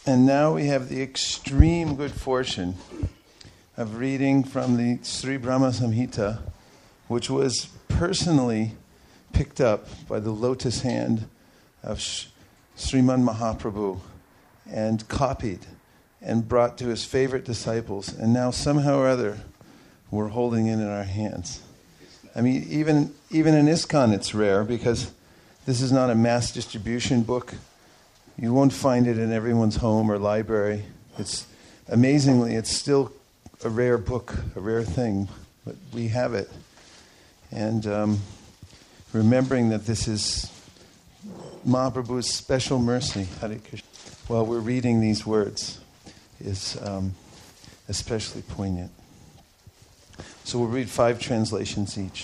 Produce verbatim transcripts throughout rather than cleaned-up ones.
And now we have the extreme good fortune of reading from the Sri Brahma Samhita, which was personally picked up by the lotus hand of Sriman Mahaprabhu and copied and brought to his favorite disciples. And now somehow or other, we're holding it in our hands. I mean, even even in ISKCON it's rare because this is not a mass distribution book. You won't find it in everyone's home or library. It's amazingly, it's still a rare book, a rare thing, but we have it. And um, remembering that this is Mahaprabhu's special mercy, Hare Krishna, while we're reading these words is um, especially poignant. So we'll read five translations each.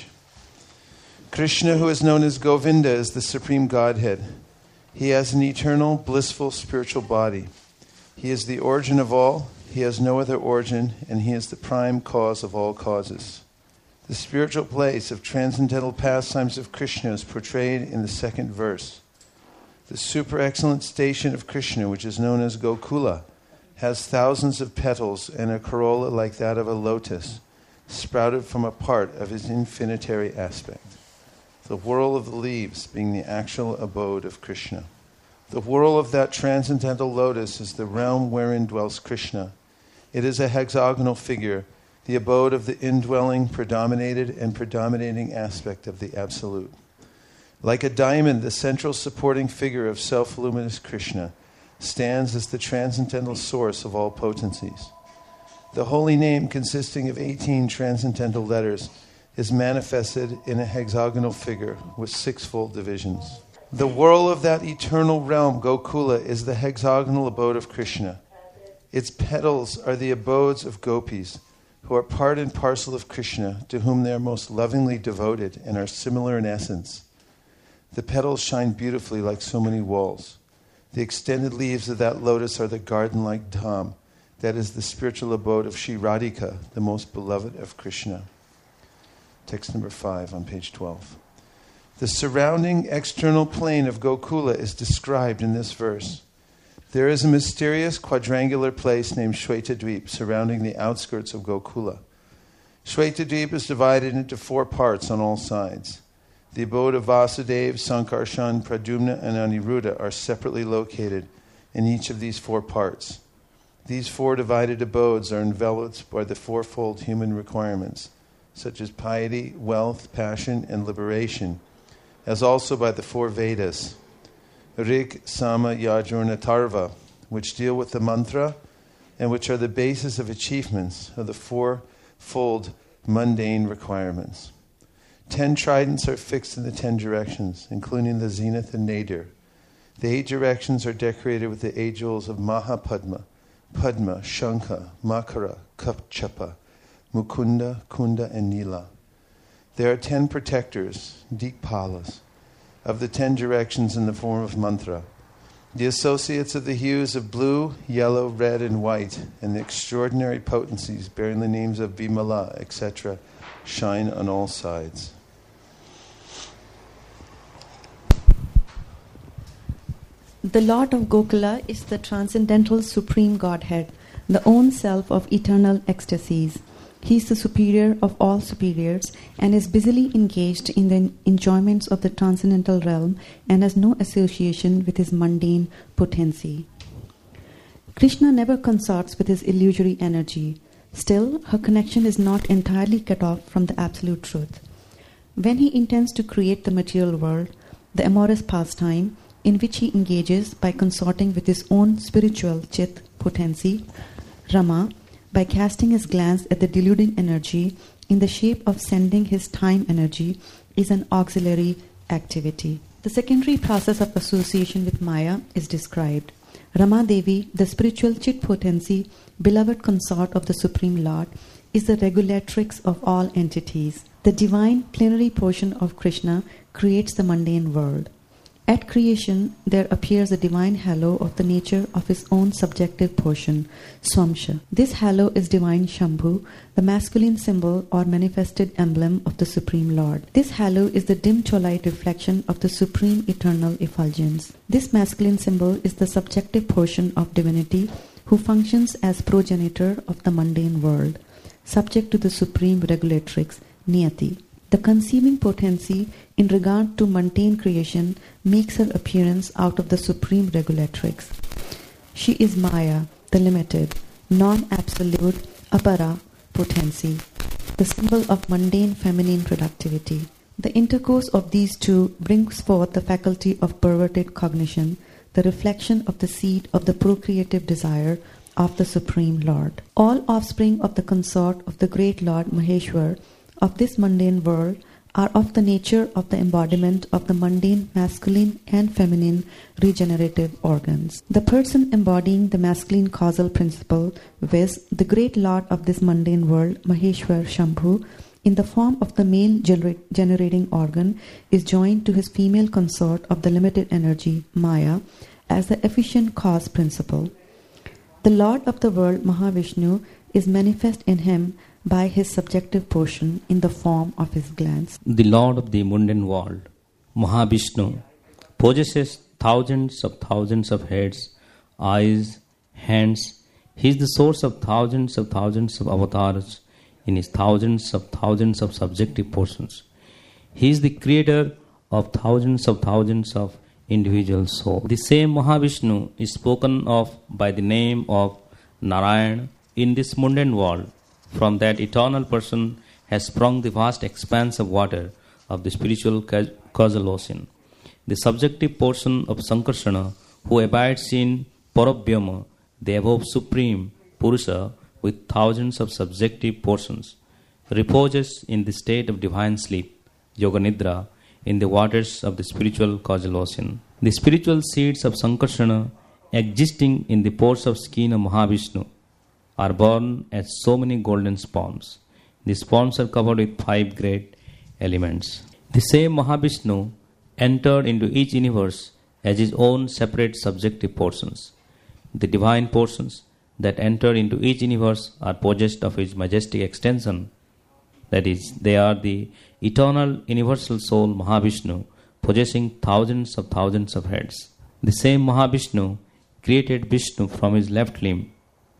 Krishna, who is known as Govinda, is the Supreme Godhead. He has an eternal, blissful, spiritual body. He is the origin of all. He has no other origin, and he is the prime cause of all causes. The spiritual place of transcendental pastimes of Krishna is portrayed in the second verse. The super excellent station of Krishna, which is known as Gokula, has thousands of petals and a corolla like that of a lotus, sprouted from a part of his infinitary aspect. The whirl of the leaves being the actual abode of Krishna. The whirl of that transcendental lotus is the realm wherein dwells Krishna. It is a hexagonal figure, the abode of the indwelling, predominated, and predominating aspect of the Absolute. Like a diamond, the central supporting figure of self-luminous Krishna stands as the transcendental source of all potencies. The holy name, consisting of eighteen transcendental letters, is manifested in a hexagonal figure with sixfold divisions. The whirl of that eternal realm, Gokula, is the hexagonal abode of Krishna. Its petals are the abodes of gopis, who are part and parcel of Krishna, to whom they are most lovingly devoted and are similar in essence. The petals shine beautifully like so many walls. The extended leaves of that lotus are the garden-like dham, that is the spiritual abode of Shri Radhika, the most beloved of Krishna. Text number five on page twelve. The surrounding external plane of Gokula is described in this verse. There is a mysterious quadrangular place named Shwetadweep surrounding the outskirts of Gokula. Shwetadweep is divided into four parts on all sides. The abode of Vasudeva, Sankarshan, Pradyumna, and Aniruddha are separately located in each of these four parts. These four divided abodes are enveloped by the fourfold human requirements, such as piety, wealth, passion, and liberation, as also by the four Vedas, Rig, Sama, Yajurna, Tarva, which deal with the mantra and which are the basis of achievements of the fourfold mundane requirements. Ten tridents are fixed in the ten directions, including the zenith and nadir. The eight directions are decorated with the eight jewels of Mahapadma, Padma, Shankha, Makara, Kapchapa, Mukunda, Kunda, and Nila. There are ten protectors, Dikpalas, of the ten directions in the form of mantra. The associates of the hues of blue, yellow, red, and white, and the extraordinary potencies bearing the names of Vimala, et cetera, shine on all sides. The Lord of Gokula is the transcendental supreme Godhead, the own self of eternal ecstasies. He is the superior of all superiors and is busily engaged in the enjoyments of the transcendental realm and has no association with his mundane potency. Krishna never consorts with his illusory energy. Still, her connection is not entirely cut off from the absolute truth. When he intends to create the material world, the amorous pastime, in which he engages by consorting with his own spiritual chit potency, Rama, by casting his glance at the deluding energy in the shape of sending his time energy, is an auxiliary activity. The secondary process of association with Maya is described. Rama Devi, the spiritual chit potency, beloved consort of the Supreme Lord, is the regulatrix of all entities. The divine plenary portion of Krishna creates the mundane world. At creation, there appears a divine halo of the nature of his own subjective portion, Swamsha. This halo is divine Shambhu, the masculine symbol or manifested emblem of the Supreme Lord. This halo is the dim twilight reflection of the Supreme Eternal Effulgence. This masculine symbol is the subjective portion of divinity who functions as progenitor of the mundane world, subject to the supreme regulatrix, Niyati. The conceiving potency in regard to mundane creation makes her appearance out of the supreme regulatrix. She is Maya, the limited, non-absolute, apara potency, the symbol of mundane feminine productivity. The intercourse of these two brings forth the faculty of perverted cognition, the reflection of the seed of the procreative desire of the Supreme Lord. All offspring of the consort of the great Lord Maheshwar of this mundane world are of the nature of the embodiment of the mundane masculine and feminine regenerative organs. The person embodying the masculine causal principle, viz. the great Lord of this mundane world, Maheshwar Shambhu, in the form of the male gener- generating organ, is joined to his female consort of the limited energy, Maya, as the efficient cause principle. The Lord of the world, Mahavishnu, is manifest in him by his subjective portion in the form of his glance. The Lord of the mundane world, Mahavishnu, possesses thousands of thousands of heads, eyes, hands. He is the source of thousands of thousands of avatars in his thousands of thousands of subjective portions. He is the creator of thousands of thousands of individual souls. The same Mahavishnu is spoken of by the name of Narayan in this mundane world. From that eternal person has sprung the vast expanse of water of the spiritual causal ocean. The subjective portion of Sankarsana, who abides in Parabhyama, the above supreme Purusha, with thousands of subjective portions, reposes in the state of divine sleep, Yoga Nidra, in the waters of the spiritual causal ocean. The spiritual seeds of Sankarsana, existing in the pores of skin of Mahavishnu, are born as so many golden sperms. The sperms are covered with five great elements. The same Mahavishnu entered into each universe as his own separate subjective portions. The divine portions that enter into each universe are possessed of his majestic extension. That is, they are the eternal universal soul Mahavishnu, possessing thousands of thousands of heads. The same Mahavishnu created Vishnu from his left limb,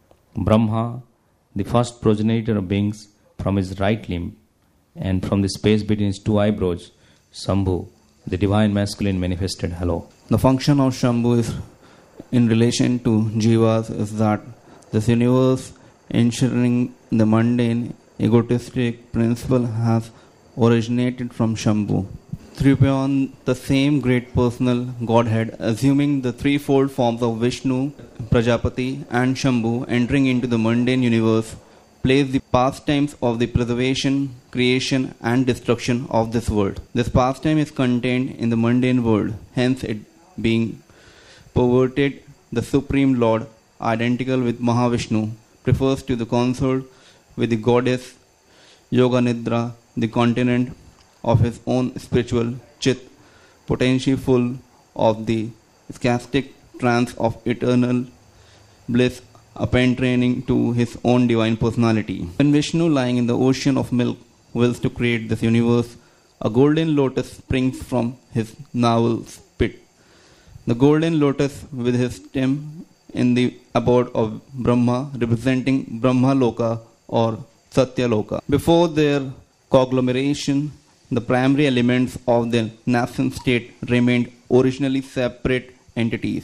Brahma, the first progenitor of beings, from his right limb, and from the space between his two eyebrows, Shambhu, the divine masculine manifested halo. The function of Shambhu is in relation to Jivas is that this universe, ensuring the mundane, egotistic principle has originated from Shambhu. Through beyond the same great personal Godhead, assuming the threefold forms of Vishnu, Prajapati and Shambhu, entering into the mundane universe, plays the pastimes of the preservation, creation and destruction of this world. This pastime is contained in the mundane world, hence it being perverted, the Supreme Lord, identical with Mahavishnu, prefers to the consort with the goddess Yoga Nidra, the continent of his own spiritual Chit, potency full of the scholastic trance of eternal bliss, appertaining to his own divine personality. When Vishnu, lying in the ocean of milk, wills to create this universe, a golden lotus springs from his navel spit. The golden lotus with his stem in the abode of Brahma, representing Brahma Loka or Satya Loka. Before their conglomeration, the primary elements of the nascent state remained originally separate entities.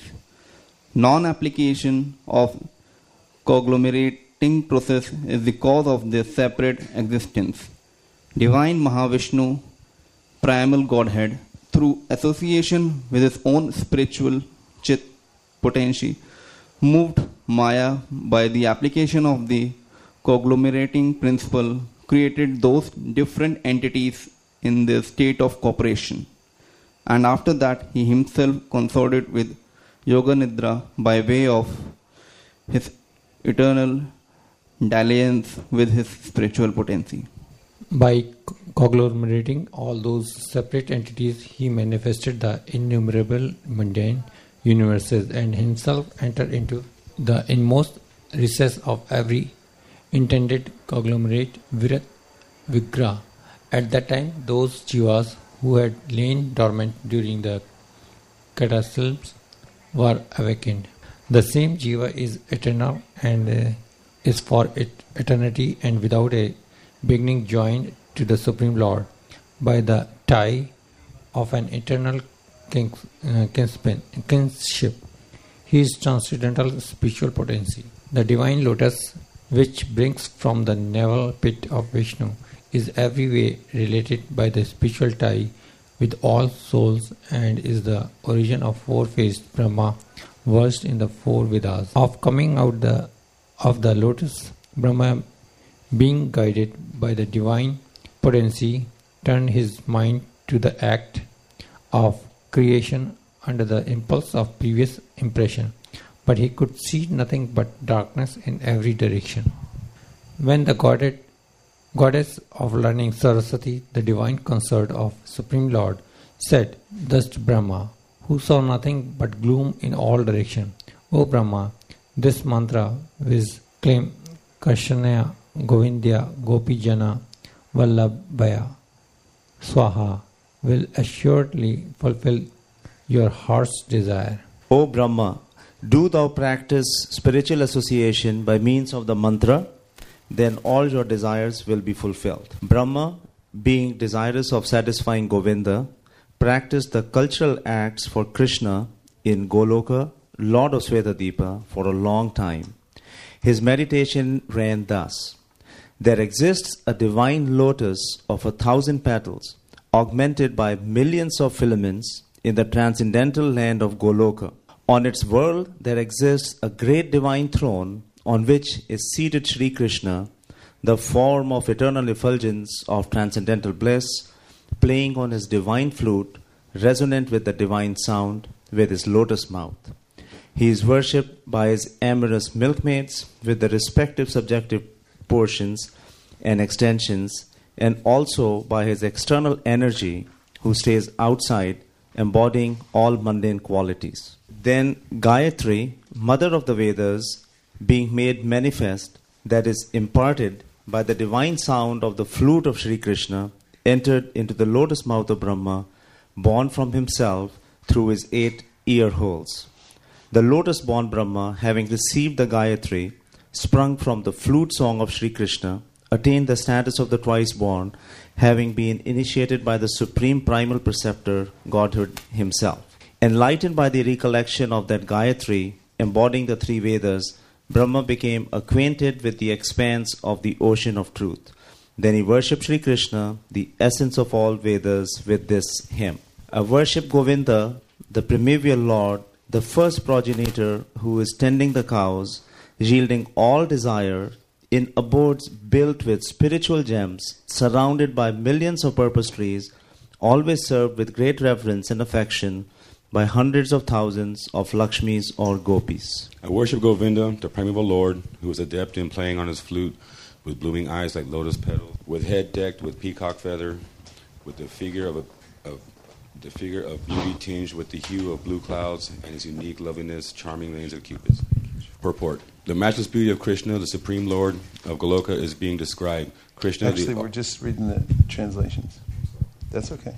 Non-application of conglomerating process is the cause of their separate existence. Divine Mahavishnu, primal Godhead, through association with his own spiritual Chit potency, moved Maya by the application of the conglomerating principle, created those different entities in the state of cooperation. And after that, he himself consorted with Yoga Nidra by way of his eternal dalliance with his spiritual potency. By conglomerating all those separate entities, he manifested the innumerable mundane universes and himself entered into the inmost recess of every intended conglomerate, Virat Vigra. At that time, those jivas who had lain dormant during the cataclysms were awakened. The same jiva is eternal and uh, is for it eternity and without a beginning joined to the Supreme Lord by the tie of an eternal kings, uh, kinspen, kinship. He is transcendental spiritual potency. The divine lotus, which brings from the navel pit of Vishnu, is every way related by the spiritual tie with all souls and is the origin of four-faced Brahma versed in the four Vedas. Of coming out the of the lotus, Brahma, being guided by the divine potency, turned his mind to the act of creation under the impulse of previous impression, but he could see nothing but darkness in every direction. When the goddess, goddess of learning Saraswati, the divine consort of Supreme Lord, said thus to Brahma, who saw nothing but gloom in all directions, O Brahma, this mantra which claim Krishnaya Govindya Gopijana Vallabhaya Swaha will assuredly fulfill your heart's desire. O Brahma, do thou practice spiritual association by means of the mantra, then all your desires will be fulfilled. Brahma, being desirous of satisfying Govinda, practiced the cultural acts for Krishna in Goloka, Lord of Svetadipa, for a long time. His meditation ran thus. There exists a divine lotus of a thousand petals, augmented by millions of filaments in the transcendental land of Goloka. On its world there exists a great divine throne on which is seated Sri Krishna, the form of eternal effulgence of transcendental bliss, playing on his divine flute, resonant with the divine sound, with his lotus mouth. He is worshipped by his amorous milkmaids with the respective subjective portions and extensions, and also by his external energy, who stays outside, embodying all mundane qualities. Then Gayatri, mother of the Vedas, being made manifest, that is imparted by the divine sound of the flute of Sri Krishna, entered into the lotus mouth of Brahma, born from himself through his eight ear holes. The lotus-born Brahma, having received the Gayatri, sprung from the flute song of Sri Krishna, attained the status of the twice-born, having been initiated by the supreme primal preceptor, Godhead himself. Enlightened by the recollection of that Gayatri, embodying the three Vedas, Brahma became acquainted with the expanse of the ocean of truth. Then he worshipped Sri Krishna, the essence of all Vedas, with this hymn. I worship Govinda, the primeval Lord, the first progenitor who is tending the cows, yielding all desire, in abodes built with spiritual gems, surrounded by millions of purpose trees, always served with great reverence and affection by hundreds of thousands of Lakshmis or Gopis. I worship Govinda, the primeval Lord, who is adept in playing on his flute, with blooming eyes like lotus petals, with head decked with peacock feather, with the figure of a of the figure of beauty tinged with the hue of blue clouds, and his unique loveliness, charming veins of cupids. Purport. The matchless beauty of Krishna, the Supreme Lord of Goloka, is being described. Krishna, Actually, the, we're just reading the translations. That's okay.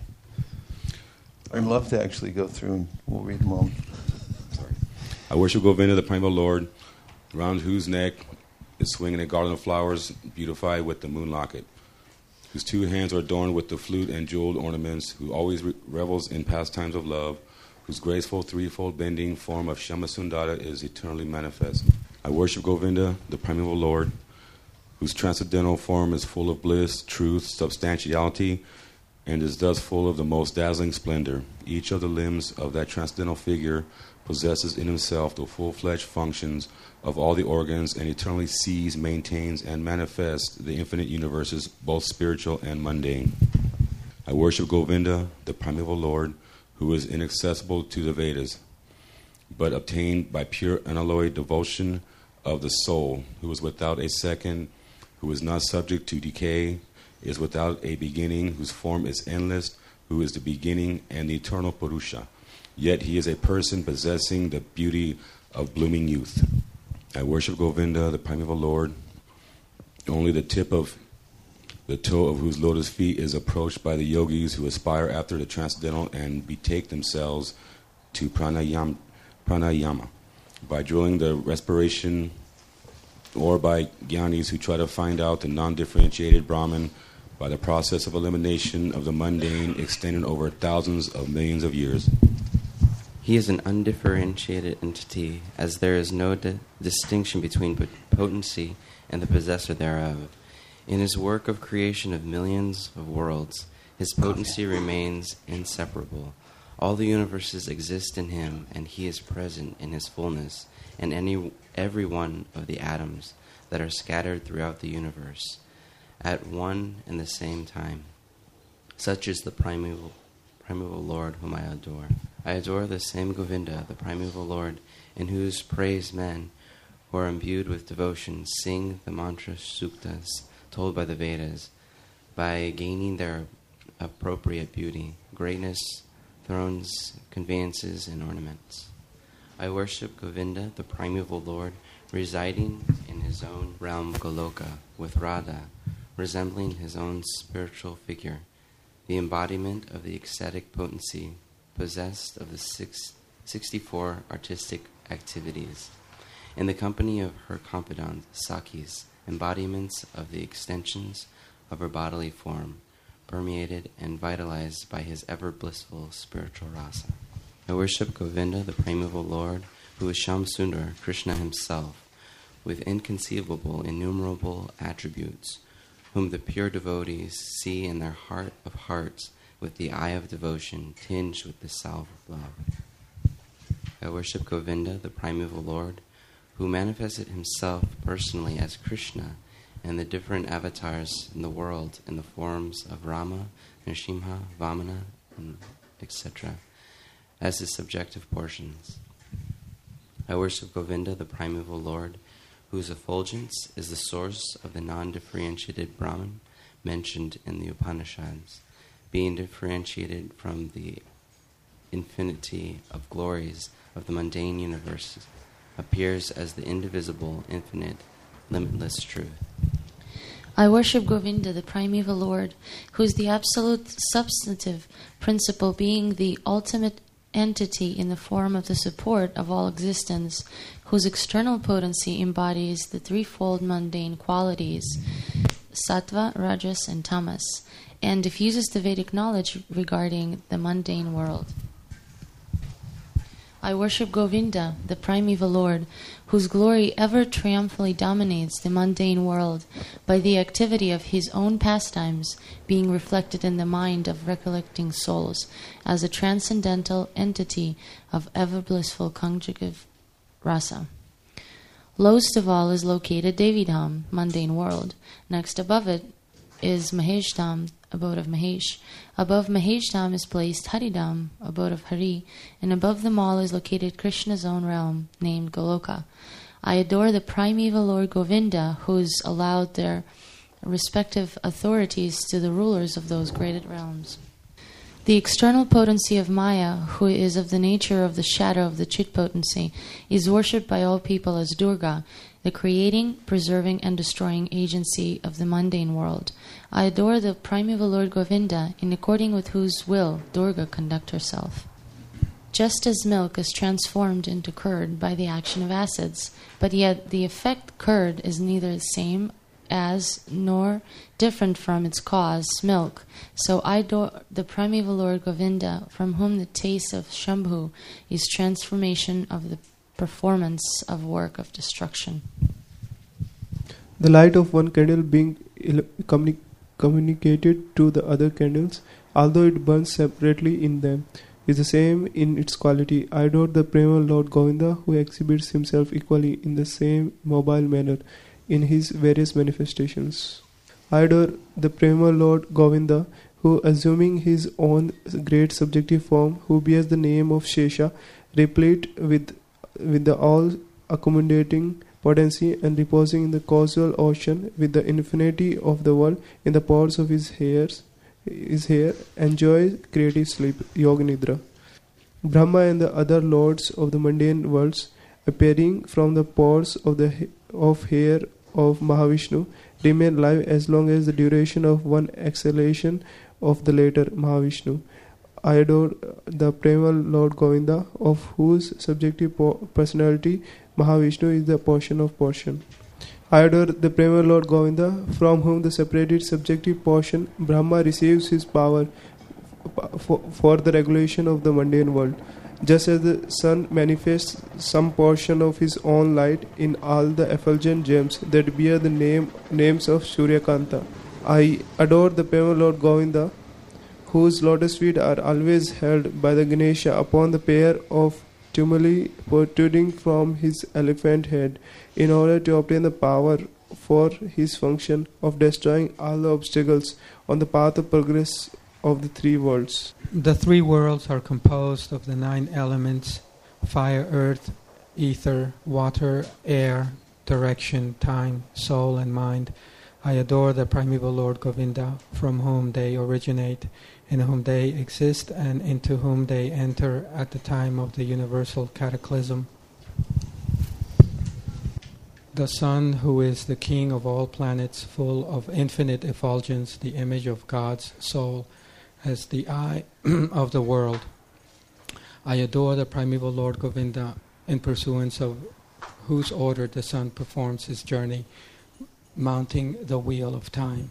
I'd love to actually go through and we'll read them all. Sorry. I worship Govinda, the primeval Lord, around whose neck is swinging a garland of flowers, beautified with the moon locket, whose two hands are adorned with the flute and jeweled ornaments, who always re- revels in pastimes of love, whose graceful threefold bending form of Shyamasundara is eternally manifest. I worship Govinda, the primeval Lord, whose transcendental form is full of bliss, truth, substantiality, and is thus full of the most dazzling splendor. Each of the limbs of that transcendental figure possesses in himself the full-fledged functions of all the organs, and eternally sees, maintains, and manifests the infinite universes, both spiritual and mundane. I worship Govinda, the primeval Lord, who is inaccessible to the Vedas, but obtained by pure unalloyed devotion of the soul, who is without a second, who is not subject to decay, is without a beginning, whose form is endless, who is the beginning and the eternal Purusha. Yet he is a person possessing the beauty of blooming youth. I worship Govinda, the primeval Lord. Only the tip of the toe of whose lotus feet is approached by the yogis who aspire after the transcendental and betake themselves to pranayam, pranayama by drilling the respiration, or by jnanis who try to find out the non-differentiated Brahman by the process of elimination of the mundane extending over thousands of millions of years. He is an undifferentiated entity, as there is no di- distinction between potency and the possessor thereof. In his work of creation of millions of worlds, his potency remains inseparable. All the universes exist in him, and he is present in his fullness, and any every one of the atoms that are scattered throughout the universe, at one and the same time. Such is the primeval, primeval Lord whom I adore. I adore the same Govinda, the primeval Lord, in whose praise men who are imbued with devotion sing the mantra suktas told by the Vedas, by gaining their appropriate beauty, greatness, thrones, conveyances, and ornaments. I worship Govinda, the primeval Lord, residing in his own realm Goloka, with Radha, resembling his own spiritual figure, the embodiment of the ecstatic potency, possessed of the six, sixty-four artistic activities, in the company of her confidant, Sakis, embodiments of the extensions of her bodily form, permeated and vitalized by his ever-blissful spiritual rasa. I worship Govinda, the primeval Lord, who is Shamsundar, Krishna himself, with inconceivable, innumerable attributes, whom the pure devotees see in their heart of hearts with the eye of devotion, tinged with the salve of love. I worship Govinda, the primeval Lord, who manifested himself personally as Krishna and the different avatars in the world in the forms of Rama, Nrsimha, Vamana, and et cetera, as his subjective portions. I worship Govinda, the primeval Lord, whose effulgence is the source of the non-differentiated Brahman mentioned in the Upanishads, being differentiated from the infinity of glories of the mundane universe, appears as the indivisible, infinite, limitless truth. I worship Govinda, the primeval Lord, who is the absolute substantive principle, being the ultimate entity in the form of the support of all existence, whose external potency embodies the threefold mundane qualities, sattva, rajas, and tamas, and diffuses the Vedic knowledge regarding the mundane world. I worship Govinda, the primeval Lord, whose glory ever triumphantly dominates the mundane world by the activity of his own pastimes being reflected in the mind of recollecting souls as a transcendental entity of ever-blissful conjugative rasa. Lowest of all is located Devidham, mundane world. Next above it is Maheshdham, abode of Mahesh. Above Maheshdham is placed Haridham, abode of Hari, and above them all is located Krishna's own realm, named Goloka. I adore the primeval Lord Govinda, who's allowed their respective authorities to the rulers of those graded realms. The external potency of Maya, who is of the nature of the shadow of the Chit potency, is worshipped by all people as Durga, the creating, preserving, and destroying agency of the mundane world. I adore the primeval Lord Govinda, in according with whose will Durga conduct herself. Just as milk is transformed into curd by the action of acids, but yet the effect curd is neither the same as nor different from its cause, milk, so I adore the primeval Lord Govinda, from whom the taste of Shambhu is transformation of the performance of work of destruction. The light of one candle being communi- communicated to the other candles, although it burns separately in them, is the same in its quality. I adore the primeval Lord Govinda, who exhibits himself equally in the same mobile manner in his various manifestations. I adore the primeval Lord Govinda, who, assuming his own great subjective form, who bears the name of Shesha, replete with with the all-accommodating potency and reposing in the causal ocean with the infinity of the world in the pores of his hairs, his hair, enjoys creative sleep, Yoga Nidra. Brahma and the other lords of the mundane worlds, appearing from the pores of the of hair of Mahavishnu, remain alive as long as the duration of one exhalation of the later Mahavishnu. I adore the primal Lord Govinda, of whose subjective po- personality Mahavishnu is the portion of portion. I adore the primal Lord Govinda, from whom the separated subjective portion Brahma receives his power for, for the regulation of the mundane world. Just as the sun manifests some portion of his own light in all the effulgent gems that bear the name names of Suryakanta. I adore the primal Lord Govinda, whose lotus feet are always held by the Ganesha upon the pair of tumuli protruding from his elephant head, in order to obtain the power for his function of destroying all the obstacles on the path of progress of the three worlds. The three worlds are composed of the nine elements: fire, earth, ether, water, air, direction, time, soul, and mind. I adore the primeval Lord Govinda, from whom they originate, in whom they exist, and into whom they enter at the time of the universal cataclysm. The sun, who is the king of all planets, full of infinite effulgence, the image of God's soul, as the eye of the world. I adore the primeval Lord Govinda, in pursuance of whose order the sun performs his journey, mounting the wheel of time.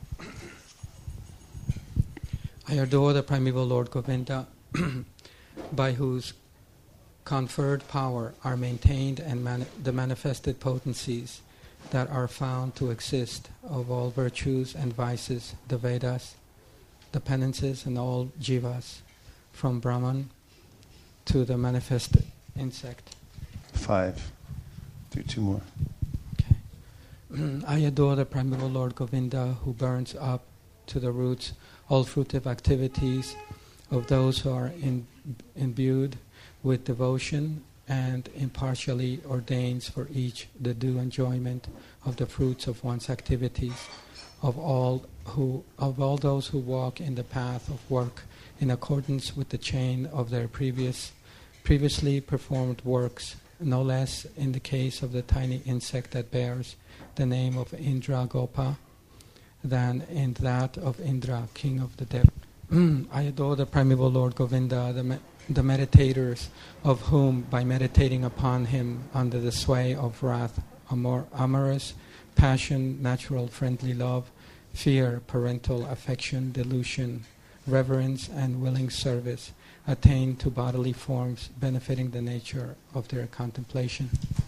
I adore the primeval Lord Govinda, by whose conferred power are maintained and mani- the manifested potencies that are found to exist of all virtues and vices, the Vedas, the penances, and all jivas, from Brahman to the manifest insect. Five. Do two more. Okay. I adore the primeval Lord Govinda, who burns up to the roots all fruitive activities of those who are in, imbued with devotion, and impartially ordains for each the due enjoyment of the fruits of one's activities, of all who of all those who walk in the path of work in accordance with the chain of their previous previously performed works, no less in the case of the tiny insect that bears the name of Indra Gopa than in that of Indra, king of the devil. I adore the primeval Lord Govinda, the, me- the meditators of whom, by meditating upon him under the sway of wrath, amor- amorous passion, natural friendly love, fear, parental affection, delusion, reverence, and willing service, attain to bodily forms benefiting the nature of their contemplation.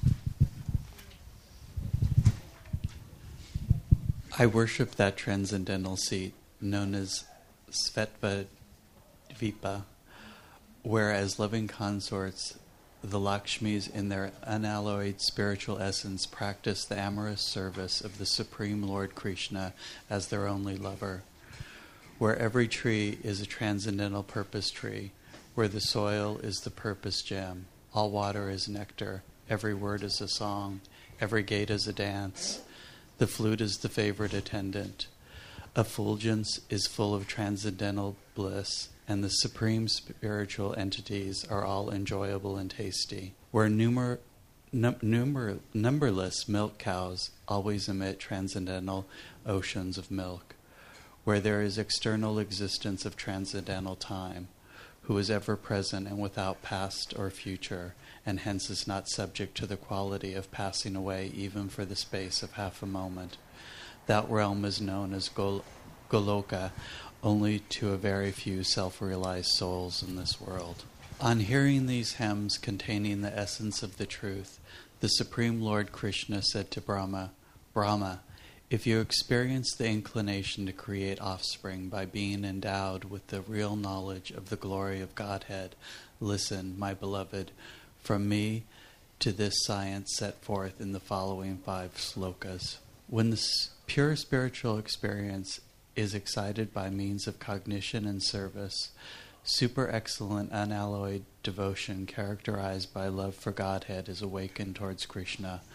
I worship that transcendental seat known as Svetva Dvipa, where as loving consorts, the Lakshmis in their unalloyed spiritual essence practice the amorous service of the Supreme Lord Krishna as their only lover, where every tree is a transcendental purpose tree, where the soil is the purpose gem, all water is nectar, every word is a song, every gate is a dance, the flute is the favorite attendant. Effulgence is full of transcendental bliss, and the supreme spiritual entities are all enjoyable and tasty. Where numer, num, numer, numberless milk cows always emit transcendental oceans of milk. Where there is external existence of transcendental time, who is ever present and without past or future, and hence is not subject to the quality of passing away even for the space of half a moment. That realm is known as Gol- Goloka only to a very few self-realized souls in this world. On hearing these hymns containing the essence of the truth, the Supreme Lord Krishna said to Brahma, Brahma, if you experience the inclination to create offspring by being endowed with the real knowledge of the glory of Godhead, listen, my beloved, from me to this science set forth in the following five slokas. When the pure spiritual experience is excited by means of cognition and service, super excellent unalloyed devotion characterized by love for Godhead is awakened towards Krishna.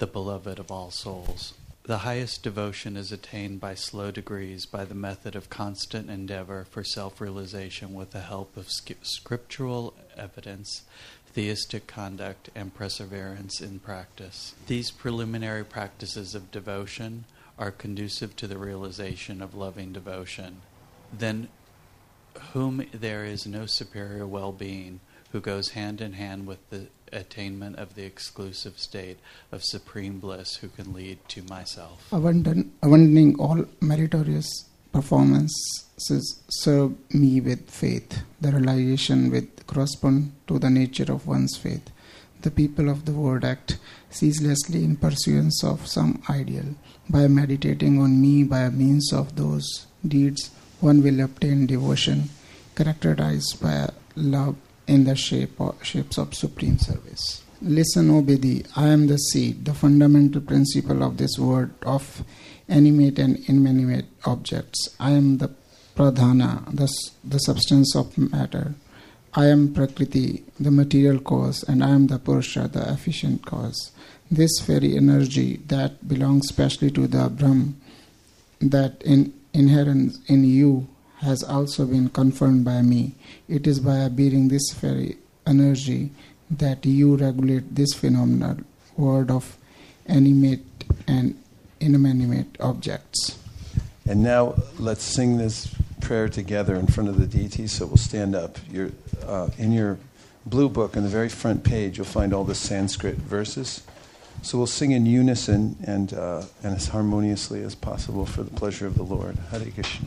the beloved of all souls. The highest devotion is attained by slow degrees by the method of constant endeavor for self-realization with the help of scriptural evidence, theistic conduct, and perseverance in practice. These preliminary practices of devotion are conducive to the realization of loving devotion. Then whom there is no superior well-being, who goes hand in hand with the attainment of the exclusive state of supreme bliss, who can lead to myself. Abandon, abandoning all meritorious performances, serve me with faith. The realization with correspond to the nature of one's faith. The people of the world act ceaselessly in pursuance of some ideal. By meditating on me by means of those deeds, one will obtain devotion characterized by love in the shape or shapes of supreme service. Listen, O Bidhi, I am the seed, the fundamental principle of this world of animate and inanimate objects. I am the pradhana, the, the substance of matter. I am Prakriti, the material cause, and I am the Purusha, the efficient cause. This very energy that belongs specially to the Brahm, that in inherent in you, has also been confirmed by me. It is by bearing this very energy that you regulate this phenomenal world of animate and inanimate objects. And now let's sing this prayer together in front of the deities. So we'll stand up. You're, uh, in your blue book, on the very front page, you'll find all the Sanskrit verses. So we'll sing in unison and uh, and as harmoniously as possible for the pleasure of the Lord. Hare Krishna.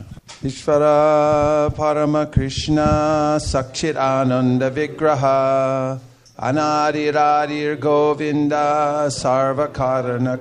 Ishvara Parama Krishna Sakchit Ananda Vigraha Anadiradir Govinda Sarvakarana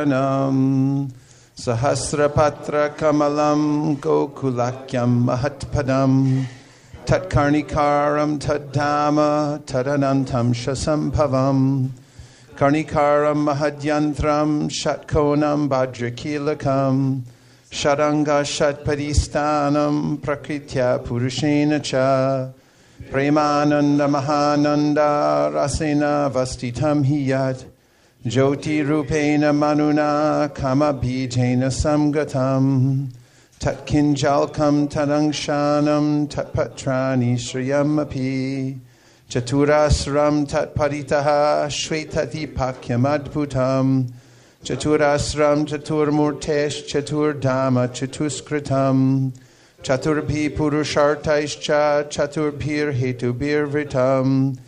Karanam Sahasrapatra Kamalam Gokulakyam Mahatpadam Tatkarnikaram Tadama Tadanantam Shasambhavam Karnikaram Mahadyantram Shatkonam Bhadrakilakam Sharanga Shatpadistanam Prakritya Purushena Cha Premananda Mahananda Rasena Vastitam Hiyat Jyoti Rupena Manuna Kama Bijena Samgatam Tatkinjalkam Tadangshanam Tatpatrani Shriyamapi Chaturasram Tatparitaha Shvetati Pakyamadbhutam Chaturasram Chaturmurtesh Chaturdama Chatuskritam Chaturbhi Purushartaischa Chaturbhir Hetubhir Vritam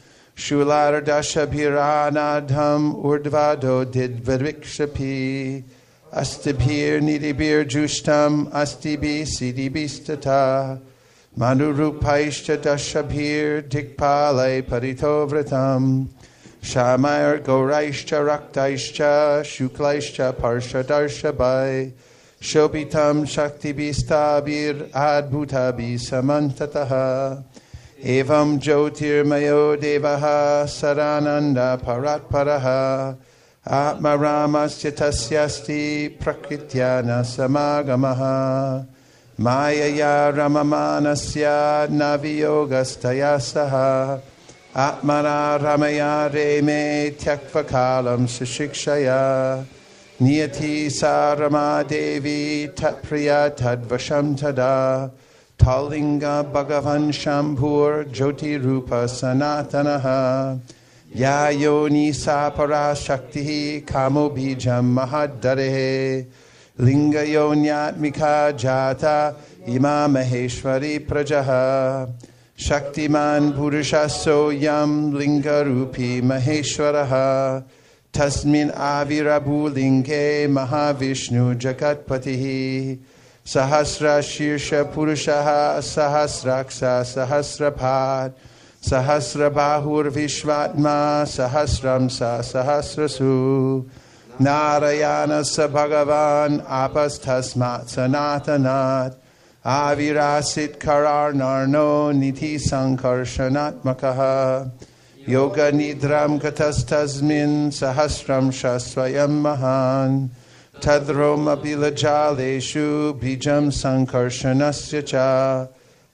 Shulardashabhiranadham Urdvado Didvarikshapi Astibhir Nidibhir Jushtam Astibi Sidibistata Manurupaishcha Dashabhir Dikpalai Paritovratam Shamayar Gauraishcha Raktaishcha Shuklaishcha Parshadarshabai Shobitam Shaktibistabir Adbhutabi Samantataha Evam Jyotirmayo Devaha Sarananda Paratparaha Atmaramasya Tasyasti Prakrityana Samagamaha Mayaya Ramamanasya Naviyogastaya Saha Atmana Ramaya Reme Tyakvakalam Sushikshaya Niyati Sarama Devi Tatpriya Tadvasham Tada Talinga Bhagavan Shambhur Jyoti Rupa Sanatanaha Yayoni Sapara Shakti Kamo Bijam Mahadarehe Linga Yonyatmika Jata Ima Maheshwari Prajaha Shaktiman Purushaso Yam Linga Rupi Maheshwaraha Tasmin Avirabu Linge Mahavishnu Jagatpatihi Sahasra Shirsha Purushaha Sahasraksa Sahasrapad Sahasra Bahur Vishvatma Sahasram Sa Sahasrasu Narayana Sa Bhagavan Apastasmat Sanatanat Avirasit Karar Narno Niti Sankarshanatmakaha Yoga Nidram Katastasmin Sahasram Shaswayam Mahan Tadroma Bilajaleshu Bijam Sankarshanasya Cha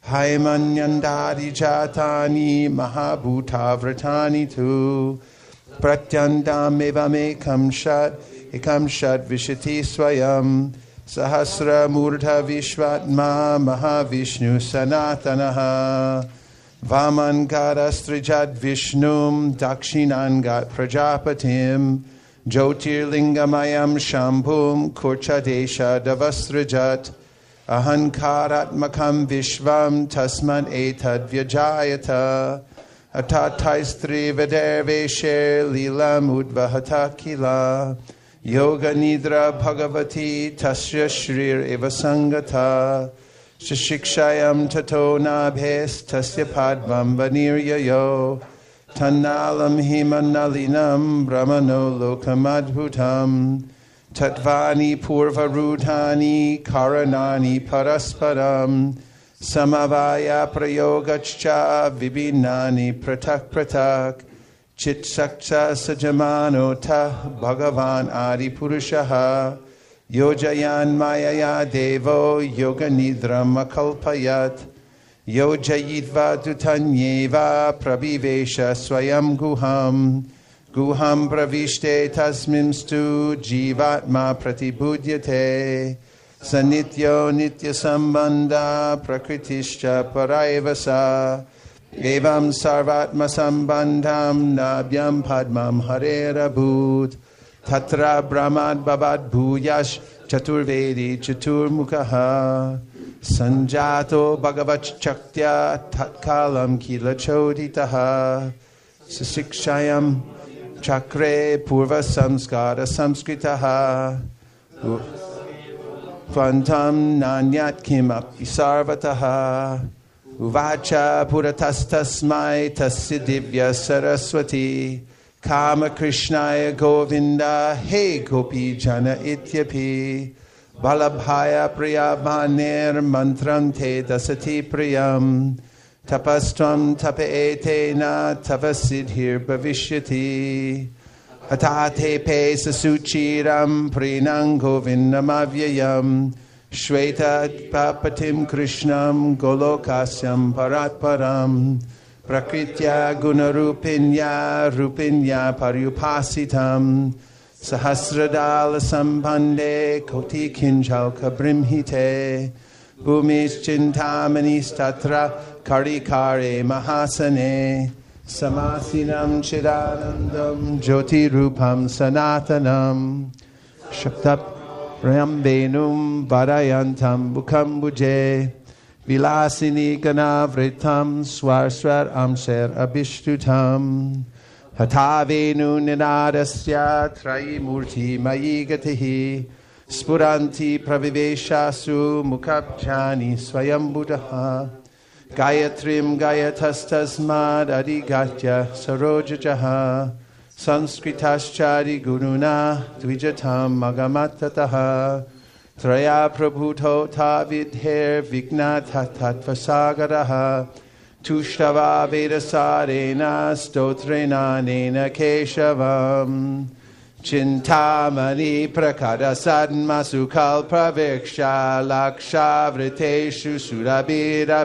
Haimanyandadi Jatani Mahabhutavratani Tu pratyandam evam ekam shat ekam shat vishati swayam sahasra murdha vishvatma mahavishnu sanatanaha vamangadastrijat vishnum dakshinangat prajapatim jyotirlingamayam shambhum kurchadesha davasrijat ahankaratmakam vishvam tasman etad vyajayata atattaistri viderveshe lilam udvahata kila yoga nidra bhagavati tasya shrir eva sangata shikshayam tato nabhes tasya padvam vaniryayo tannalam himanalinam brahmano lokamadhutam tatvani purvarudhani karanani parasparam samavaya prayogachcha vibinani pratak pratak chitsakcha sajamanota bhagavan adi purushaha yojayan mayaya devo yoga nidram akalpayat yojayidva dutanyeva prabhivesha swayam guham guham pravishte tasmimstu jivatma pratibhudyate sanityo nitya sambandha prakritischa paraivasa evam sarvatma sambandham nabhyam padmam harerabhut tatra brahmad babad bhuyash chaturvedi chaturmukhaha sanjato bhagavat chaktya tatkalam kila choditaha sisikshayam chakre purva samskara samskritaha Tvantam nanyat kimapi sarvataha uvacha puratastasmai tasya divya saraswati kama krishnaya govinda he gopi jana ityapi balabhaya priyavanir mantram te dasati priyam tapastvam tapaetena tavasidhir bhavishyati atate pe sasuchiram prinang govindamavyayam shveta papatim krishnam golokasyam paratparam prakritya gunarupinya rupinya paryupasitam sahasradala sambande koti kinjalka brimhite bhumis chintamani statra karikare mahasane Samasinam chidanandam jyoti rupam sanatanam shakta prayambenum varayantam bukham buje vilasini ganavritam swarswar amser abhishtutam hatavenu ninadasya trayi murti mayi gatihi spuranti praviveshasu mukhabjani swayambhudaha Gayatrim gayatastasmad adigatya sarojajaha sanskritaschari guruna dvijatam magamatataha traya prabhuto tavidher vignatatvasagaraha tushtava vedasarena stotrena nena keshavam Chintamani prakada sadmasukal praviksha laksha vriteshu surabira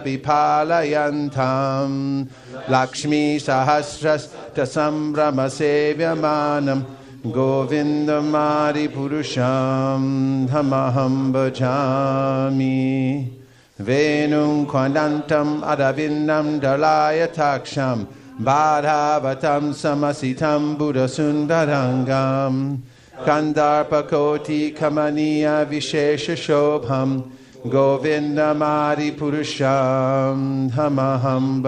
bipalayantam Lakshmi sahasras tasambrama sevyamanam govindamari purusham dhamaham bhajami Venum kwandantam adavindam dalaya taksham Bhadavatam samasitam buddha sundarangam Kandarpakoti kamaniya vishesha shobham Govindamari purusham dhamaham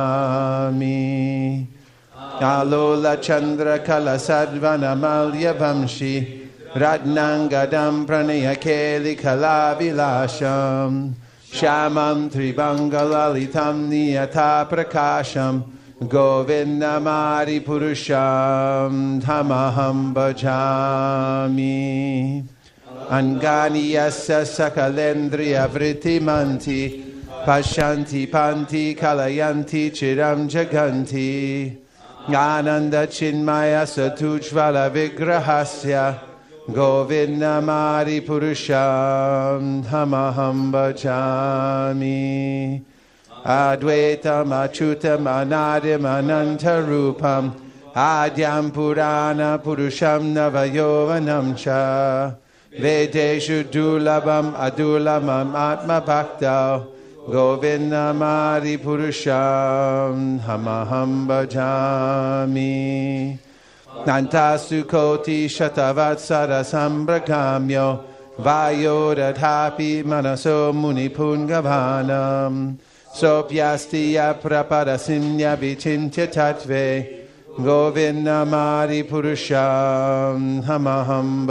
bhajami Alola chandra kala sadvana malya vamshi Radnangadam pranayakeli kala vilasham Shamam tribangalalitam niyata prakasham Govindamari purusham dhamaham bhajami Angani yasya sakalendriya vritimanti Pashanti panti kalayanti chiram jaganti Ananda chinmaya satujvala vigrahasya Govindamari purusham dhamaham bhajami Advaitam achutam anadim anantarupam Adyam Purana Purusham Navayovanam Cha Vedeshu Dulabam Adulamam Atma Bhaktau Govindamari Purusham Hamaham Bhajami Nantasu Koti Shatavatsara Sambrakamyo Vayo Radhapi Manaso Munipungavahanam Sopyastiya Praparasimya Vichintya Tatve Govindamari Purusham Hamaham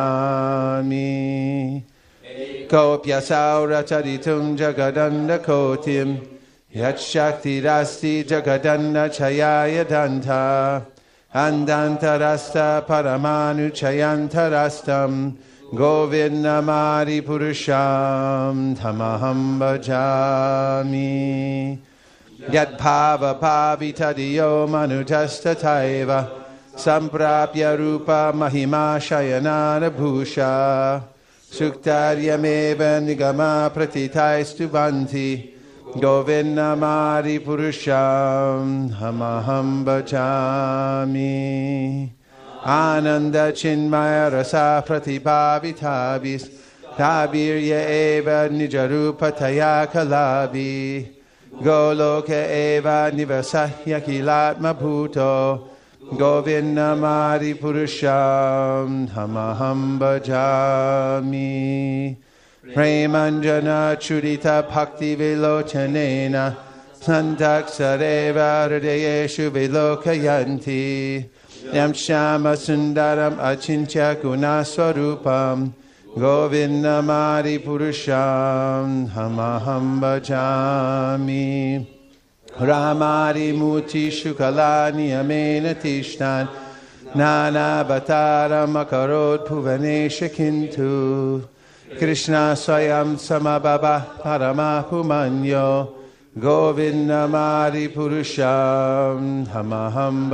Bhajami Kopyasaura Charitum Jagadanda Kotim Yat Shakti Rasti Jagadanda Chayaya Danta Andantarasta Paramanu Chayantarastam Govindamari Purusham Tamaham Bhajami Yat Bhava Pavitadiyo Manutasta Taiva Samprapya Rupa Mahima Shayanana Bhusha Suktaryameva Nigama Pratitaistu Vanti Govindamari Purusham Hamaham Bhajami Ananda Chinmaya Rasa Pratibhavitabis Tabirya Eva Nijarupa Tayakalabi Goloka Eva Nivasahya Kilatma Bhuto Govindamari Purusham Hamaham Bhajami Premanjana Chudita Bhakti Vilochanena Santaksareva Hridayeshu Vilokayanti Yam Shama Sundaram Achintya Gunaswarupam Govindamari Purusham Hamaham Bhajami Ramari Muti Shukalani Amena Tishtan Nana Batara Makarod Puvanesha Kintu Krishna Swayam Samababa Paramahumanyo Govindamari Purusham Hamaham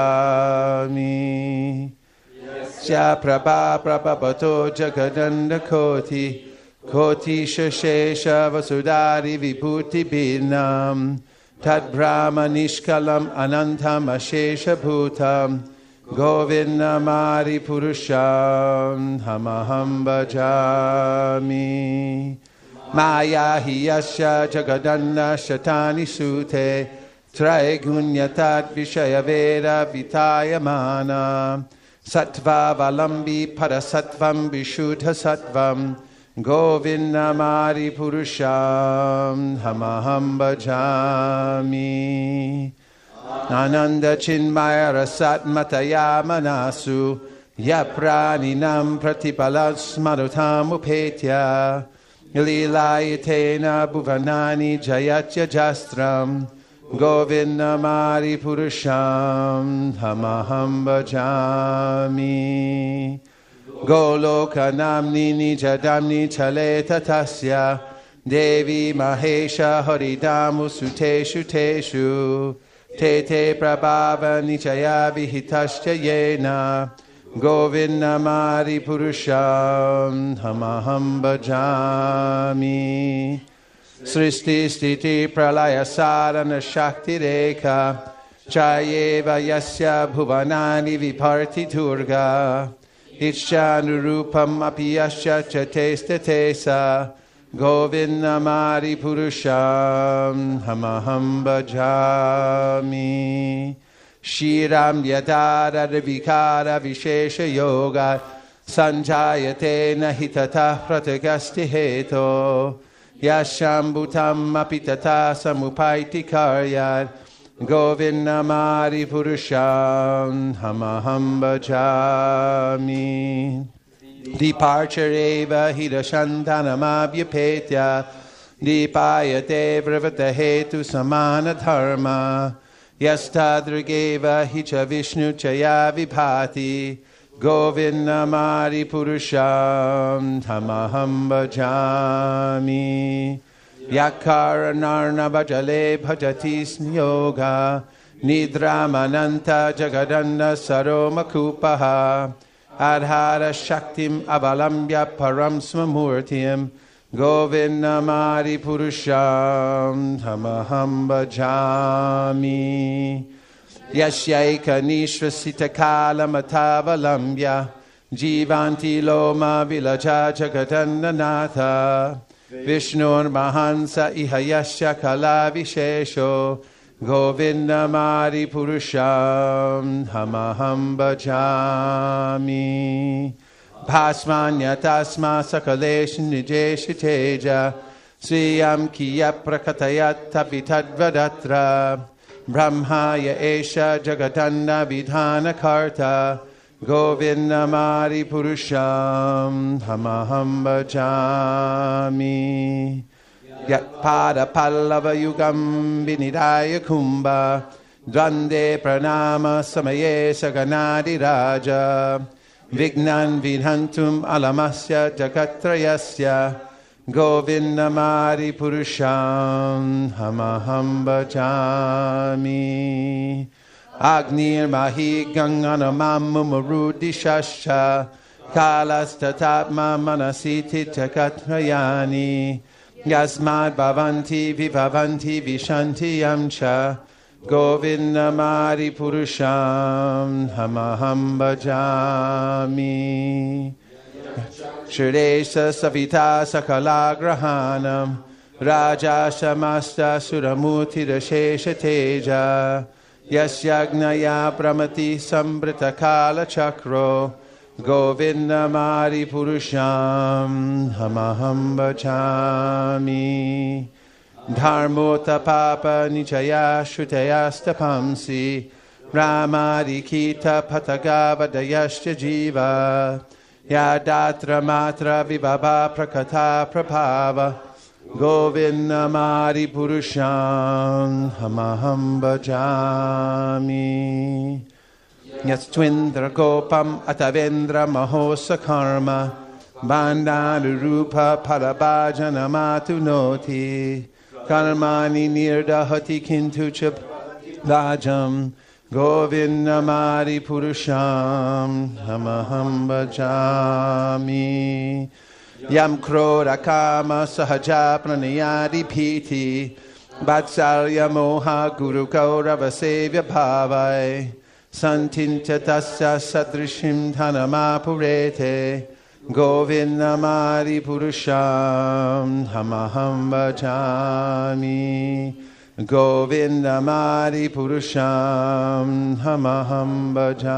Bhajami Sya Prabha Prabhapato Jagadanda Koti Koti Shashesha Vasudari Vibhuti Binam Tad Brahma Nishkalam Anantam Ashesha Bhutam Govindamari Purusham Hamaham Bhajami Maya Hiyasya Jagadanda Shatani Sute Traigunyatad Vishaya Veda Vitayamana Sattva Valambi Parasattvam Vishuddha Sattvam Govindamari Purusham Hamaham Bhajami Ananda Chinmaya Rasat Mataya Manasu Yapraninam Pratipalas Marutam Upetya Lilayatena Bhuvanani Jayatya Jastram Govindamari Purusham Hamaham Bhajami Golokanamni Nijadamni Chaleta Tasya Devi Mahesha Haridamu Suteshu Teshu Tete Prabhava Nichaya Vihitasya Yena Govindamari Purusham Hamaham Bhajami Sristi Stiti Pralaya Sarana Shakti Rekha Chayeva Yasya Bhuvanani Viparti Durga Ichanurupam Apiyasya Chatesta Tesa Govindamari Purusham Hamaham Bhajami Shiram Yadara Vikara Vishesha Yoga Sanjayate Nahitata Pratagasti Heto Yashambhutam Apitata Samupaiti Karyat Govindamari Purusham Hamaham Bhajami Departureva Hirashantanamabhyapetya Dipayate Vrivatahetu Samana Dharma Yastadrigeva Hicha Vishnu Chaya Vibhati Govindamari Purusham Tamaham Bhajami Yakaranarnava Jale Bhajatis Yoga Nidramananta Jagadanda Saromakupaha Adhara Shaktim Avalambya Param Smamurtiyam Govindamari Purusham Tamaham Bhajami Yasyaika nishvasita kalamatavalamya Jivanti loma vilaja jagadananatha Vishnur mahansa ihayasya kalavishesho Govindamari purusham hamaham bhajami Bhasmanya tasma sakalesh nijesh teja Sriyam kiya prakatayat tabitadvadatra Brahmaya esha jagatanda vidhana karta Govindamari purusham hamaham bhajami Yat pada pallava yugam vinidaya kumbha Dvande pranama samaye saganadi raja Vignan vidhantum alamasya jagatrayasya Govindamari purusham hamaham bhajami Agnir mahi ganganamam marudishascha Kalastatatma manasiti jagatrayani Yasmad bhavanti vibhavanti vishanti yamcha Govindamari purusham hamaham bhajami Shridesha savita sakala grahanam Raja samasta suramuti rashesha teja Yasyagnaya pramati sambrita kala chakro Govindamari purusham hamaham bhajami Dharmota papa nichaya shrutayastapamsi Ramadikita patagavadayashya jiva Yadatra matra vibhava prakata prabhava Govindamari purusham hamaham bhajami Yastvindra gopam atavendra mahosa karma Bandhanurupa parabhajana matunoti Karmani nirdahati kintucha lajam Govindamari purusham hamaham bhajami Yam krodha kama sahaja pranayadi piti Vatsalya moha guru kaurava sevya bhavai Santincha tasya sadrishim dhanamapurete Govindamari purusham hamaham bhajami Govindamari purusham hamaham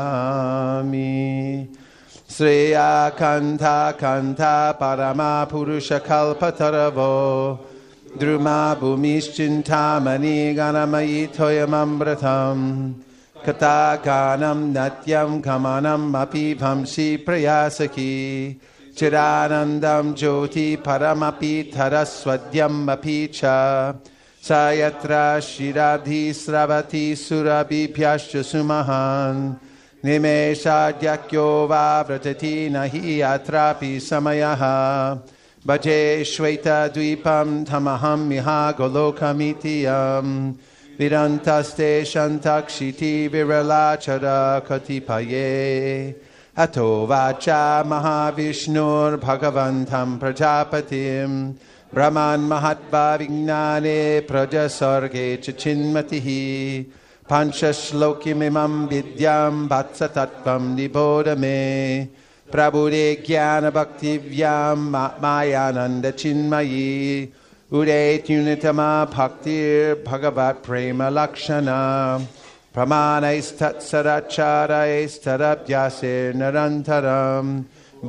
bhajami Sriya kanta kanta parama purusha kalpataravo Druma bhumischintamani ganamayi toyamambratam Kata ganam natyam kamanam api bhamsi prayasaki Chiranandam jyoti paramapi taraswadyam api cha Sayatra shirabdhi sravati surabhi pyascha sumahan Nimeshadhyakyo vavratati nahi atrapi samayaha Bhaje shweta dvipam tamaham miha golokamitiyam Virantaste shantakshiti viralachara katipaye Ato vacha mahavishnur bhagavantam prajapatim Brahman mahatva vignane prajasarge chachinmatihi Pancha shlokimimam vidyam vatsatatvam nibodame Prabhude jnana bhaktivyam mayananda chinmayi Udet unitama bhaktir bhagavat prema lakshana Pramanais tatsaracharais tarabhyasir narantaram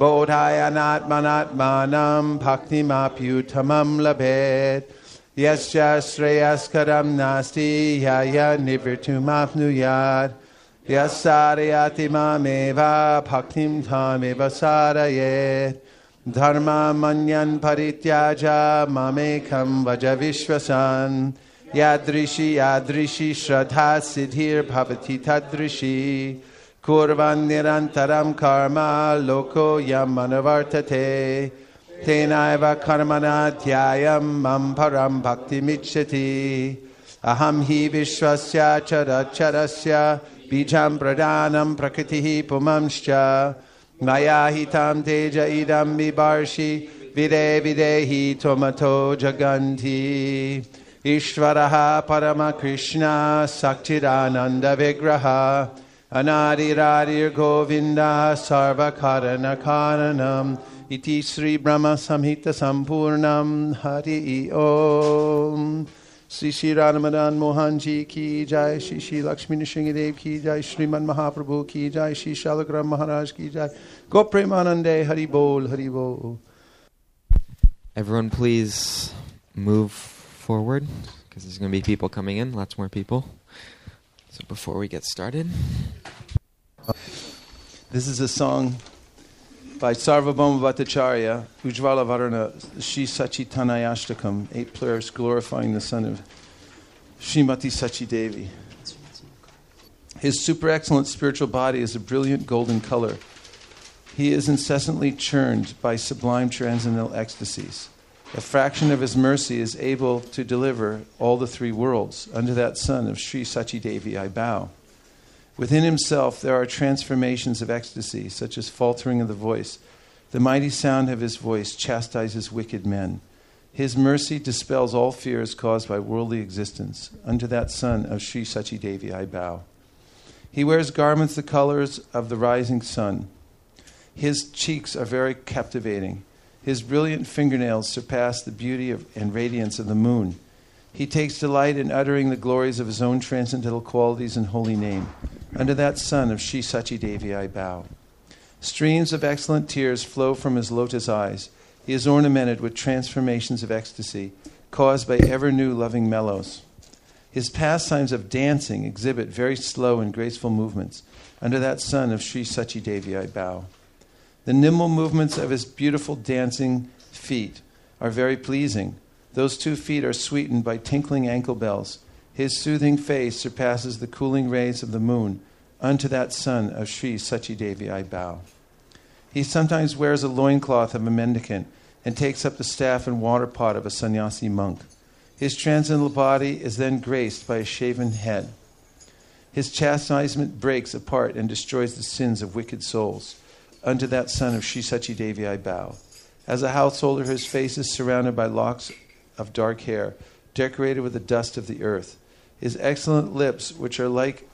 Bodhayanatmanatmanam bhaktimapyutamam labhet Yasya sreyaskaram nasti yaya nivirtumapnuyat Yasarayati mameva bhaktim tameva sarayet Dharma manyan parityaja mamekam vaja vishwasan Yadrishi yadrishi shraddha siddhir bhavati tadrishi Kurvan nirantaram karma loko yam manavartate Tenaiva karmana dhyayam mam param bhakti micchati Aham hi vishwasya characharasya bijam pradhanam prakritihi pumamscha Maya hitam teja idam bibarshi vide videhi tomato jaganti Ishvaraha Parama Krishna Sakchidananda Vigraha Anadiradir Govinda Sarva Karana Karanam Iti Sri Brahma Samhita Sampurnam Hari Om Sri Sri Radhamadan Mohan Ji Ki Jai, Sri Sri Lakshmi Nrsingadev Ki Jai, Sriman Mahaprabhu Ki Jai, Sri Shalagram Maharaj Ki Jai, Go Premanande Hari Bol, Hari Bol. Everyone please move forward, because there's going to be people coming in, lots more people. So before we get started. This is a song by Sarvabhauma Bhattacharya, Ujjvala Varana, Shri Sachitanayashtakam, eight prayers glorifying the son of Srimati Sachi Devi. His super excellent spiritual body is a brilliant golden color. He is incessantly churned by sublime transcendental ecstasies. A fraction of his mercy is able to deliver all the three worlds. Unto that son of Sri Sachi Devi I bow. Within himself there are transformations of ecstasy, such as faltering of the voice. The mighty sound of his voice chastises wicked men. His mercy dispels all fears caused by worldly existence. Unto that son of Sri Sachi Devi I bow. He wears garments the colors of the rising sun. His cheeks are very captivating. His brilliant fingernails surpass the beauty of, and radiance of the moon. He takes delight in uttering the glories of his own transcendental qualities and holy name. Unto that son of Sri Sachi Devi I bow. Streams of excellent tears flow from his lotus eyes. He is ornamented with transformations of ecstasy, caused by ever new loving mellows. His pastimes of dancing exhibit very slow and graceful movements. Unto that son of Sri Sachi Devi I bow. The nimble movements of his beautiful dancing feet are very pleasing. Those two feet are sweetened by tinkling ankle bells. His soothing face surpasses the cooling rays of the moon. Unto that son of Sri Sachi Devi I bow. He sometimes wears a loincloth of a mendicant and takes up the staff and water pot of a sannyasi monk. His transcendental body is then graced by a shaven head. His chastisement breaks apart and destroys the sins of wicked souls. Unto that son of Sri Sachi Devi I bow. As a householder, his face is surrounded by locks of dark hair, decorated with the dust of the earth. His excellent lips, which are like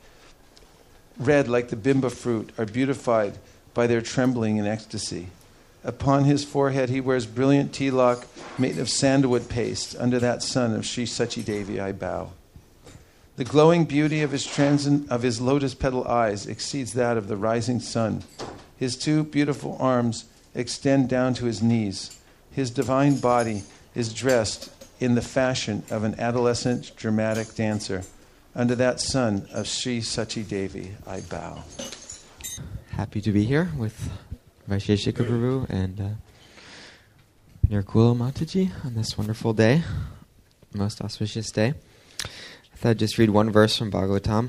red like the bimba fruit, are beautified by their trembling in ecstasy. Upon his forehead he wears brilliant tilak made of sandalwood paste. Unto that son of Sri Sachi Devi I bow. The glowing beauty of his transcend- of his lotus petal eyes exceeds that of the rising sun. His two beautiful arms extend down to his knees. His divine body is dressed in the fashion of an adolescent dramatic dancer. Unto that son of Sri Sachi Devi I bow. Happy to be here with Vaisheshika Prabhu and uh, Nirkula Mataji on this wonderful day, most auspicious day. I thought I'd just read one verse from Bhagavatam,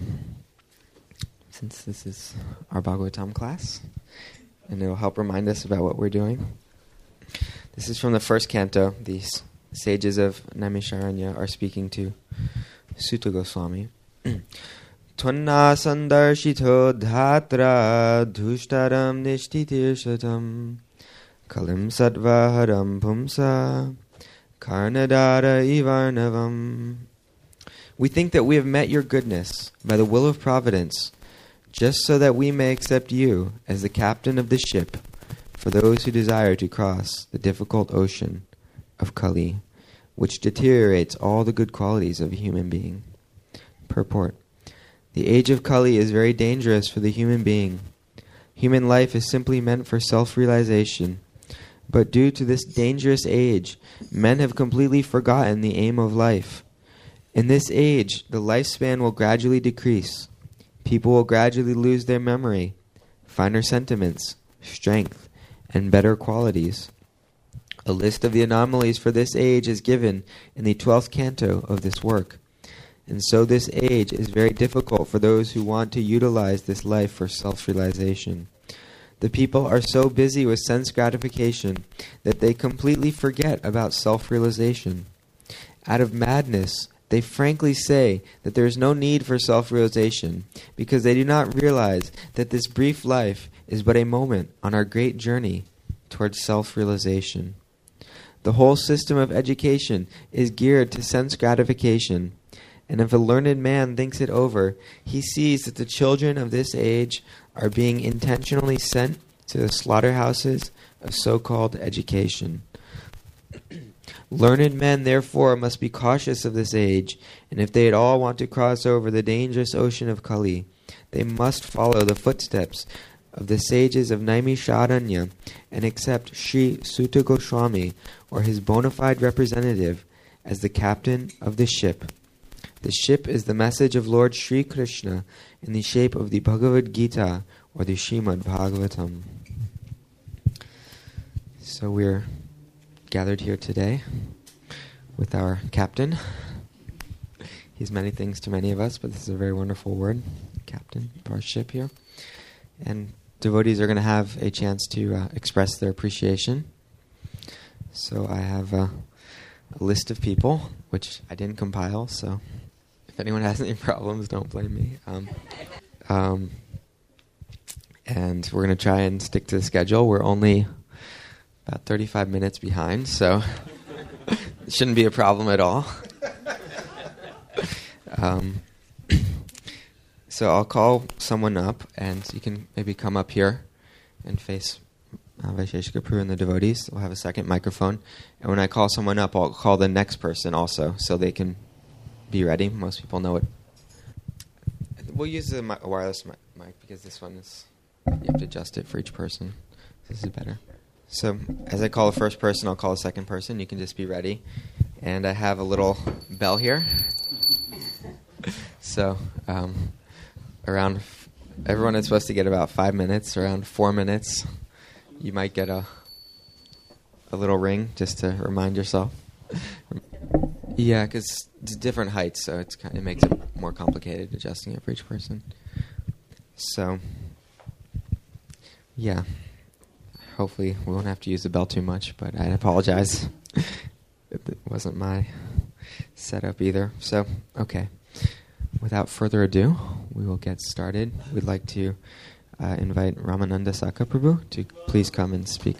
since this is our Bhagavatam class, and it will help remind us about what we're doing. This is from the first canto. These sages of Naimisharanya are speaking to Sutta Goswami. Tvanna sandarshito dhatra dhushtaram nishtitirshatam kalim sattvaharam pumsa karnadara ivarnavam. We think that we have met your goodness by the will of providence, just so that we may accept you as the captain of the ship for those who desire to cross the difficult ocean of Kali, which deteriorates all the good qualities of a human being. Purport. The age of Kali is very dangerous for the human being. Human life is simply meant for self-realization. But due to this dangerous age, men have completely forgotten the aim of life. In this age, the lifespan will gradually decrease. People will gradually lose their memory, finer sentiments, strength, and better qualities. A list of the anomalies for this age is given in the twelfth canto of this work. And so this age is very difficult for those who want to utilize this life for self-realization. The people are so busy with sense gratification that they completely forget about self-realization. Out of madness, they frankly say that there is no need for self-realization because they do not realize that this brief life is but a moment on our great journey towards self-realization. The whole system of education is geared to sense gratification. And if a learned man thinks it over, he sees that the children of this age are being intentionally sent to the slaughterhouses of so-called education. Learned men, therefore, must be cautious of this age, and if they at all want to cross over the dangerous ocean of Kali, they must follow the footsteps of the sages of Naimisharanya and accept Sri Sutta Goswami or his bona fide representative as the captain of the ship. The ship is the message of Lord Sri Krishna in the shape of the Bhagavad Gita or the Srimad Bhagavatam. So we're gathered here today with our captain. He's many things to many of us, but this is a very wonderful word, captain of our ship here. And devotees are going to have a chance to uh, express their appreciation. So I have uh, a list of people, which I didn't compile, so if anyone has any problems, don't blame me. Um, um, and we're going to try and stick to the schedule. We're only about thirty-five minutes behind, so it shouldn't be a problem at all. Um, so I'll call someone up, and you can maybe come up here and face uh, Vaisheshika Prabhu and the devotees. We'll have a second microphone. And when I call someone up, I'll call the next person also, so they can be ready. Most people know it. We'll use the mi- wireless mic, mic because this one is, you have to adjust it for each person. This is better. So as I call the first person, I'll call the second person. You can just be ready. And I have a little bell here. So um, around, f- everyone is supposed to get about five minutes. Around four minutes, you might get a a little ring just to remind yourself. Yeah, because it's different heights, so it's kind of, it makes it more complicated adjusting it for each person. So, yeah. Hopefully we won't have to use the bell too much, but I apologize. It wasn't my setup either. So, okay. Without further ado, we will get started. We'd like to uh, invite Ramananda Saka Prabhu to please come and speak.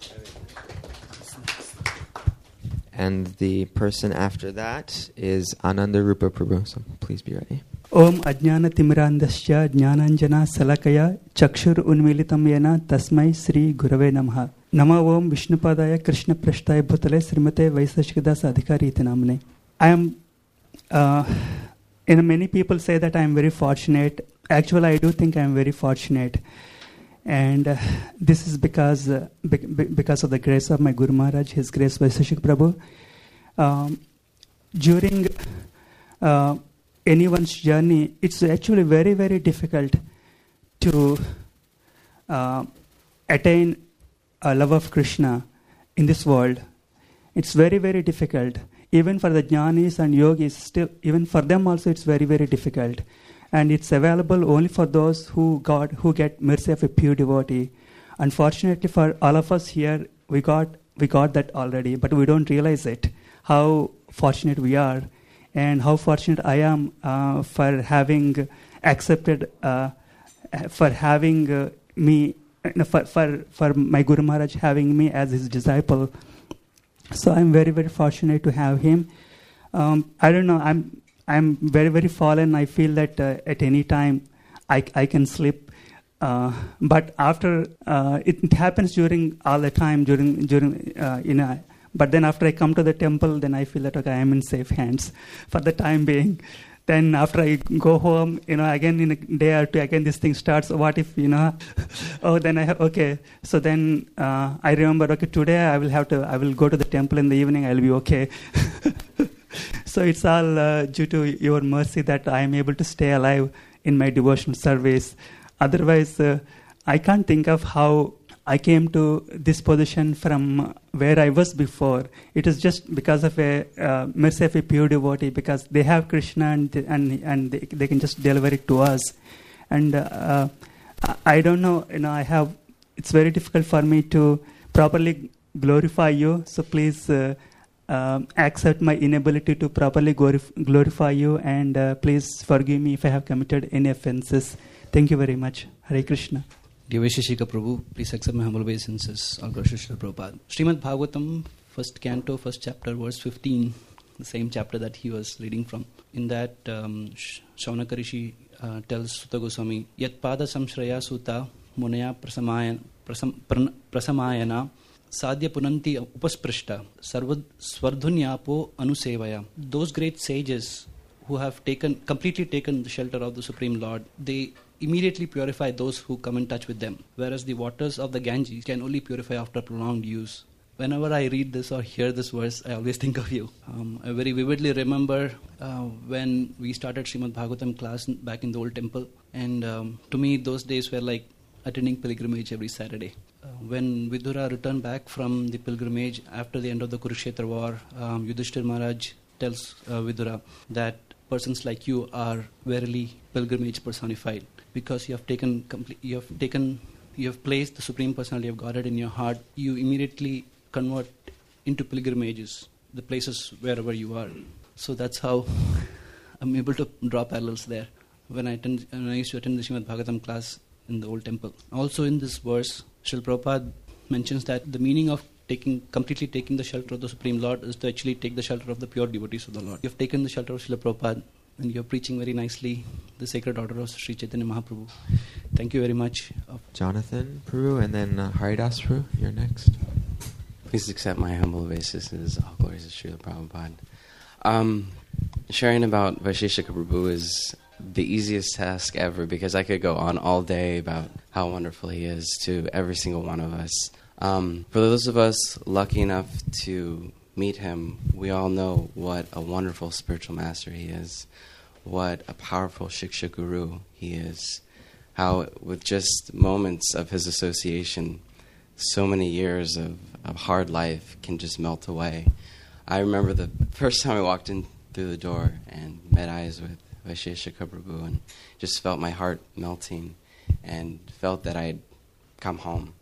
And the person after that is Ananda Rupa Prabhu, so please be ready. Om Ajnana Timirandasya Jnananjana Salakaya Chakshur Unmilitam Yena Tasmai Sri Gurave Namaha. Nama Om Vishnupadaya Krishna Prashtaya Bhutale Srimate Vaisashikadas Adhikari Namne. I am, uh, you know, many people say that I am very fortunate. Actually, I do think I am very fortunate. And uh, this is because uh, be- be- because of the grace of my Guru Maharaj, His Grace Vaiseshika Prabhu. Um, during uh, anyone's journey, it's actually very, very difficult to uh, attain a love of Krishna in this world. It's very, very difficult. Even for the jnanis and yogis, still, even for them also, it's very, very difficult. And it's available only for those who got who get mercy of a pure devotee. Unfortunately, for all of us here, we got we got that already, but we don't realize it. How fortunate we are, and how fortunate I am uh, for having accepted, uh, for having uh, me, for, for for my Guru Maharaj having me as his disciple. So I'm very very fortunate to have him. Um, I don't know. I'm. I'm very, very fallen. I feel that uh, at any time I, I can slip. Uh, but after, uh, it, it happens during all the time, during, during uh, you know, but then after I come to the temple, then I feel that, okay, I am in safe hands for the time being. Then after I go home, you know, again in a day or two, again this thing starts. What if, you know, oh, then I have, okay. So then uh, I remember, okay, today I will have to, I will go to the temple in the evening, I will be okay. So it's all uh, due to your mercy that I am able to stay alive in my devotional service. Otherwise, uh, I can't think of how I came to this position from where I was before. It is just because of a uh, mercy of a pure devotee, because they have Krishna and and and they, they can just deliver it to us. And uh, I don't know, you know, I have. It's very difficult for me to properly glorify you. So please. Uh, Um, accept my inability to properly glorif- glorify you, and uh, please forgive me if I have committed any offenses. Thank you very much. Hare Krishna. Dear Vaisheshika Prabhu, please accept my humble obeisances. All glory to Srila Prabhupada. Srimad Bhagavatam, first canto, first chapter, verse fifteen, the same chapter that he was reading from. In that, um, Shaunaka Rishi uh, tells Sutta Goswami, Yat pada samshraya sutta munaya prasamayana, prasam, pran, prasamayana sadhya punanti upasprishta sarvad swardhunyapo anusevaya. Those great sages who have taken completely taken the shelter of the Supreme Lord, they immediately purify those who come in touch with them, whereas the waters of the Ganges can only purify after prolonged use. Whenever I read this or hear this verse, I always think of you. Um, I very vividly remember uh, when we started Srimad Bhagavatam class back in the old temple, and um, to me those days were like attending pilgrimage every Saturday. Uh, when Vidura returned back from the pilgrimage after the end of the Kurukshetra war, um, Yudhishthir Maharaj tells uh, Vidura that persons like you are verily pilgrimage personified, because you have taken complete, you have taken, you have placed the Supreme Personality of Godhead in your heart. You immediately convert into pilgrimages, the places wherever you are. So that's how I'm able to draw parallels there. When I, attend, when I used to attend the Srimad Bhagavatam class in the old temple. Also in this verse, Srila Prabhupada mentions that the meaning of taking completely taking the shelter of the Supreme Lord is to actually take the shelter of the pure devotees of the Lord. You have taken the shelter of Srila Prabhupada, and you're preaching very nicely the sacred order of Sri Chaitanya Mahaprabhu. Thank you very much. Jonathan Prabhu, and then uh, Haridas Prabhu, you're next. Please accept my humble obeisances. All glories to Srila Prabhupada. Um, sharing about Vaisheshika Prabhu is the easiest task ever, because I could go on all day about how wonderful he is to every single one of us. Um, for those of us lucky enough to meet him, we all know what a wonderful spiritual master he is, what a powerful Shiksha Guru he is, how with just moments of his association, so many years of, of hard life can just melt away. I remember the first time I walked in through the door and met eyes with Vaisheshika Prabhu and just felt my heart melting and felt that I'd come home.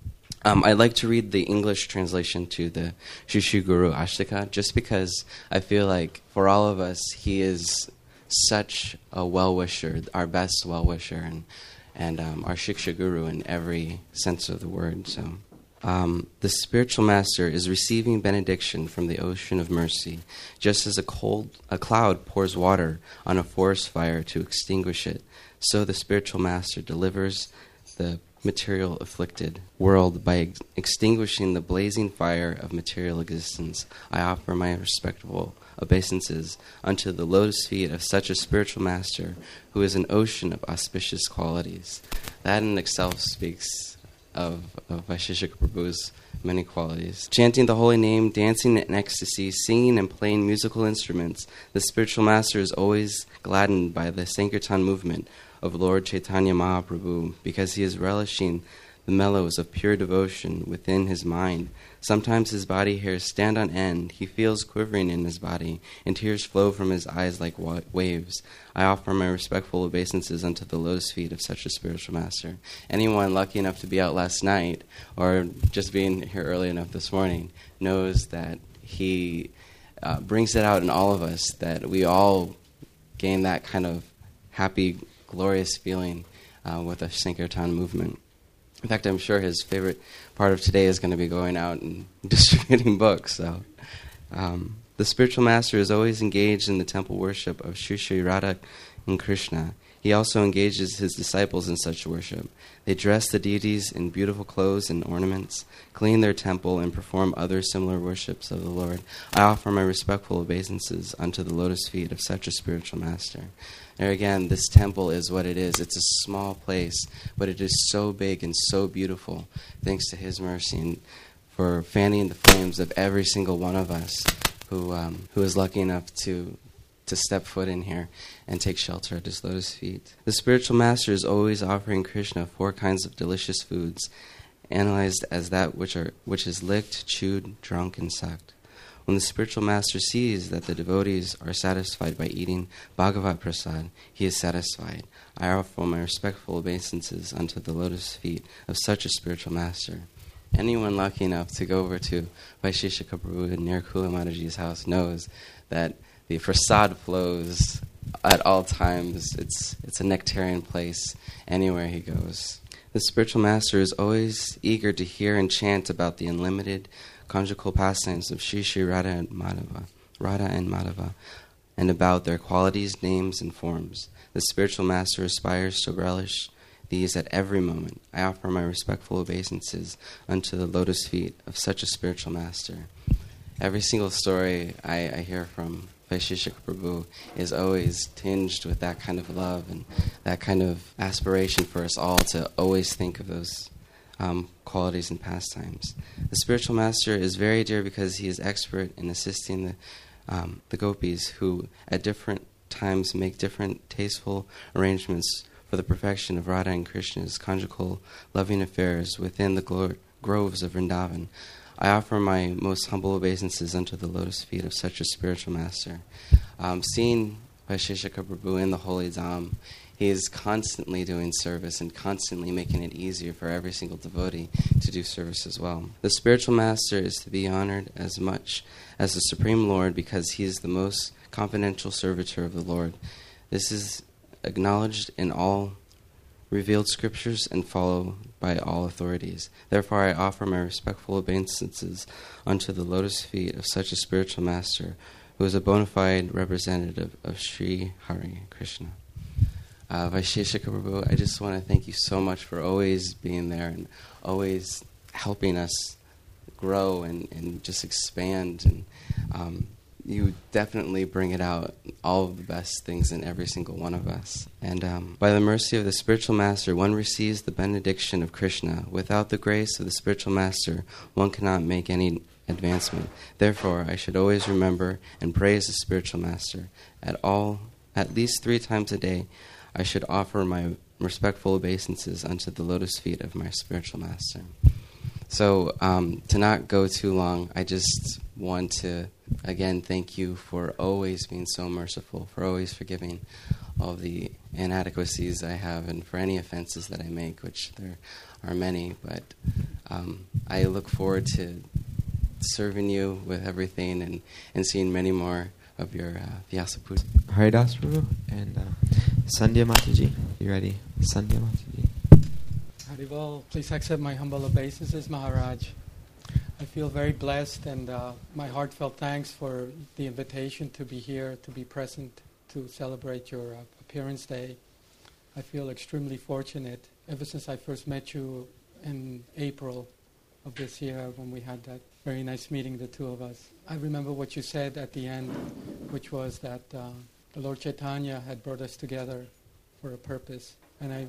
Um, I'd like to read the English translation to the Shri Shri Guru Ashtaka, just because I feel like for all of us, he is such a well-wisher, our best well-wisher, and and um, our Shiksha Guru in every sense of the word. So, um, the spiritual master is receiving benediction from the ocean of mercy, just as a cold a cloud pours water on a forest fire to extinguish it. So the spiritual master delivers the material afflicted world by ex- extinguishing the blazing fire of material existence. I offer my respectful obeisances unto the lotus feet of such a spiritual master who is an ocean of auspicious qualities. That in itself speaks of, of Vaisheshika Prabhu's many qualities. Chanting the holy name, dancing in ecstasy, singing and playing musical instruments, the spiritual master is always gladdened by the Sankirtan movement of Lord Chaitanya Mahaprabhu, because he is relishing the mellows of pure devotion within his mind. Sometimes his body hairs stand on end, he feels quivering in his body, and tears flow from his eyes like wa- waves. I offer my respectful obeisances unto the lotus feet of such a spiritual master. Anyone lucky enough to be out last night, or just being here early enough this morning, knows that he uh, brings it out in all of us, that we all gain that kind of happy, glorious feeling uh, with the Sankirtan movement. In fact, I'm sure his favorite part of today is going to be going out and distributing books. So, um, the spiritual master is always engaged in the temple worship of Sri Sri Radha and Krishna. He also engages his disciples in such worship. They dress the deities in beautiful clothes and ornaments, clean their temple, and perform other similar worships of the Lord. I offer my respectful obeisances unto the lotus feet of such a spiritual master. There again, this temple is what it is. It's a small place, but it is so big and so beautiful, thanks to his mercy and for fanning the flames of every single one of us who um, who is lucky enough to to step foot in here and take shelter at his lotus feet. The spiritual master is always offering Krishna four kinds of delicious foods, analyzed as that which are which is licked, chewed, drunk, and sucked. When the spiritual master sees that the devotees are satisfied by eating Bhagavat Prasad, he is satisfied. I offer my respectful obeisances unto the lotus feet of such a spiritual master. Anyone lucky enough to go over to Vaisheshika Prabhu near Kula Mataji's house knows that the prasad flows at all times. It's it's a nectarian place anywhere he goes. The spiritual master is always eager to hear and chant about the unlimited conjugal pastimes of Sri Sri Radha and Madhava, Radha and Madhava, and about their qualities, names, and forms. The spiritual master aspires to relish these at every moment. I offer my respectful obeisances unto the lotus feet of such a spiritual master. Every single story I, I hear from Vaisheshika Prabhu is always tinged with that kind of love and that kind of aspiration for us all to always think of those um, qualities and pastimes. The spiritual master is very dear because he is expert in assisting the, um, the gopis who at different times make different tasteful arrangements for the perfection of Radha and Krishna's conjugal loving affairs within the glo- groves of Vrindavan. I offer my most humble obeisances unto the lotus feet of such a spiritual master. Um, seeing Vaisheshika Prabhu in the Holy Dham, he is constantly doing service and constantly making it easier for every single devotee to do service as well. The spiritual master is to be honored as much as the Supreme Lord because he is the most confidential servitor of the Lord. This is acknowledged in all revealed scriptures and followed by all authorities. Therefore, I offer my respectful obeisances unto the lotus feet of such a spiritual master who is a bona fide representative of Sri Hari Krishna. Uh, Vaisheshika Prabhu, I just want to thank you so much for always being there and always helping us grow and, and just expand. And um, you definitely bring it out, all of the best things in every single one of us. And um, by the mercy of the spiritual master, one receives the benediction of Krishna. Without the grace of the spiritual master, one cannot make any advancement. Therefore, I should always remember and praise the spiritual master. At all, at least three times a day, I should offer my respectful obeisances unto the lotus feet of my spiritual master. So, um, to not go too long, I just want to, again, thank you for always being so merciful, for always forgiving all the inadequacies I have and for any offenses that I make, which there are many. But um, I look forward to serving you with everything and, and seeing many more of your uh, Vyasa Puja. Haridas Prabhu and uh, Sandhya Mataji. You ready? Sandhya Mataji. Haribol, please accept my humble obeisances, Maharaj. I feel very blessed, and uh, my heartfelt thanks for the invitation to be here, to be present, to celebrate your uh, appearance day. I feel extremely fortunate. Ever since I first met you in April of this year, when we had that very nice meeting, the two of us, I remember what you said at the end, which was that uh, the Lord Chaitanya had brought us together for a purpose. And I,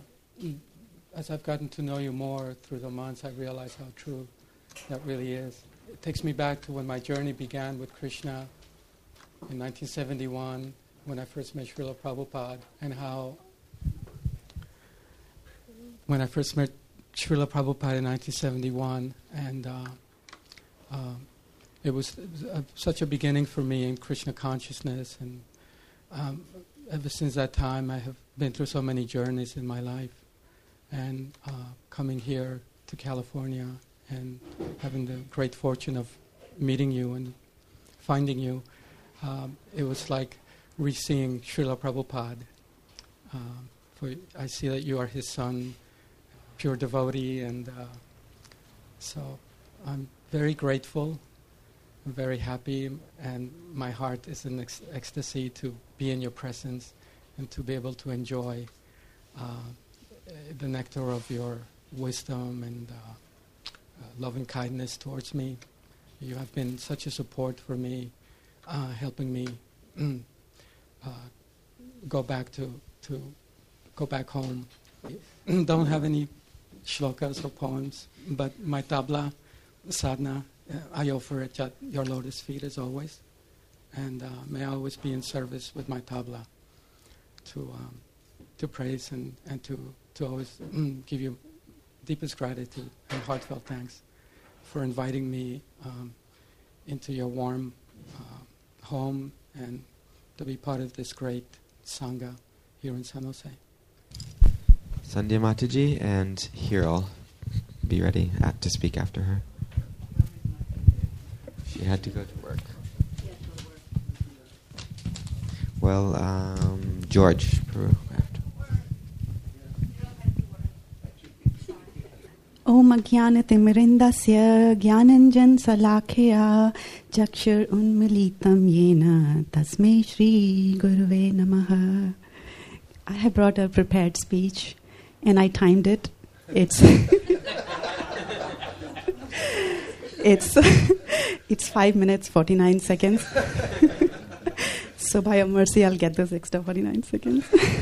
as I've gotten to know you more through the months, I realize how true that really is. It takes me back to when my journey began with Krishna in nineteen seventy-one, when I first met Srila Prabhupada, and how when I first met Srila Prabhupada in nineteen seventy-one, and uh, uh, it was uh, such a beginning for me in Krishna consciousness, and um, ever since that time I have been through so many journeys in my life, and uh, coming here to California and having the great fortune of meeting you and finding you, um, it was like re-seeing Srila Prabhupada. Um, for I see that you are his son, pure devotee, and uh, so I'm very grateful, I'm very happy, and my heart is in ex- ecstasy to be in your presence and to be able to enjoy uh, the nectar of your wisdom and uh, uh, loving kindness towards me. You have been such a support for me, uh, helping me uh, go back to, to go back home. Don't have any shlokas or poems, but my tabla, sadhana, uh, I offer it at your lotus feet as always. And uh, may I always be in service with my tabla to um, to praise and, and to, to always mm, give you deepest gratitude and heartfelt thanks for inviting me um, into your warm uh, home and to be part of this great Sangha here in San Jose. Sandhya Mataji and Hiro, be ready at, to speak after her. She had to go to work. Well, um, George, Peru, after. Omagyanatimirindasya Gyananjan Salakaya Chakshur Unmilitam Yena Tasmai Shri Guruve Namaha. I have brought a prepared speech and I timed it. It's it's it's five minutes forty-nine seconds. So by your mercy, I'll get those extra forty-nine seconds.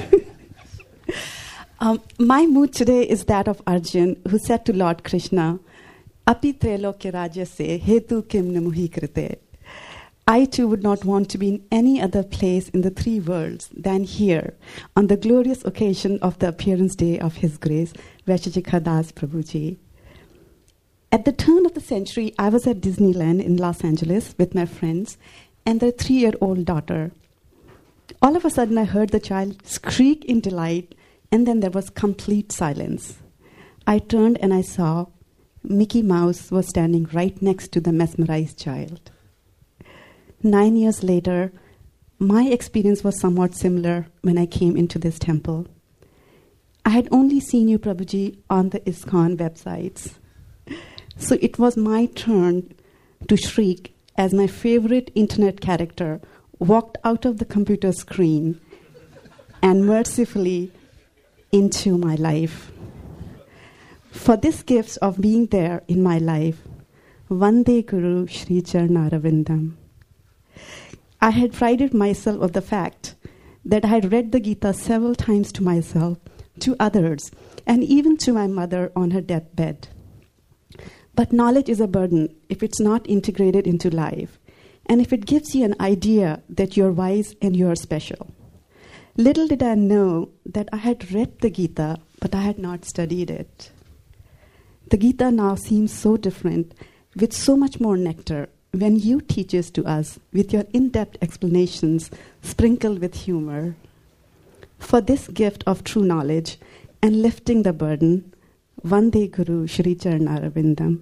um, my mood today is that of Arjun, who said to Lord Krishna, Api Trailokya Raja se hetu kim namuhi krite. I too would not want to be in any other place in the three worlds than here, on the glorious occasion of the appearance day of His Grace, Vaishajika Das Prabhuji. At the turn of the century, I was at Disneyland in Los Angeles with my friends and their three-year-old daughter. All of a sudden, I heard the child shriek in delight, and then there was complete silence. I turned and I saw Mickey Mouse was standing right next to the mesmerized child. Nine years later, my experience was somewhat similar when I came into this temple. I had only seen you, Prabhuji, on the ISKCON websites. So it was my turn to shriek as my favorite internet character walked out of the computer screen and mercifully into my life. For this gift of being there in my life, Vande Guru Shri Charnaravindam. I had prided myself of the fact that I had read the Gita several times to myself, to others, and even to my mother on her deathbed. But knowledge is a burden if it's not integrated into life, and if it gives you an idea that you're wise and you're special. Little did I know that I had read the Gita, but I had not studied it. The Gita now seems so different, with so much more nectar, when you teach it to us with your in-depth explanations sprinkled with humor. For this gift of true knowledge and lifting the burden, Vande Guru Shri Charnaravindam.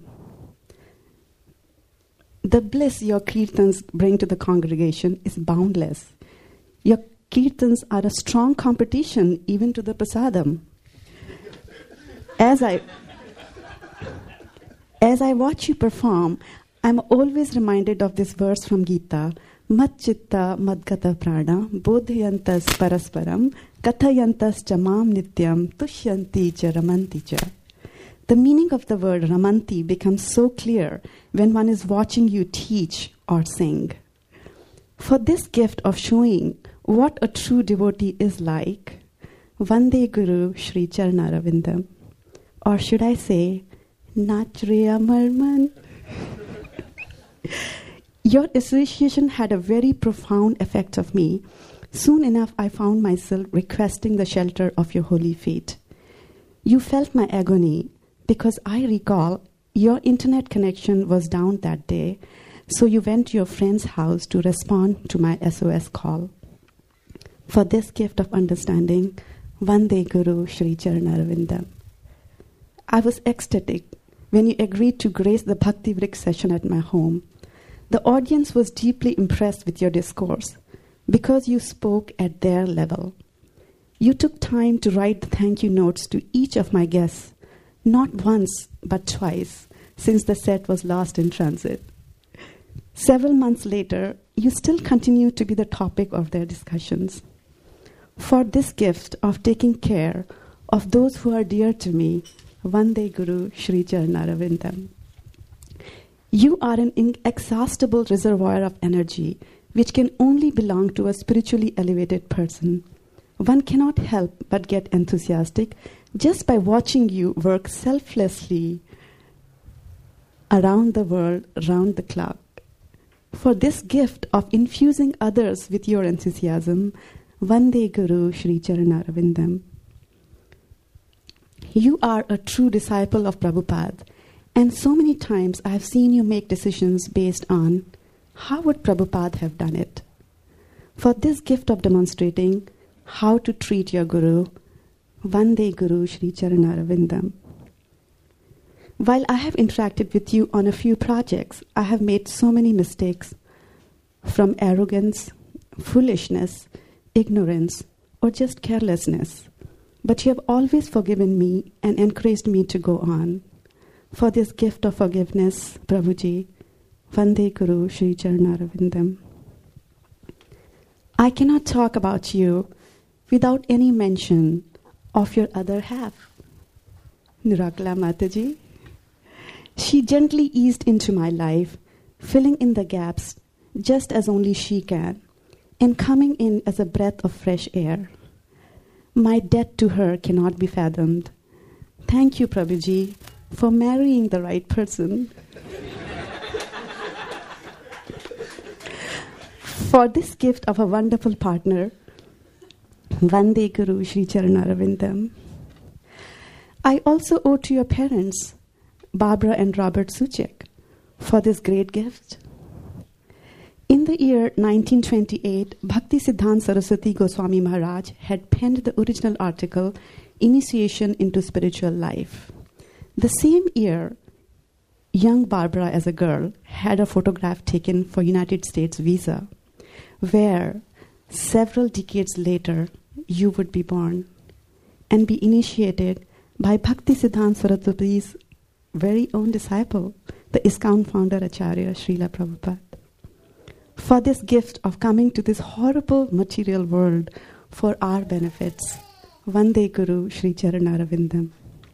The bliss your kirtans bring to the congregation is boundless. Your kirtans are a strong competition even to the prasadam. As I, as I watch you perform, I'm always reminded of this verse from Gita, Mat chitta madgata prana bodhayantas parasparam kathayantas chamam nityam tushyanti cha ramanti cha. The meaning of the word ramanti becomes so clear when one is watching you teach or sing. For this gift of showing what a true devotee is like, Vande Guru Shri Charnaravindam. Or should I say, Nachriya Marman? Your association had a very profound effect of me. Soon enough, I found myself requesting the shelter of your holy feet. You felt my agony because I recall your internet connection was down that day, so you went to your friend's house to respond to my S O S call. For this gift of understanding, Vande Guru Shri Charnaravindam. I was ecstatic when you agreed to grace the Bhakti Vriks session at my home. The audience was deeply impressed with your discourse because you spoke at their level. You took time to write the thank you notes to each of my guests, not once but twice, since the set was lost in transit. Several months later, you still continue to be the topic of their discussions. For this gift of taking care of those who are dear to me, Vande Guru Shri Charnaravindam. You are an inexhaustible reservoir of energy which can only belong to a spiritually elevated person. One cannot help but get enthusiastic just by watching you work selflessly around the world, round the clock. For this gift of infusing others with your enthusiasm, Vande Guru Shri Charnaravindam. You are a true disciple of Prabhupada, and so many times I have seen you make decisions based on how would Prabhupada have done it. For this gift of demonstrating how to treat your Guru, Vande Guru Shri Charnaravindam. While I have interacted with you on a few projects, I have made so many mistakes, from arrogance, foolishness, ignorance, or just carelessness. But you have always forgiven me and encouraged me to go on. For this gift of forgiveness, Prabhuji, Vande Guru Shri Charanaravindam. I cannot talk about you without any mention of your other half, Nirakala Mataji. She gently eased into my life, filling in the gaps just as only she can, and coming in as a breath of fresh air. My debt to her cannot be fathomed. Thank you, Prabhuji, for marrying the right person. For this gift of a wonderful partner, Vande Guru Shri Charanaravindam. I also owe to your parents, Barbara and Robert Suchek, for this great gift. In the year nineteen twenty-eight, Bhakti Siddhanta Saraswati Goswami Maharaj had penned the original article, Initiation into Spiritual Life. The same year, young Barbara as a girl had a photograph taken for United States visa, where several decades later you would be born and be initiated by Bhakti Siddhanta Saraswati's very own disciple, the ISKCON founder Acharya Srila Prabhupada. For this gift of coming to this horrible material world for our benefits, Vande Guru Shri Charanaravindam.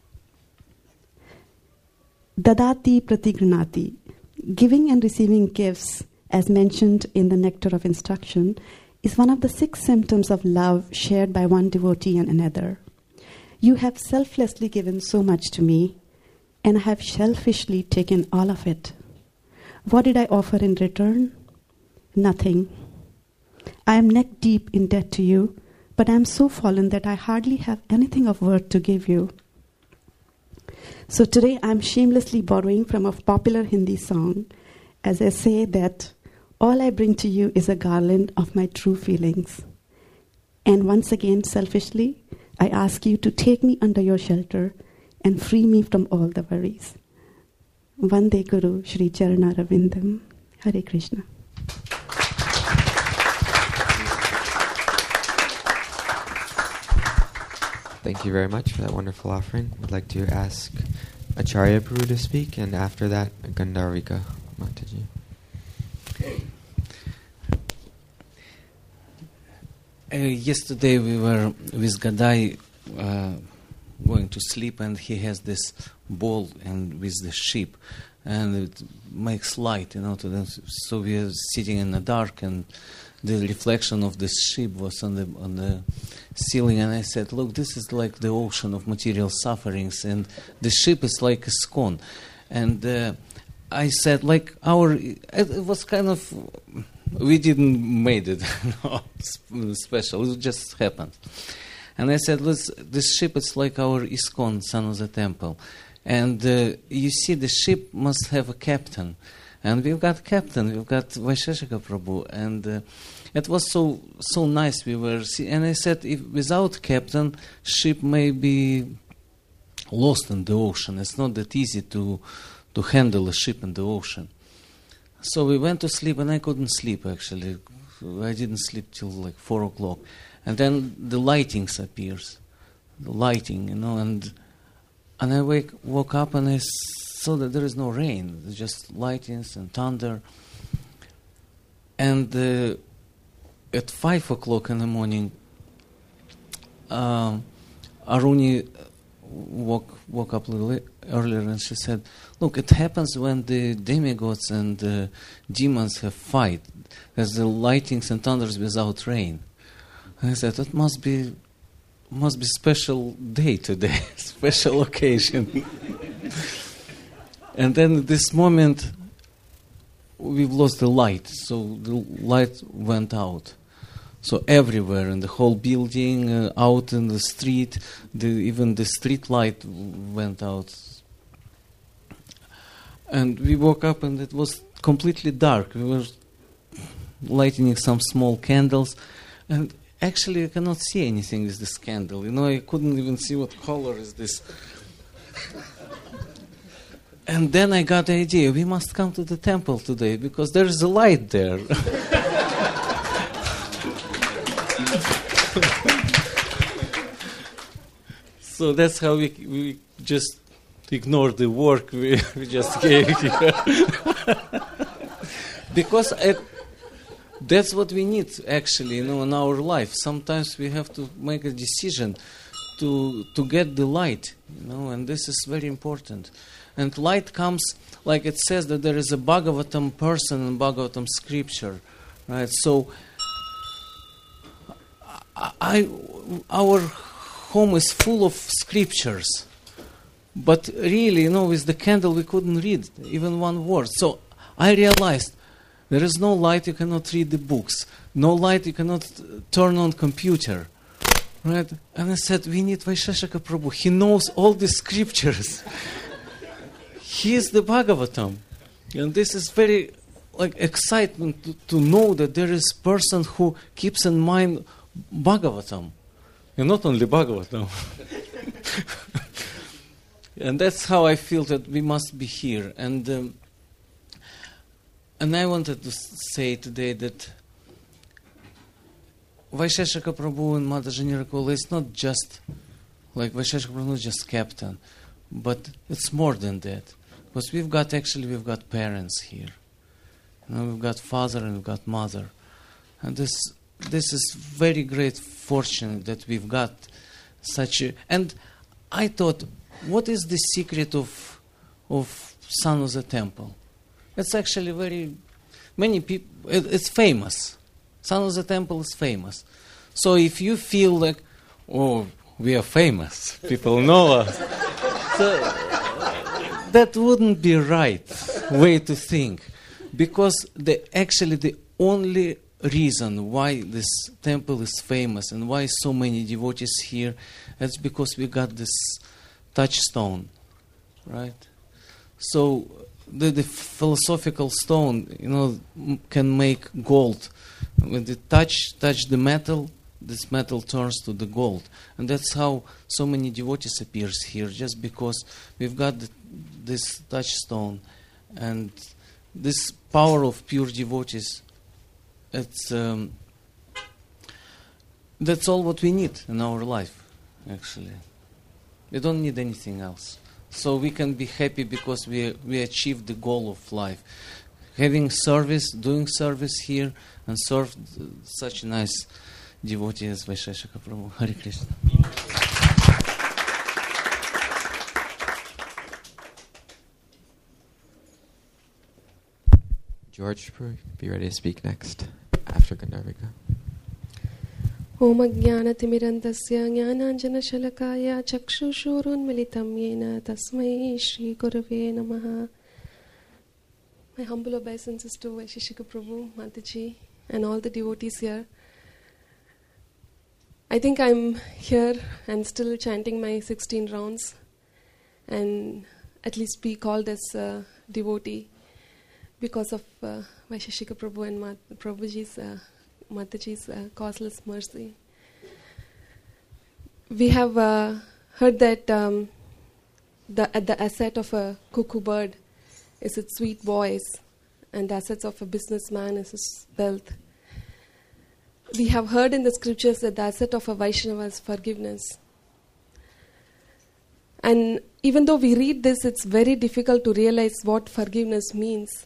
Dadati Pratigranati, giving and receiving gifts, as mentioned in the Nectar of Instruction, is one of the six symptoms of love shared by one devotee and another. You have selflessly given so much to me, and I have selfishly taken all of it. What did I offer in return? Nothing. I am neck deep in debt to you, but I am so fallen that I hardly have anything of worth to give you. So today I am shamelessly borrowing from a popular Hindi song as I say that all I bring to you is a garland of my true feelings. And once again, selfishly, I ask you to take me under your shelter and free me from all the worries. Vande Guru Shri Charanaravindam. Hare Krishna. Thank you very much for that wonderful offering. I'd like to ask Acharya Prabhu to speak, and after that, Gandharvika Mataji. Uh, yesterday we were with Gadai uh, going to sleep, and he has this ball and with the sheep, and it makes light, you know, to them. So we are sitting in the dark, and the reflection of the sheep was on the on the ceiling, and I said, "Look, this is like the ocean of material sufferings, and the sheep is like a scone." And uh, I said, like our, it, it was kind of, we didn't made it no, special. It just happened. And I said, let's, this ship is like our ISKCON, son of the temple. And uh, you see, the ship must have a captain. And we've got captain, we've got Vaisheshika Prabhu. And uh, it was so so nice. We were, see, and I said, if without captain, ship may be lost in the ocean. It's not that easy to to handle a ship in the ocean. So we went to sleep, and I couldn't sleep, actually. I didn't sleep till like four o'clock. And then the lightings appears, the lighting, you know, and and I wake, woke up, and I saw that there is no rain, there's just lightings and thunder. And uh, at five o'clock in the morning, um, Aruni woke, woke up a little earlier, and she said, look, it happens when the demigods and the demons have fight. There's the lightings and thunders without rain. And I said, that must be must be special day today, special occasion. And then at this moment, we've lost the light, so the light went out. So everywhere in the whole building, uh, out in the street, the, even the street light went out. And we woke up, and it was completely dark. We were lighting some small candles, and actually I cannot see anything with this candle. You know, I couldn't even see what color is this. And then I got the idea, we must come to the temple today, because there is a light there. So that's how we we just ignore the work we, we just gave here. Because it, that's what we need, actually, you know, in our life. Sometimes we have to make a decision to to get the light, you know, and this is very important. And light comes, like it says that there is a Bhagavatam person in Bhagavatam scripture, right? So, I, our home is full of scriptures, but really, you know, with the candle we couldn't read even one word. So I realized there is no light, you cannot read the books. No light, you cannot turn on computer. Right? And I said, we need Vaisheshika Prabhu. He knows all the scriptures. He is the Bhagavatam. And this is very like excitement to, to know that there is a person who keeps in mind Bhagavatam. And not only Bhagavatam. And that's how I feel that we must be here. And um, and I wanted to say today that Vaisheshika Prabhu and Mataji Nirakola is not just like Vaisheshika Prabhu is just captain, but it's more than that. Because we've got actually we've got parents here. You know, we've got father and we've got mother. And this this is very great fortune that we've got such a, and I thought, what is the secret of of Son of the Temple? It's actually very many people it, it's famous. Son of the Temple is famous. So if you feel like, oh, we are famous, people know us, so that wouldn't be right way to think. Because the actually the only reason why this temple is famous and why so many devotees here, it's because we got this touchstone, right? So the, the philosophical stone, you know, m- can make gold. When they touch touch the metal, this metal turns to the gold, and that's how so many devotees appears here. Just because we've got the, this touchstone, and this power of pure devotees. It's um, that's all what we need in our life. Actually, we don't need anything else. So we can be happy because we we achieved the goal of life. Having service, doing service here, and serve such a nice devotee as Vaisheshika Prabhu. Hare Krishna. George, be ready to speak next after Gandharvika. Om Ajnanatimirandasya Jnananjanashalakaya Chakshushoronmilitam Yena Tasmai Shri Gurave Namaha. My humble obeisances to Vaisheshika Prabhu, Mataji, and all the devotees here. I think I'm here and still chanting my sixteen rounds and at least be called as a devotee because of uh, Vaisheshika Prabhu and Mat- Prabhuji's, uh, Mataji's uh, causeless mercy. We have uh, heard that um, the, uh, the asset of a cuckoo bird is its sweet voice, and the assets of a businessman is his wealth. We have heard in the scriptures that the asset of a Vaishnava is forgiveness. And even though we read this, it's very difficult to realize what forgiveness means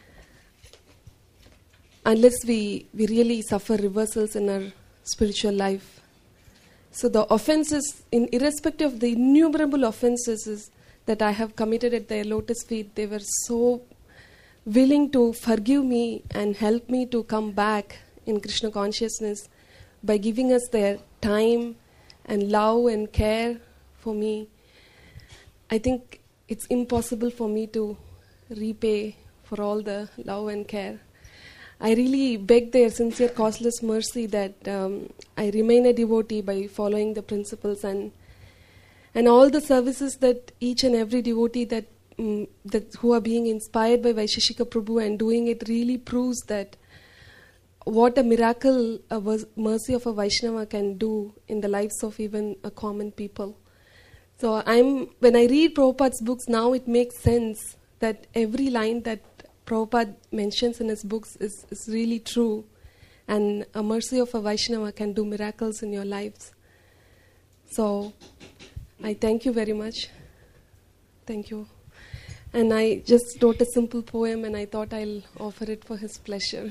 unless we, we really suffer reversals in our spiritual life. So the offenses, in, irrespective of the innumerable offenses is, that I have committed at their lotus feet, they were so willing to forgive me and help me to come back in Krishna consciousness by giving us their time and love and care for me. I think it's impossible for me to repay for all the love and care. I really beg their sincere, causeless mercy that um, I remain a devotee by following the principles and and all the services that each and every devotee that um, that who are being inspired by Vaisheshika Prabhu and doing it really proves that what a miracle a was- mercy of a Vaishnava can do in the lives of even a common people. So I'm when I read Prabhupada's books now, it makes sense that every line that Prabhupada mentions in his books is, is really true, and a mercy of a Vaishnava can do miracles in your lives. So I thank you very much. Thank you. And I just wrote a simple poem and I thought I'll offer it for his pleasure.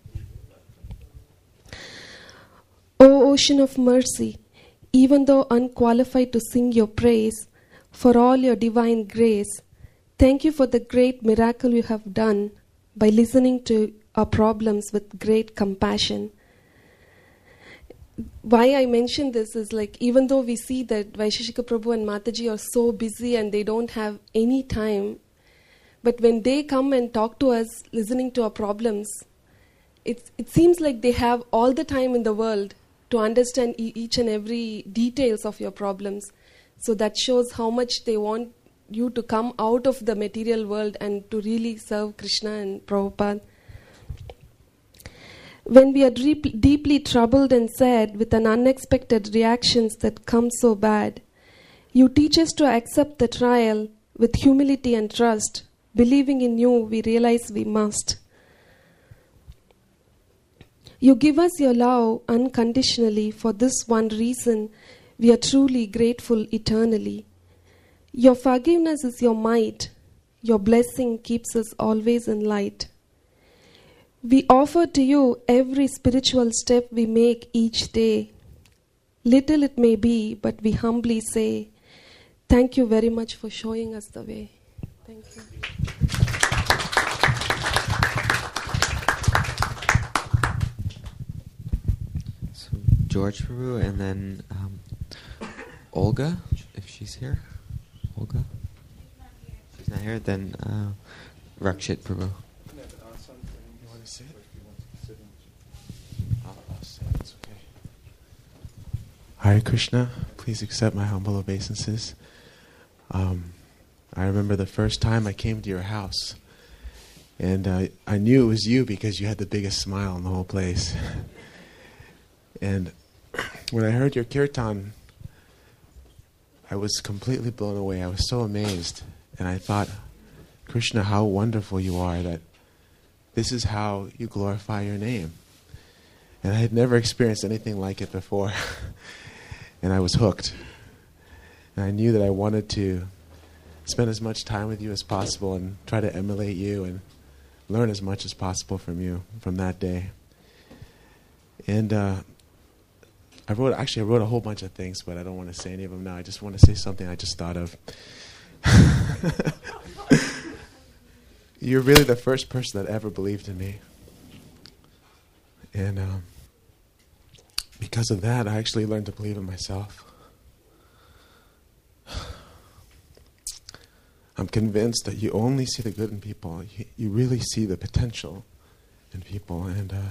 O ocean of mercy, even though unqualified to sing your praise, for all your divine grace, thank you for the great miracle you have done by listening to our problems with great compassion. Why I mention this is like, even though we see that Vaisheshika Prabhu and Mataji are so busy and they don't have any time, but when they come and talk to us, listening to our problems, it, it seems like they have all the time in the world to understand e- each and every details of your problems. So that shows how much they want you to come out of the material world and to really serve Krishna and Prabhupada. When we are deep, deeply troubled and sad with an unexpected reactions that come so bad, you teach us to accept the trial with humility and trust. Believing in you, we realize we must. You give us your love unconditionally. For this one reason, we are truly grateful eternally. Your forgiveness is your might. Your blessing keeps us always in light. We offer to you every spiritual step we make each day. Little it may be, but we humbly say, thank you very much for showing us the way. Thank you. So George Prabhu, and then um, Olga, if she's here. Olga? She's not here. Then uh, Rakshit Prabhu. You want to sit? I'll, I'll sit. It's okay. Hare Krishna. Please accept my humble obeisances. Um, I remember the first time I came to your house, and uh, I knew it was you because you had the biggest smile in the whole place. And when I heard your kirtan, I was completely blown away. I was so amazed. And I thought, Krishna, how wonderful you are that this is how you glorify your name. And I had never experienced anything like it before. And I was hooked. And I knew that I wanted to spend as much time with you as possible and try to emulate you and learn as much as possible from you from that day. And uh, I wrote, actually I wrote a whole bunch of things, but I don't want to say any of them now. I just want to say something I just thought of. You're really the first person that ever believed in me. And um, because of that, I actually learned to believe in myself. I'm convinced that you only see the good in people. You, you really see the potential in people. And uh,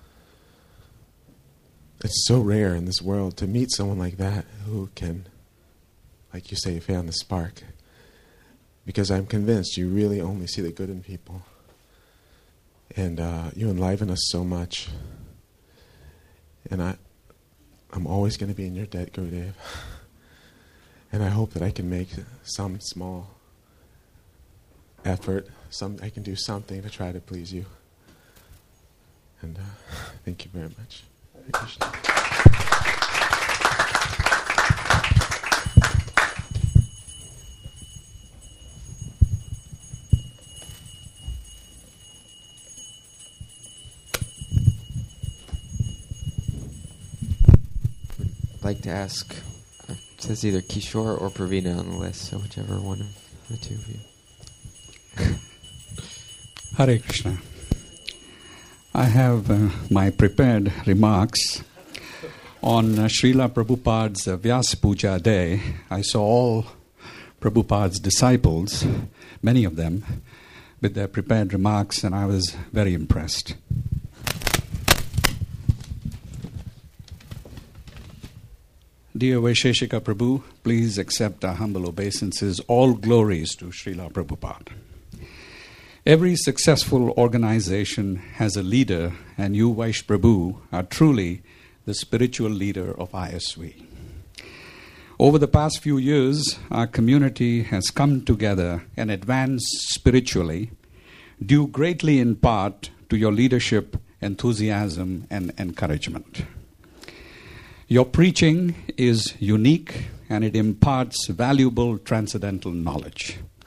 it's so rare in this world to meet someone like that who can, like you say, fan the spark. Because I'm convinced you really only see the good in people. And uh, you enliven us so much. And I, I'm always going to be in your debt, Gurudev. And I hope that I can make some small effort, some I can do something to try to please you. And uh, thank you very much. Hare Krishna. I'd like to ask, uh, it says either Kishore or Pravina on the list, so whichever one of the two of you. Hare Krishna. I have uh, my prepared remarks on uh, Srila Prabhupada's uh, Vyasa Puja day. I saw all Prabhupada's disciples, many of them, with their prepared remarks, and I was very impressed. Dear Vaisheshika Prabhu, please accept our humble obeisances. All glories to Srila Prabhupada. Every successful organization has a leader, and you, Vaish Prabhu, are truly the spiritual leader of I S V. Over the past few years, our community has come together and advanced spiritually, due greatly in part to your leadership, enthusiasm, and encouragement. Your preaching is unique, and it imparts valuable transcendental knowledge.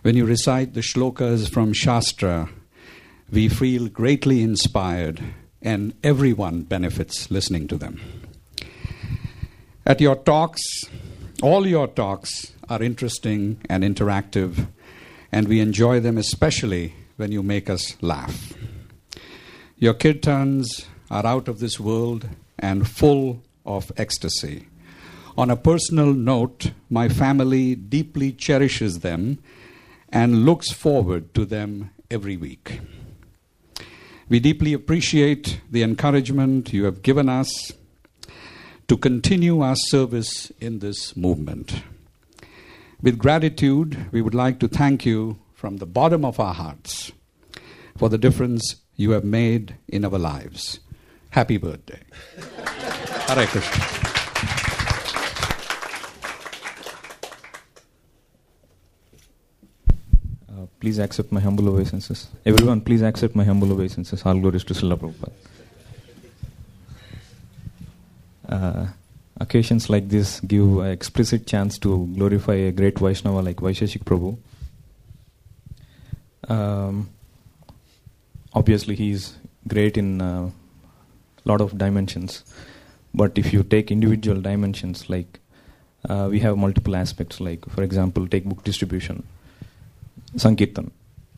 When you recite the shlokas from Shastra, we feel greatly inspired, and everyone benefits listening to them. At your talks, all your talks are interesting and interactive, and we enjoy them especially when you make us laugh. Your kirtans are out of this world and full of ecstasy. On a personal note, my family deeply cherishes them and looks forward to them every week. We deeply appreciate the encouragement you have given us to continue our service in this movement. With gratitude, we would like to thank you from the bottom of our hearts for the difference you have made in our lives. Happy birthday. Hare Krishna. Uh, please accept my humble obeisances. Everyone, please accept my humble obeisances. All glories to Srila Prabhupada. Uh, occasions like this give an explicit chance to glorify a great Vaishnava like Vaisheshik Prabhu. Um, obviously, he is great in a uh, lot of dimensions. But if you take individual dimensions, like uh, we have multiple aspects, like, for example, take book distribution, Sankirtan.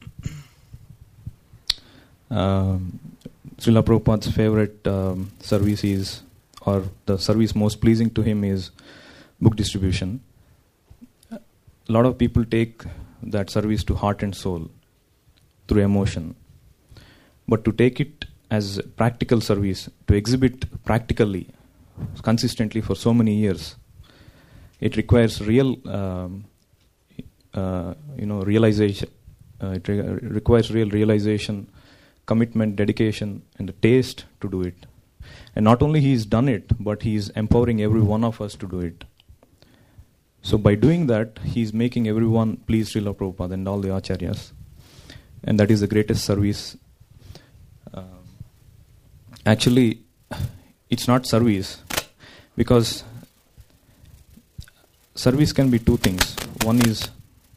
Um, Srila Prabhupada's favorite um, service is, or the service most pleasing to him is book distribution. A lot of people take that service to heart and soul through emotion. But to take it as a practical service, to exhibit practically, consistently for so many years, it requires real, um, uh, you know, realization. Uh, it re- requires real realization, commitment, dedication, and the taste to do it. And not only he's done it, but he's empowering every one of us to do it. So by doing that, he's making everyone please Srila Prabhupada and all the acharyas. And that is the greatest service. Um, actually, it's not service, because service can be two things. One is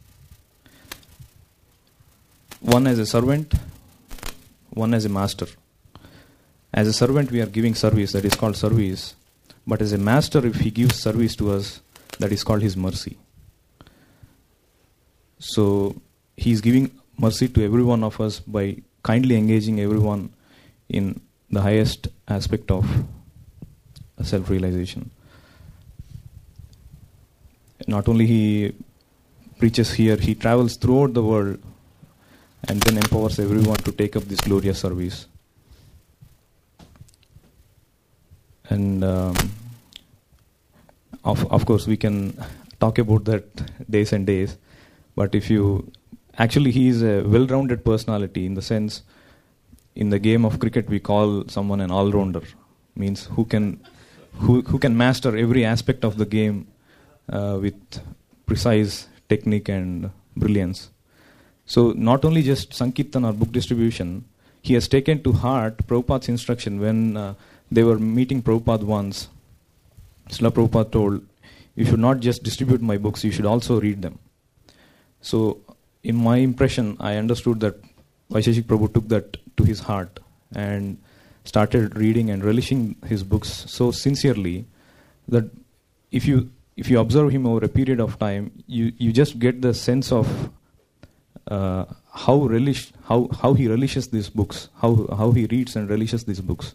one as a servant, one as a master. As a servant, we are giving service, that is called service. But as a master, if he gives service to us, that is called his mercy. So he is giving mercy to every one of us by kindly engaging everyone in the highest aspect of self-realization. Not only he preaches here, he travels throughout the world and then empowers everyone to take up this glorious service. And um, of of course we can talk about that days and days, but if you actually he is a well-rounded personality, in the sense, in the game of cricket we call someone an all-rounder, means who can who who can master every aspect of the game uh, with precise technique and brilliance. So not only just Sankirtan or book distribution, he has taken to heart Prabhupada's instruction. When uh, they were meeting Prabhupada once, Srila Prabhupada told, you should not just distribute my books, you should also read them. So in my impression, I understood that Vaisheshik Prabhu took that to his heart and started reading and relishing his books so sincerely that if you if you observe him over a period of time, you, you just get the sense of uh, how relish how how he relishes these books, how how he reads and relishes these books.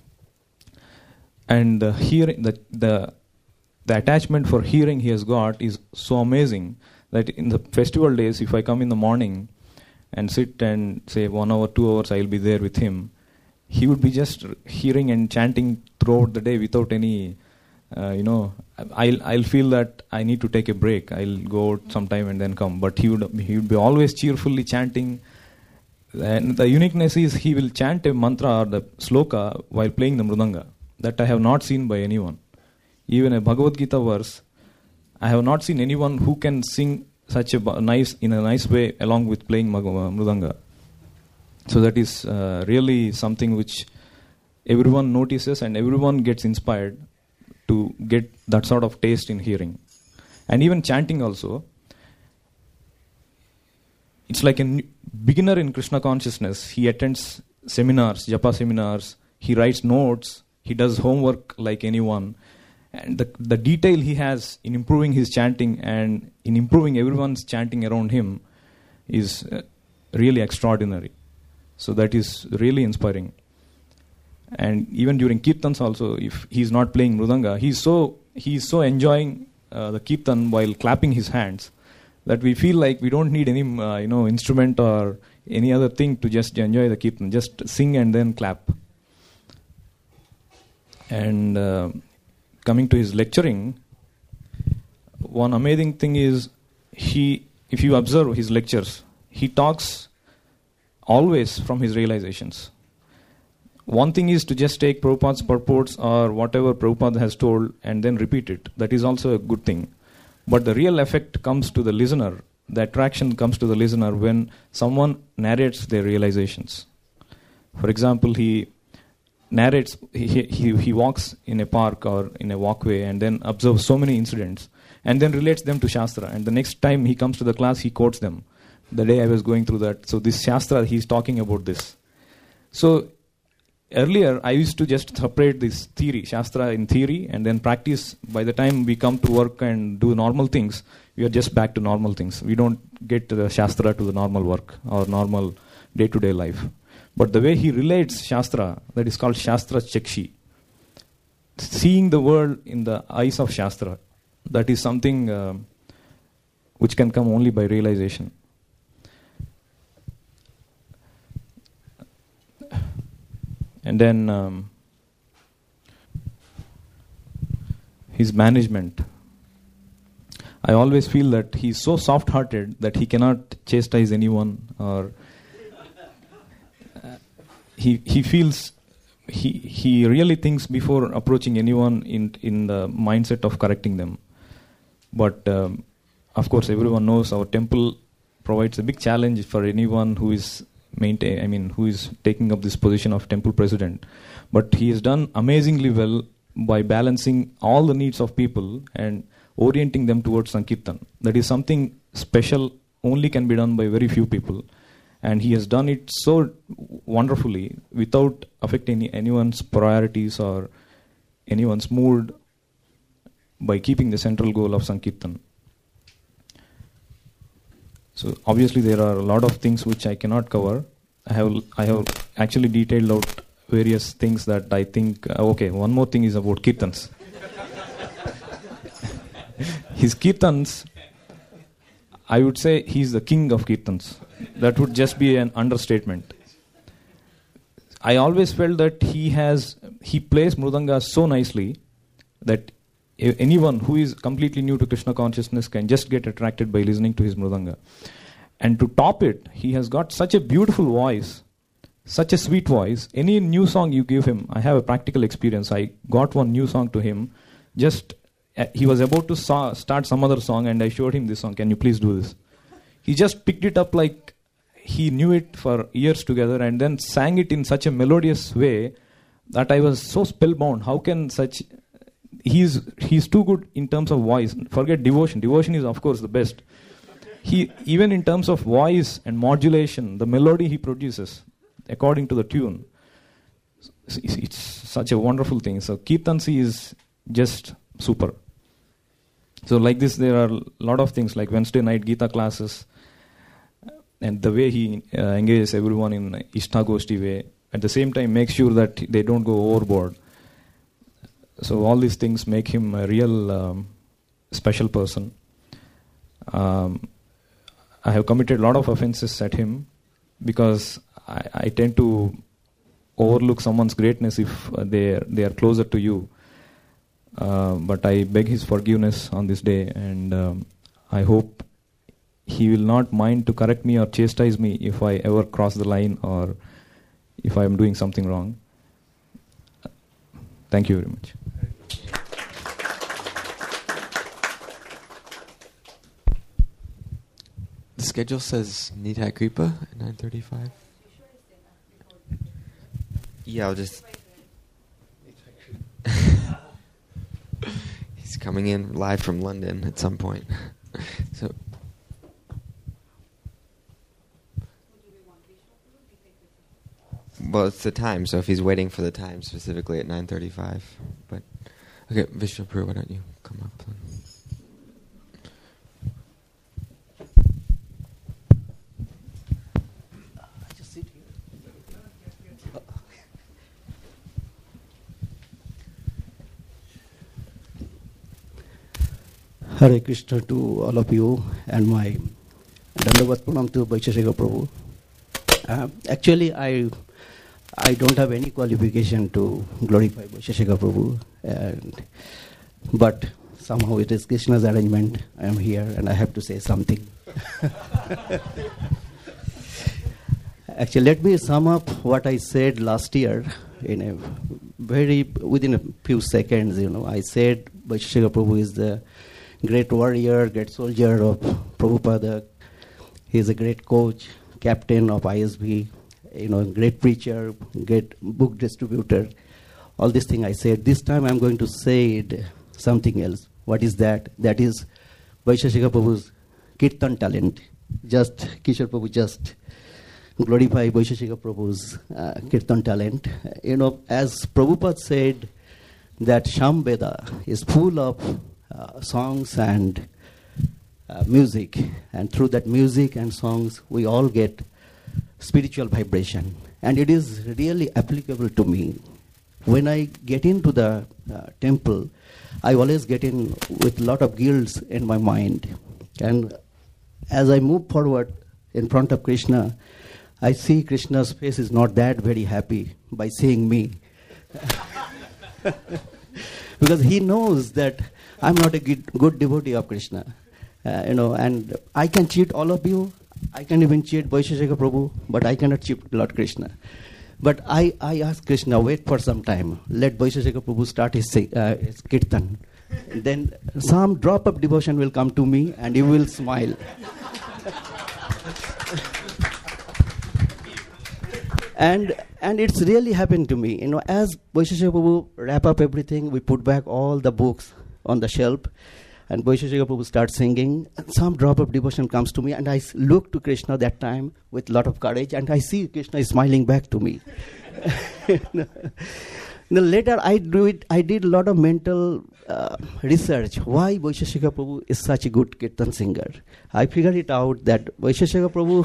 And the hearing, the, the the attachment for hearing he has got is so amazing that in the festival days, if I come in the morning and sit and say one hour, two hours, I'll be there with him, he would be just hearing and chanting throughout the day without any, uh, you know, I'll I'll feel that I need to take a break. I'll go out sometime and then come. But he would he would be always cheerfully chanting. And the uniqueness is he will chant a mantra or the sloka while playing the mridanga. That I have not seen by anyone. Even a Bhagavad Gita verse, I have not seen anyone who can sing such a nice in a nice way along with playing mridanga. So that is uh, really something which everyone notices and everyone gets inspired to get that sort of taste in hearing. And even chanting also. it's like a new beginner in Krishna consciousness. He attends seminars, japa seminars, he writes notes, he does homework like anyone. And the, the detail he has in improving his chanting and in improving everyone's chanting around him is uh, really extraordinary. So that is really inspiring. And even during kirtans also, if he's not playing mridanga, he's so he's so enjoying uh, the kirtan while clapping his hands that we feel like we don't need any uh, you know instrument or any other thing to just enjoy the kirtan. Just sing and then clap. And uh, coming to his lecturing, one amazing thing is he, if you observe his lectures, he talks always from his realizations. One thing is to just take Prabhupada's purports or whatever Prabhupada has told and then repeat it. That is also a good thing. But the real effect comes to the listener. The attraction comes to the listener when someone narrates their realizations. For example, he narrates, he, he, he walks in a park or in a walkway and then observes so many incidents and then relates them to Shastra. And the next time he comes to the class, he quotes them. The day I was going through that, so this Shastra, he's talking about this. So earlier, I used to just separate this theory, Shastra in theory, and then practice. By the time we come to work and do normal things, we are just back to normal things. We don't get to the Shastra to the normal work or normal day-to-day life. But the way he relates Shastra, that is called Shastra Chakshi. Seeing the world in the eyes of Shastra, that is something uh, which can come only by realization. And then um, his management. I always feel that he's so soft-hearted that he cannot chastise anyone, or uh, he he feels he he really thinks before approaching anyone in in the mindset of correcting them. But um, of course, everyone knows our temple provides a big challenge for anyone who is maintain, I mean, who is taking up this position of temple president. But he has done amazingly well by balancing all the needs of people and orienting them towards Sankirtan. That is something special, only can be done by very few people. And he has done it so wonderfully without affecting any, anyone's priorities or anyone's mood by keeping the central goal of Sankirtan. So obviously there are a lot of things which I cannot cover. I have I have actually detailed out various things that I think, uh, okay, one more thing is about kirtans. His kirtans, I would say he's the king of kirtans. That would just be an understatement. I always felt that he has, he plays mridanga so nicely that anyone who is completely new to Krishna consciousness can just get attracted by listening to his mridanga. And to top it, he has got such a beautiful voice, such a sweet voice. Any new song you give him, I have a practical experience. I got one new song to him. Just, uh, he was about to saw, start some other song and I showed him this song. Can you please do this? He just picked it up like he knew it for years together and then sang it in such a melodious way that I was so spellbound. How can such... He's he's too good in terms of voice. Forget devotion. Devotion is of course the best. He even in terms of voice and modulation, the melody he produces according to the tune, it's, it's such a wonderful thing. So Kirtansi is just super. So like this, there are a lot of things like Wednesday night Gita classes, and the way he uh, engages everyone in Ishta Goshti way. At the same time, make sure that they don't go overboard. So all these things make him a real um, special person. Um, I have committed a lot of offenses at him because I, I tend to overlook someone's greatness if uh, they are, they are closer to you. Uh, but I beg his forgiveness on this day, and um, I hope he will not mind to correct me or chastise me if I ever cross the line or if I am doing something wrong. Thank you very much. The schedule says Nitai Kripa at nine thirty-five. Yeah, I'll just... He's coming in live from London at some point. So... Well, it's the time, so if he's waiting for the time specifically at nine thirty-five. But okay, Vishnu Prabhu, why don't you come up then? Hare Krishna to all of you and my Dandavat Pranam to Vaisheshika Prabhu. Uh, actually, I I don't have any qualification to glorify Vaisheshika Prabhu, and, but somehow it is Krishna's arrangement. I am here and I have to say something. Actually, let me sum up what I said last year in a very within a few seconds. You know, I said Vaisheshika Prabhu is the great warrior, great soldier of Prabhupada. He is a great coach, captain of I S B, you know, great preacher, great book distributor. All these things I said. This time I'm going to say it, something else. What is that? That is Vaisheshika Prabhu's Kirtan talent. Just Kishore Prabhu just glorify Vaisheshika Prabhu's uh, Kirtan talent. You know, as Prabhupada said, that Sham Veda is full of Uh, songs and uh, music, and through that music and songs we all get spiritual vibration, and it is really applicable to me. When I get into the uh, temple, I always get in with a lot of guilt in my mind, and as I move forward in front of Krishna, I see Krishna's face is not that very happy by seeing me because he knows that I'm not a good, good devotee of Krishna, uh, you know, and I can cheat all of you. I can even cheat Vaisheshika Prabhu, but I cannot cheat Lord Krishna. But I, I ask Krishna, wait for some time. Let Vaisheshika Prabhu start his, uh, his kirtan. Then some drop of devotion will come to me and he will smile. And and it's really happened to me. You know, as Vaisheshika Prabhu wrap up everything, we put back all the books on the shelf, and Vaisheshika Prabhu starts singing. And some drop of devotion comes to me, and I s- look to Krishna that time with a lot of courage, and I see Krishna is smiling back to me. Now later I do it. I did a lot of mental uh, research. Why Vaisheshika Prabhu is such a good kirtan singer? I figured it out that Vaisheshika Prabhu.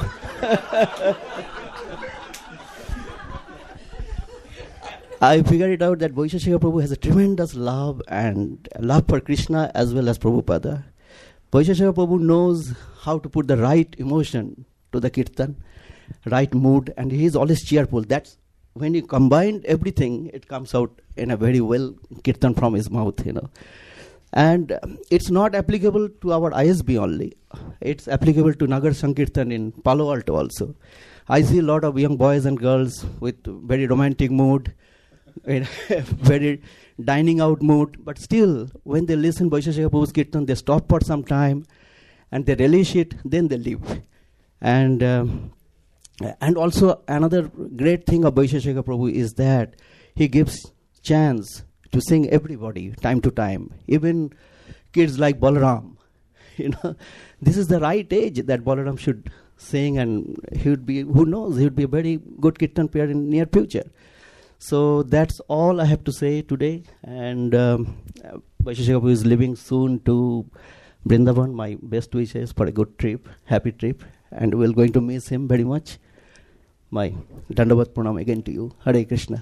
I figured it out that Vaisheshika Prabhu has a tremendous love and love for Krishna as well as Prabhupada. Vaisheshika Prabhu knows how to put the right emotion to the kirtan, right mood, and he is always cheerful. That's when you combine everything, it comes out in a very well kirtan from his mouth, you know. And um, it's not applicable to our I S B only. It's applicable to Nagar Sankirtan in Palo Alto also. I see a lot of young boys and girls with very romantic mood, very dining out mood, but still when they listen Vaisheshika Prabhu's kirtan, they stop for some time and they relish it, then they leave. And um, and also another great thing of Vaisheshika Prabhu is that he gives chance to sing everybody time to time, even kids like Balaram. You know, this is the right age that Balaram should sing, and he would be, who knows, he would be a very good kirtan player in near future. So that's all I have to say today. And um, Vaisheshika Prabhu is leaving soon to Vrindavan. My best wishes for a good trip, happy trip, and we're going to miss him very much. My Dandavat Pranam again to you. Hare Krishna.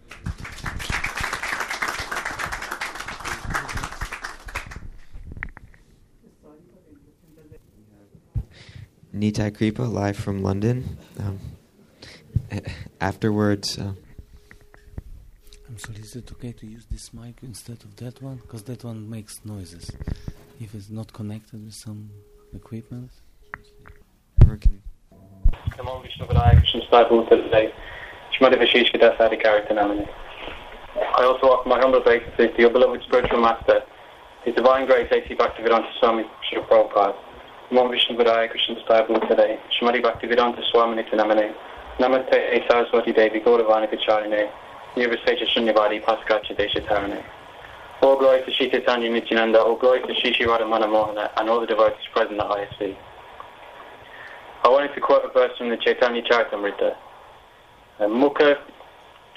Nitai Kripa, live from London. Um, afterwards... Uh, I'm sorry, is it okay to use this mic instead of that one? Because that one makes noises. If it's not connected with some equipment. Namo Vishnu Padaya Krishna Staiputa today. Shmati Vashishka Dasadi Karatanamani. I also offer my humble obeisances to your beloved spiritual master, His Divine Grace A C Bhaktivedanta Swami Srila Prabhupada. Namo Vishnu Padaya Krishna Staiputa today. Shmati Bhaktivedanta Swami Nitanamani. Namaste A Saraswati Devi Gauravani Kacharine. Nirvaseja Shunyavadi Paskacha Deshatarane. All glory to Shri Chaitanya Nityananda, all glory to Shri Shri Radhamana Mohana, and all the devotees present at I S B. I wanted to quote a verse from the Chaitanya Charitamrita. Mukha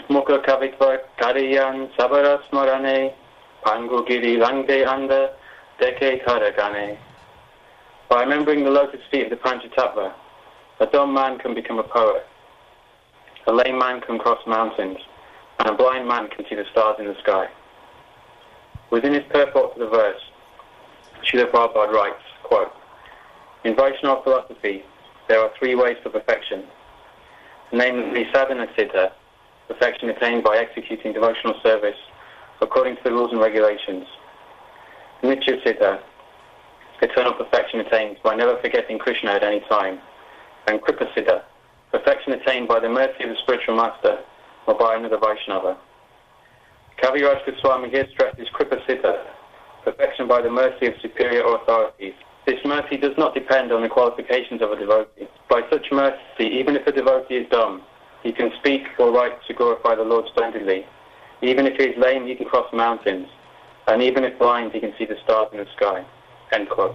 Mukha Kavitva Kariyan Sabara Smarane Pangu Giri Langde Anda Deke Karagane. By remembering the lotus feet of the Panchatattva, a dumb man can become a poet, a lame man can cross mountains, and a blind man can see the stars in the sky. Within his purport to the verse, Srila Prabhupada writes, quote, in Vaishnava philosophy, there are three ways to perfection, namely sadhana siddha, perfection attained by executing devotional service according to the rules and regulations, nitya siddha, eternal perfection attained by never forgetting Krishna at any time, and kripa siddha, perfection attained by the mercy of the spiritual master or by another Vaishnava. Kaviraj Goswami here stresses kripa siddha, perfection by the mercy of superior authorities. This mercy does not depend on the qualifications of a devotee. By such mercy, even if a devotee is dumb, he can speak or write to glorify the Lord splendidly. Even if he is lame, he can cross mountains. And even if blind, he can see the stars in the sky. End quote.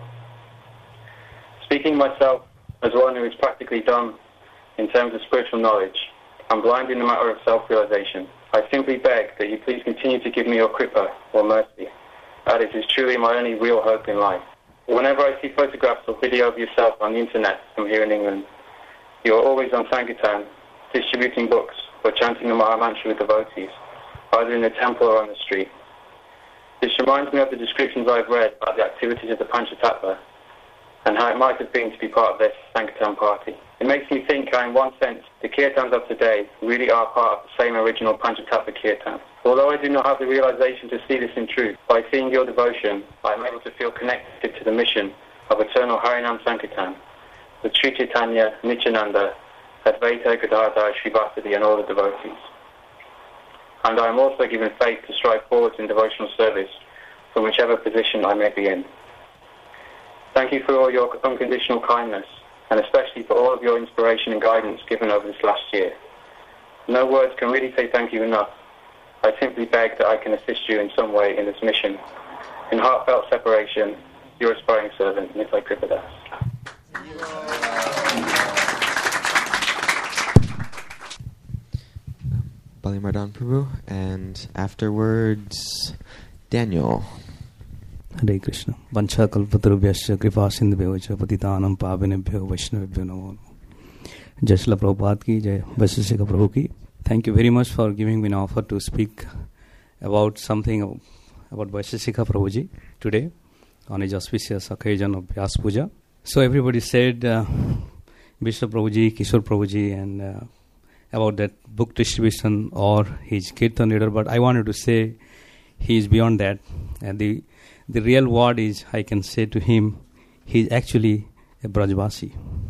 Speaking myself as one who is practically dumb in terms of spiritual knowledge, and blind in the matter of self-realization, I simply beg that you please continue to give me your kripa or mercy, as it is truly my only real hope in life. Whenever I see photographs or video of yourself on the internet from here in England, you are always on Sankirtan, distributing books or chanting the Mahamantra with devotees, either in the temple or on the street. This reminds me of the descriptions I've read about the activities of the Panchatattva and how it might have been to be part of their Sankirtan party. It makes me think how in one sense the Kirtans of today really are part of the same original Panchatattva Kirtan. Although I do not have the realization to see this in truth, by seeing your devotion I am able to feel connected to the mission of eternal Harinam Sankirtan, with Sri Chaitanya, Nityananda, Advaita, Gadadhar, Srivasadi and all the devotees. And I am also given faith to strive forwards in devotional service from whichever position I may be in. Thank you for all your unconditional kindness, and especially for all of your inspiration and guidance given over this last year. No words can really say thank you enough. I simply beg that I can assist you in some way in this mission. In heartfelt separation, your aspiring servant, Nitai Kripadas. Bali Mardhan Prabhu, and afterwards, Daniel. Hare Krishna. Vancha kalpatarubhyasya kripa sindhubhyo patitanam pavanebhyo vaishnavebhyo namo. Jai Srila Prabhupada ki, Jai Vaiseshika Prabhu ki. Thank you very much for giving me an offer to speak about something about Vaiseshika Prabhuji today on his auspicious occasion of Vyas Puja. So everybody said uh, Bishop Prabhuji, Kishore Prabhuji, and uh, about that book distribution or his Kirtan leader, but I wanted to say he is beyond that. And the the real word is, I can say to him, he is actually a Brajvasi.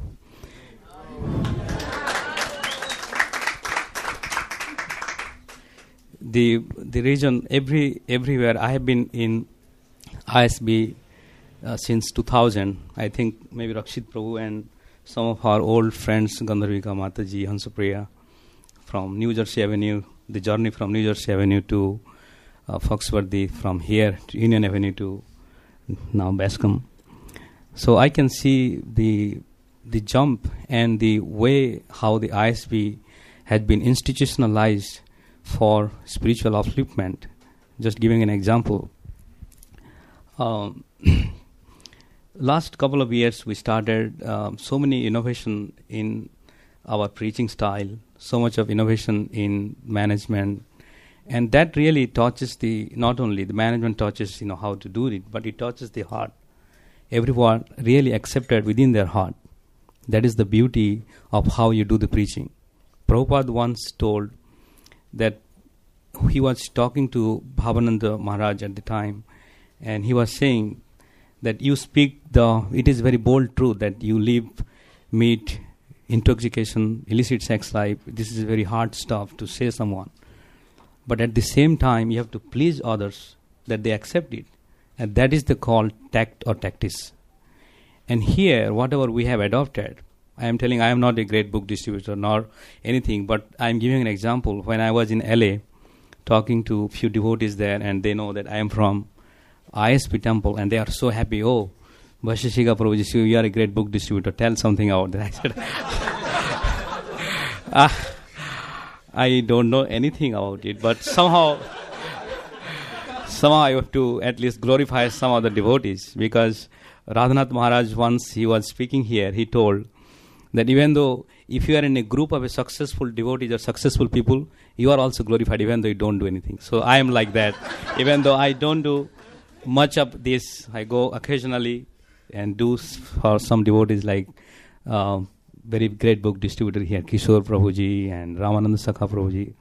The the region, every everywhere, I have been in I S B uh, since two thousand. I think maybe Rakshit Prabhu and some of our old friends, Gandharvika Mataji, Hansapriya, from New Jersey Avenue, the journey from New Jersey Avenue to uh, Foxworthy, from here to Union Avenue to now Bascom. So I can see the the jump and the way how the I S B had been institutionalized for spiritual upliftment. Just giving an example. Um, last couple of years we started um, so many innovation in our preaching style, so much of innovation in management, and that really touches the, not only the management touches, you know, how to do it, but it touches the heart. Everyone really accepted within their heart. That is the beauty of how you do the preaching. Prabhupada once told that he was talking to Bhavananda Maharaj at the time, and he was saying that you speak the, it is very bold truth that you leave meat, intoxication, illicit sex life. This is very hard stuff to say someone. But at the same time, you have to please others that they accept it. And that is the call tact or tactice. And here, whatever we have adopted, I am telling I am not a great book distributor nor anything, but I am giving an example. When I was in L A talking to a few devotees there, and they know that I am from I S P temple, and they are so happy. Oh, Vaiseshika Prabhuji, you are a great book distributor. Tell something about that. I said, uh, I don't know anything about it, but somehow, somehow I have to at least glorify some of the devotees, because Radhanath Maharaj, once he was speaking here, he told that even though if you are in a group of a successful devotees or successful people, you are also glorified even though you don't do anything. So I am like that. Even though I don't do much of this, I go occasionally and do for some devotees, like uh, very great book distributor here, Kishore Prabhuji and Ramananda Sakha Prabhuji.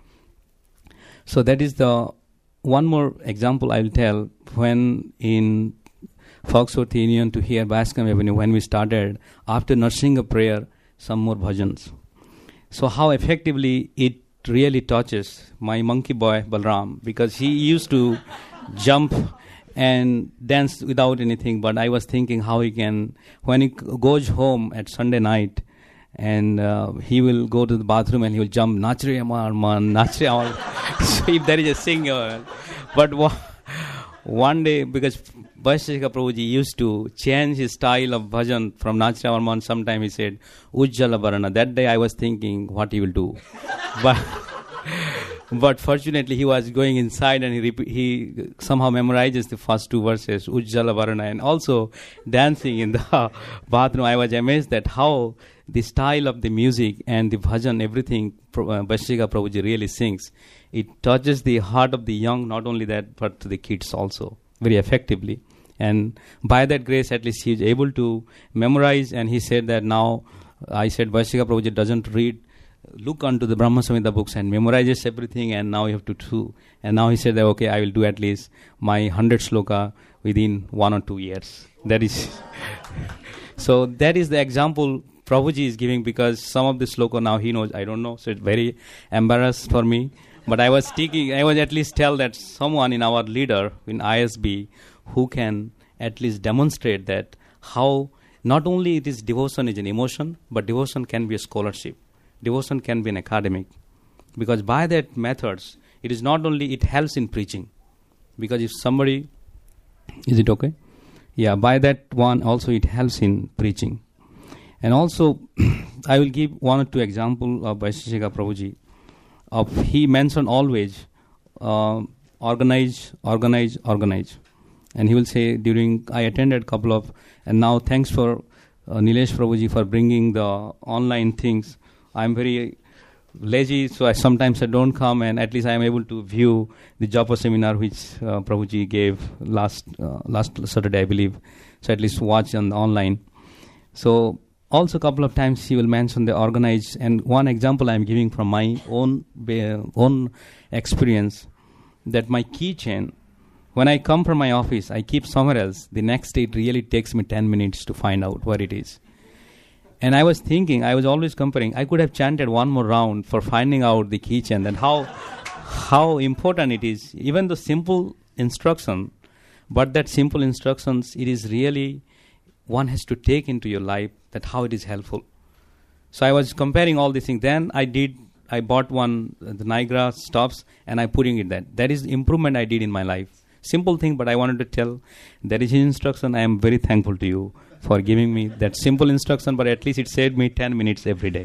So that is the one more example I will tell. When in Foxworth Union to here, Bascom Avenue, when we started, after nursing a prayer, some more bhajans. So how effectively it really touches my monkey boy Balram, because he used to jump and dance without anything, but I was thinking how he can, when he goes home at Sunday night, and uh, he will go to the bathroom and he will jump, Nachre Amar Man, Nachre Amar. So if there is a singer, but wa- one day, because Vaisheshika Prabhuji used to change his style of bhajan from Nachre Amar Man, sometime he said, Ujjala Varana. That day I was thinking what he will do. but But fortunately, he was going inside and he rep- he somehow memorizes the first two verses, Ujjala Varana, and also dancing in the bathroom. I was amazed that how the style of the music and the bhajan, everything, uh, Vaisheshika Prabhuji really sings. It touches the heart of the young, not only that, but to the kids also, very effectively. And by that grace, at least he is able to memorize. And he said that now, I said, Vaisheshika Prabhuji doesn't read, look onto the Brahma Samhita books and memorizes everything, and now you have to do. And now he said that, okay, I will do at least my one hundred sloka within one or two years. That is, so that is the example Prabhuji is giving, because some of the sloka now he knows, I don't know, so it's very embarrassed for me. But I was thinking, I was at least tell that someone in our leader in I S B who can at least demonstrate that how not only it is devotion is an emotion, but devotion can be a scholarship. Devotion can be an academic. Because by that methods, it is not only, it helps in preaching. Because if somebody, is it okay? Yeah, by that one also it helps in preaching. And also, I will give one or two examples of Vaisheshika Prabhuji. Of he mentioned always, uh, organize, organize, organize. And he will say during, I attended a couple of, and now thanks for uh, Nilesh Prabhuji for bringing the online things. I'm very lazy, so I sometimes I don't come, and at least I am able to view the Japa seminar which uh, Prabhuji gave last uh, last Saturday, I believe. So at least watch on the online. So also a couple of times he will mention the organized, and one example I am giving from my own uh, own experience, that my keychain, when I come from my office, I keep somewhere else. The next day it really takes me ten minutes to find out where it is. And I was thinking, I was always comparing, I could have chanted one more round for finding out the keychain, and how how important it is. Even the simple instruction, but that simple instructions, it is really, one has to take into your life that how it is helpful. So I was comparing all these things. Then I did, I bought one, uh, the Niagara stops, and I putting it there. That is the improvement I did in my life. Simple thing, but I wanted to tell, that is his instruction. I am very thankful to you for giving me that simple instruction, but at least it saved me ten minutes every day.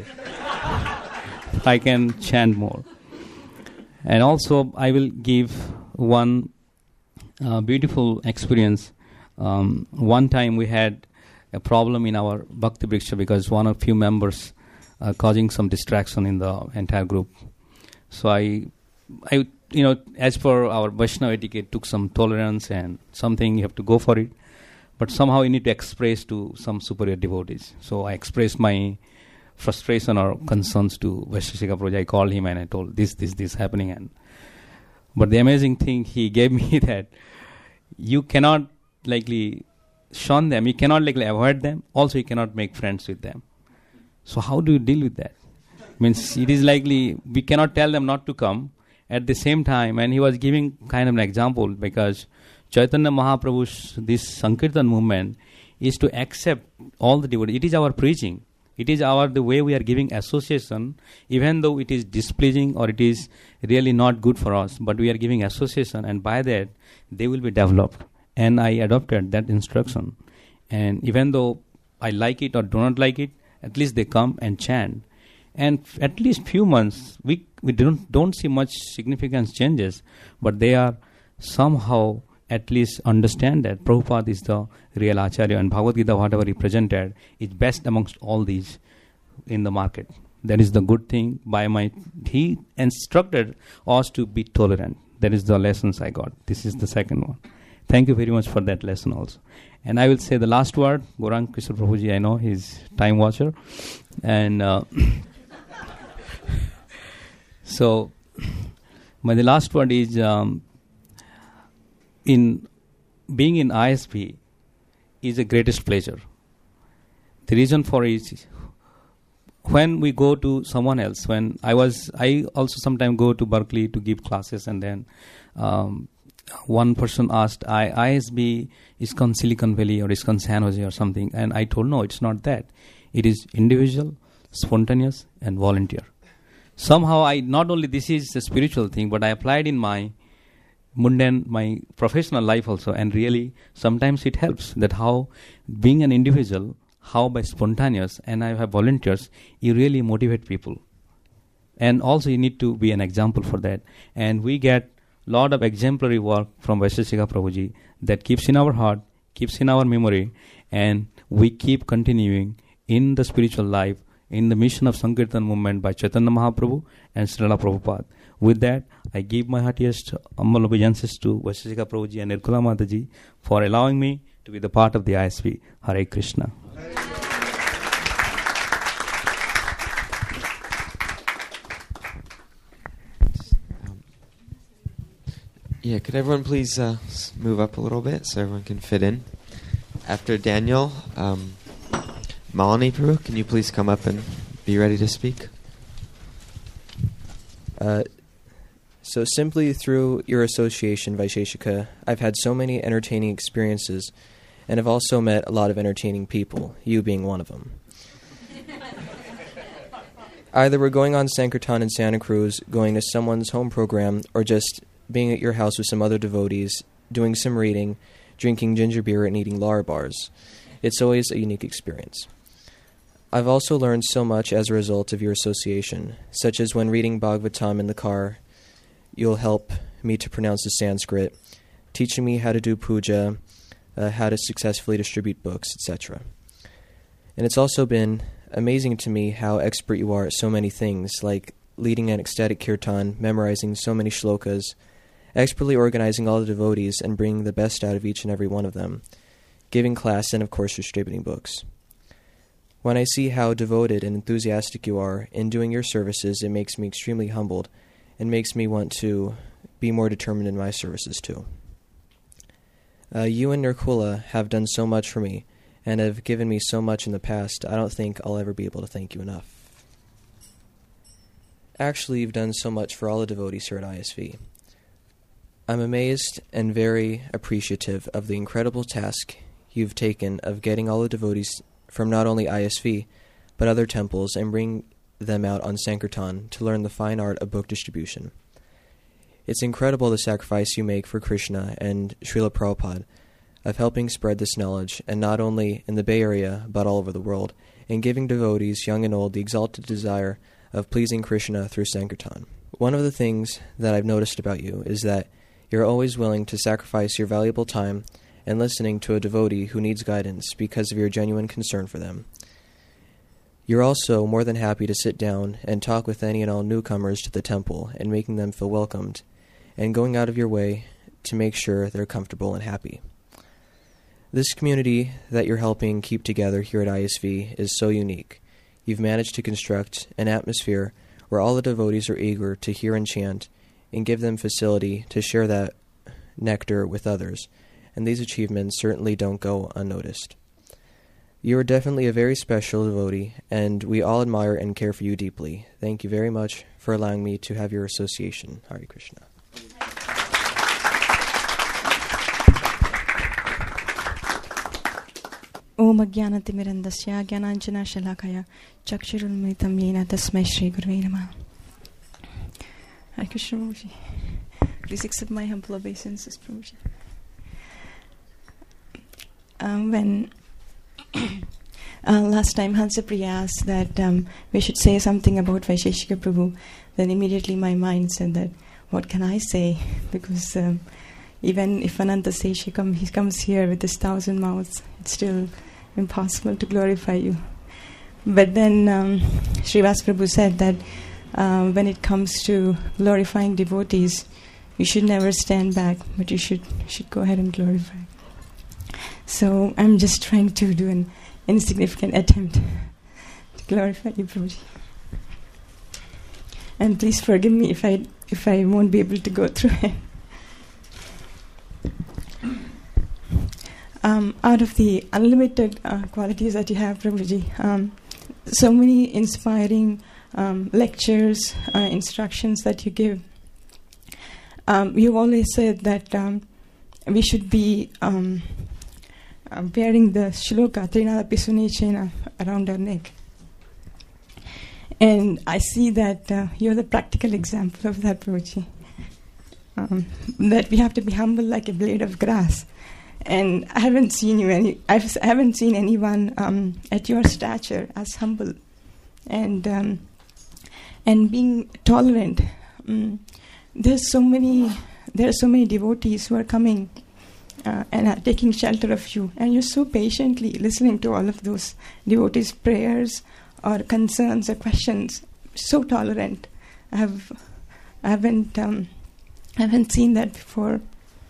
I can chant more. And also, I will give one uh, beautiful experience. Um, one time we had a problem in our Bhakti Vriksha because one or few members are causing some distraction in the entire group. So I, I, you know, as per our Vaishnava etiquette, took some tolerance and something, you have to go for it. But somehow you need to express to some superior devotees. So I expressed my frustration or concerns to Vaisheshika Prabhuji. I called him and I told this, this, this happening. And but the amazing thing he gave me that you cannot likely shun them, you cannot likely avoid them, also you cannot make friends with them. So how do you deal with that? Means it is likely we cannot tell them not to come at the same time. And he was giving kind of an example, because Chaitanya Mahaprabhu's this Sankirtan movement is to accept all the devotees. It is our preaching. It is our the way we are giving association, even though it is displeasing or it is really not good for us. But we are giving association, and by that they will be developed. And I adopted that instruction. And even though I like it or do not like it, at least they come and chant. And f- at least few months, we we don't don't see much significant changes, but they are somehow at least understand that Prabhupada is the real Acharya, and Bhagavad Gita, whatever he presented, is best amongst all these in the market. That is the good thing. By my, he instructed us to be tolerant. That is the lessons I got. This is the second one. Thank you very much for that lesson also. And I will say the last word. Gaurang Kishore Prabhuji, I know he's time watcher, and uh, so my the last word is. Um, In being in I S P is the greatest pleasure. The reason for it is when we go to someone else, when I was, I also sometimes go to Berkeley to give classes, and then um, one person asked, I, ISB is ISKCON Silicon Valley or ISKCON San Jose or something, and I told, no, it's not that. It is individual, spontaneous, and volunteer. Somehow I, not only this is a spiritual thing, but I applied in my mundane, my professional life also, and really sometimes it helps that how being an individual, how by spontaneous, and I have volunteers, you really motivate people. And also you need to be an example for that. And we get lot of exemplary work from Vaisheshika Prabhuji that keeps in our heart, keeps in our memory, and we keep continuing in the spiritual life, in the mission of Sankirtan movement by Chaitanya Mahaprabhu and Srila Prabhupada. With that, I give my heartiest humble obeisances to Vaisheshika Prabhuji and Nirkula Mataji for allowing me to be the part of the I S P. Hare Krishna. Um, yeah, could everyone please uh, move up a little bit so everyone can fit in? After Daniel, um, Malini Prabhu, can you please come up and be ready to speak? Uh, so simply through your association, Vaisheshika, I've had so many entertaining experiences, and have also met a lot of entertaining people, you being one of them. Either we're going on Sankirtan in Santa Cruz, going to someone's home program, or just being at your house with some other devotees, doing some reading, drinking ginger beer, and eating lar bars. It's always a unique experience. I've also learned so much as a result of your association, such as when reading Bhagavatam in the car, you'll help me to pronounce the Sanskrit, teaching me how to do puja, uh, how to successfully distribute books, et cetera. And it's also been amazing to me how expert you are at so many things, like leading an ecstatic kirtan, memorizing so many shlokas, expertly organizing all the devotees and bringing the best out of each and every one of them, giving class, and of course distributing books. When I see how devoted and enthusiastic you are in doing your services, it makes me extremely humbled and makes me want to be more determined in my services too. Uh, you and Nirkula have done so much for me and have given me so much in the past, I don't think I'll ever be able to thank you enough. Actually, you've done so much for all the devotees here at I S V. I'm amazed and very appreciative of the incredible task you've taken of getting all the devotees from not only I S V, but other temples, and bring them out on Sankirtan to learn the fine art of book distribution. It's incredible the sacrifice you make for Krishna and Srila Prabhupada of helping spread this knowledge, and not only in the Bay Area, but all over the world, and giving devotees, young and old, the exalted desire of pleasing Krishna through Sankirtan. One of the things that I've noticed about you is that you're always willing to sacrifice your valuable time and listening to a devotee who needs guidance because of your genuine concern for them. You're also more than happy to sit down and talk with any and all newcomers to the temple and making them feel welcomed, and going out of your way to make sure they're comfortable and happy. This community that you're helping keep together here at I S V is so unique. You've managed to construct an atmosphere where all the devotees are eager to hear and chant, and give them facility to share that nectar with others, and these achievements certainly don't go unnoticed. You are definitely a very special devotee, and we all admire and care for you deeply. Thank you very much for allowing me to have your association. Hare Krishna. Om Ajnanatimirandasya Jnananjana Shalakaya Chakshurunmilitam Yena Tasmai Shri Gurave Namaha. Hare Krishna Prabhuji. Please accept my humble obeisances, Prabhuji. Um, when uh, last time Hansapriya asked that um, we should say something about Vaisheshika Prabhu, then immediately my mind said that, what can I say? Because um, even if Ananta says he, come, he comes here with his thousand mouths, it's still impossible to glorify you. But then um, Srivas Prabhu said that uh, when it comes to glorifying devotees, you should never stand back, but you should should go ahead and glorify. So I'm just trying to do an insignificant attempt to glorify you, Prabhuji. And please forgive me if I if I won't be able to go through it. Um, out of the unlimited uh, qualities that you have, Prabhuji, um, so many inspiring um, lectures, uh, instructions that you give. Um, you've always said that um, we should be um, uh, wearing the shloka, Trinada Pisune Chena, around our neck. And I see that uh, you're the practical example of that, Prabhuji. Um, that we have to be humble like a blade of grass. And I haven't seen you any. I've, I haven't seen anyone um, at your stature as humble, and um, and being tolerant. Um, there's so many. There are so many devotees who are coming uh, and are taking shelter of you, and you're so patiently listening to all of those devotees' prayers or concerns or questions. So tolerant. I have. I haven't. Um, I haven't seen that before.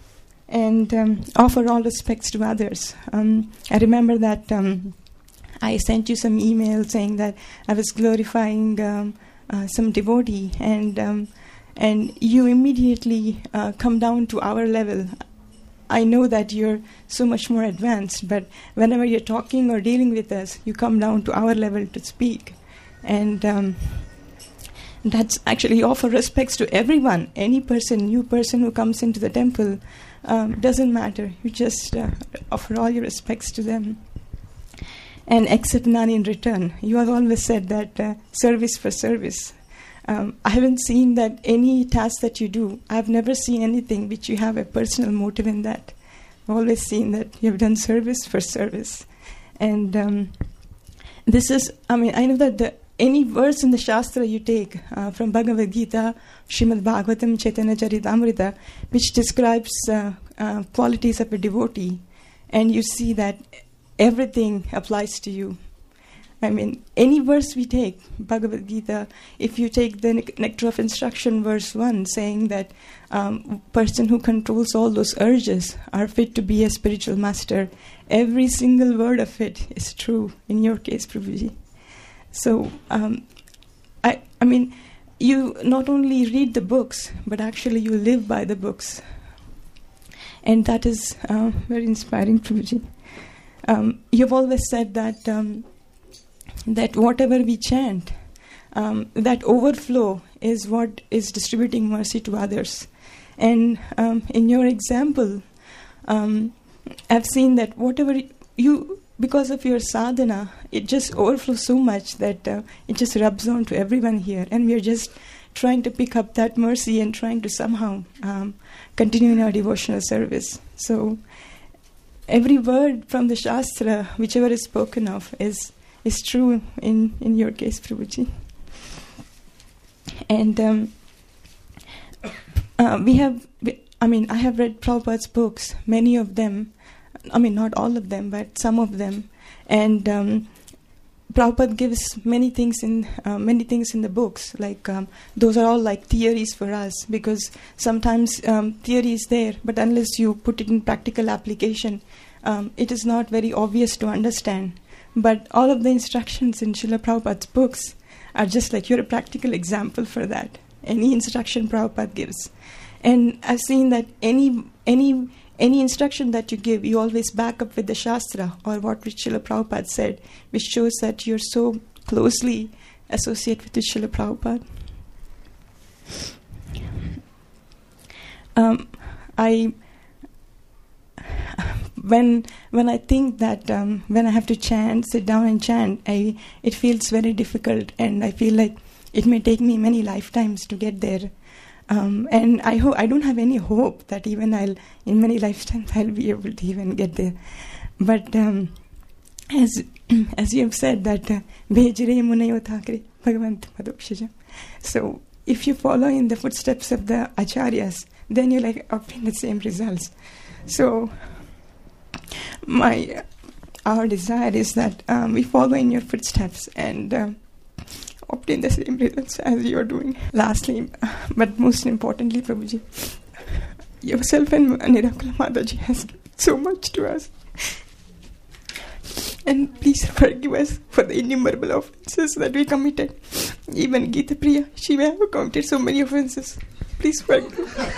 And um, offer all respects to others. Um, I remember that um, I sent you some email saying that I was glorifying um, uh, some devotee, and um, and you immediately uh, come down to our level. I know that you're so much more advanced, but whenever you're talking or dealing with us, you come down to our level to speak. And um, that's actually offer respects to everyone, any person, new person who comes into the temple. Um, doesn't matter. You just uh, offer all your respects to them and accept none in return. You have always said that uh, service for service. Um, I haven't seen that any task that you do. I've never seen anything which you have a personal motive in that. I've always seen that you have done service for service. And um, this is, I mean, I know that the any verse in the Shastra you take uh, from Bhagavad Gita, Srimad Bhagavatam, Chaitanya Charitamrita, which describes uh, uh, qualities of a devotee, and you see that everything applies to you. I mean, any verse we take, Bhagavad Gita, if you take the Nectar of Instruction, verse one, saying that um, person who controls all those urges are fit to be a spiritual master, every single word of it is true in your case, Prabhuji. So, um, I, I mean, you not only read the books, but actually you live by the books. And that is uh, very inspiring, Prabhuji. Um, you've always said that um, that whatever we chant, um, that overflow is what is distributing mercy to others. And um, in your example, um, I've seen that whatever you... because of your sadhana, it just overflows so much that uh, it just rubs on to everyone here. And we are just trying to pick up that mercy and trying to somehow um, continue in our devotional service. So every word from the Shastra, whichever is spoken of, is is true in, in your case, Prabhuji. And um, uh, we have, I mean, I have read Prabhupada's books, many of them. I mean, not all of them, but some of them. And um, Prabhupada gives many things in uh, many things in the books. Like um, those are all like theories for us, because sometimes um, theory is there, but unless you put it in practical application, um, it is not very obvious to understand. But all of the instructions in Srila Prabhupada's books are just like you're a practical example for that. Any instruction Prabhupada gives, and I've seen that any any. Any instruction that you give, you always back up with the Shastra or what Srila Prabhupada said, which shows that you're so closely associated with Srila Prabhupada. Um, I, when when I think that um, when I have to chant, sit down and chant, I it feels very difficult, and I feel like it may take me many lifetimes to get there. Um, and I hope I don't have any hope that even I'll in many lifetimes I'll be able to even get there. But um, as as you have said that uh, Bhejre Munayo Thakre Bhagavant Madhukshajam. So if you follow in the footsteps of the acharyas, then you like obtain the same results. So my our desire is that um, we follow in your footsteps and um, obtain the same results as you are doing. Lastly, but most importantly, Prabhuji, yourself and Nirakula Mataji has given so much to us. And please forgive us for the innumerable offenses that we committed. Even Gita Priya, she have committed so many offenses. Please forgive.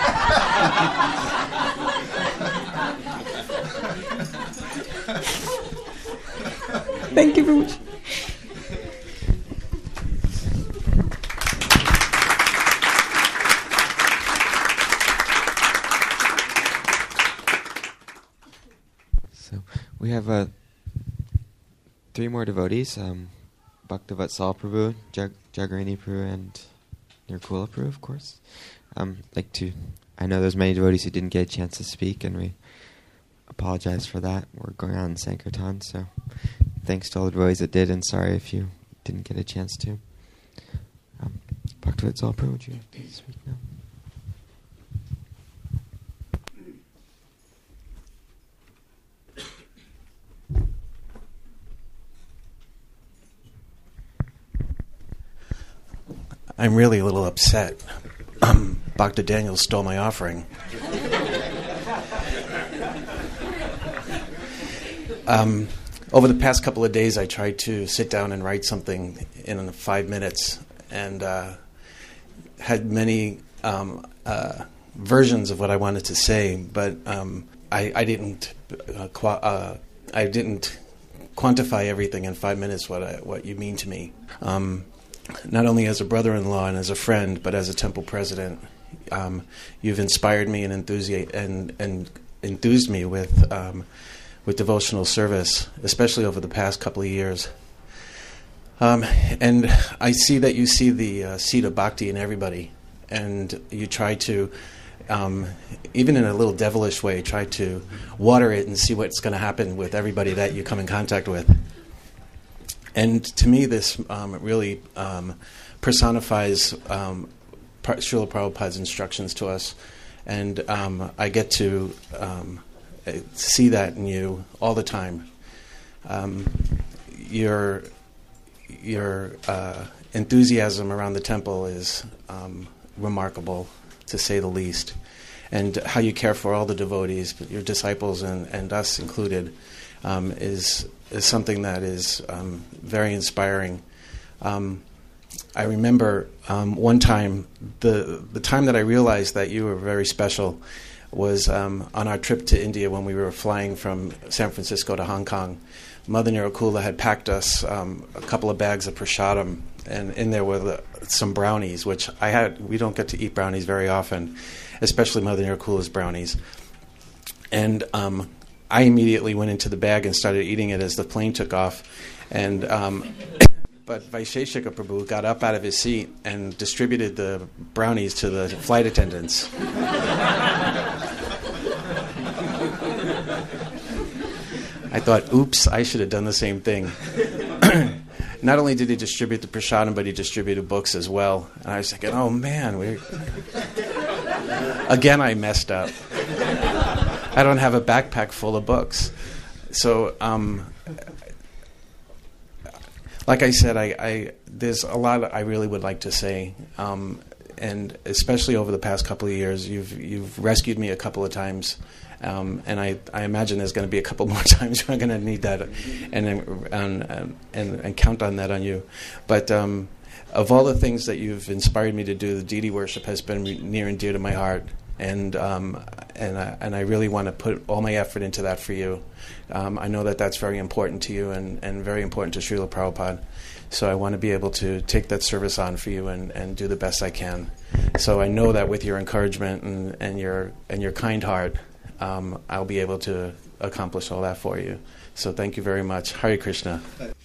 Thank you very much. So we have uh, three more devotees, um, Bhaktivatsal Prabhu, Jag- Jagrani Prabhu, and Nirkula Prabhu, of course. Um, like to, I know there's many devotees who didn't get a chance to speak, and we apologize for that. We're going on in Sankirtan, so thanks to all the devotees that did, and sorry if you didn't get a chance to. Um, Bhaktivatsal Prabhu, would you like to speak now? I'm really a little upset. Um, Bhakta Daniel stole my offering. um, over the past couple of days, I tried to sit down and write something in five minutes, and uh, had many um, uh, versions of what I wanted to say, but um, I, I didn't. Uh, qu- uh, I didn't quantify everything in five minutes. What I, what you mean to me. Um, Not only as a brother-in-law and as a friend, but as a temple president, um, you've inspired me and enthusi- and, and enthused me with um, with devotional service, especially over the past couple of years. Um, and I see that you see the uh, seed of bhakti in everybody, and you try to, um, even in a little devilish way, try to water it and see what's going to happen with everybody that you come in contact with. And to me, this um, really um, personifies um, Srila Prabhupada's instructions to us. And um, I get to um, see that in you all the time. Um, your your uh, enthusiasm around the temple is um, remarkable, to say the least. And how you care for all the devotees, your disciples and, and us included, um, is... is something that is um, very inspiring. Um, I remember um, one time, the the time that I realized that you were very special was um, on our trip to India when we were flying from San Francisco to Hong Kong. Mother Nirukula had packed us um, a couple of bags of prasadam, and in there were the, some brownies, which I had. We don't get to eat brownies very often, especially Mother Nirukula's brownies. And um, I immediately went into the bag and started eating it as the plane took off. And um, but Vaisheshika Prabhu got up out of his seat and distributed the brownies to the flight attendants. I thought, oops, I should have done the same thing. Not only did he distribute the prasadam, but he distributed books as well. And I was thinking, oh man, we again I messed up. I don't have a backpack full of books. So, um, like I said, I, I there's a lot I really would like to say, um, and especially over the past couple of years, you've you've rescued me a couple of times, um, and I, I imagine there's going to be a couple more times where I'm going to need that, and and, and and count on that on you. But um, of all the things that you've inspired me to do, the deity worship has been near and dear to my heart. And um, and I, and I really want to put all my effort into that for you. Um, I know that that's very important to you and, and very important to Srila Prabhupada. So I want to be able to take that service on for you and, and do the best I can. So I know that with your encouragement and, and your and your kind heart, um, I'll be able to accomplish all that for you. So thank you very much. Hare Krishna.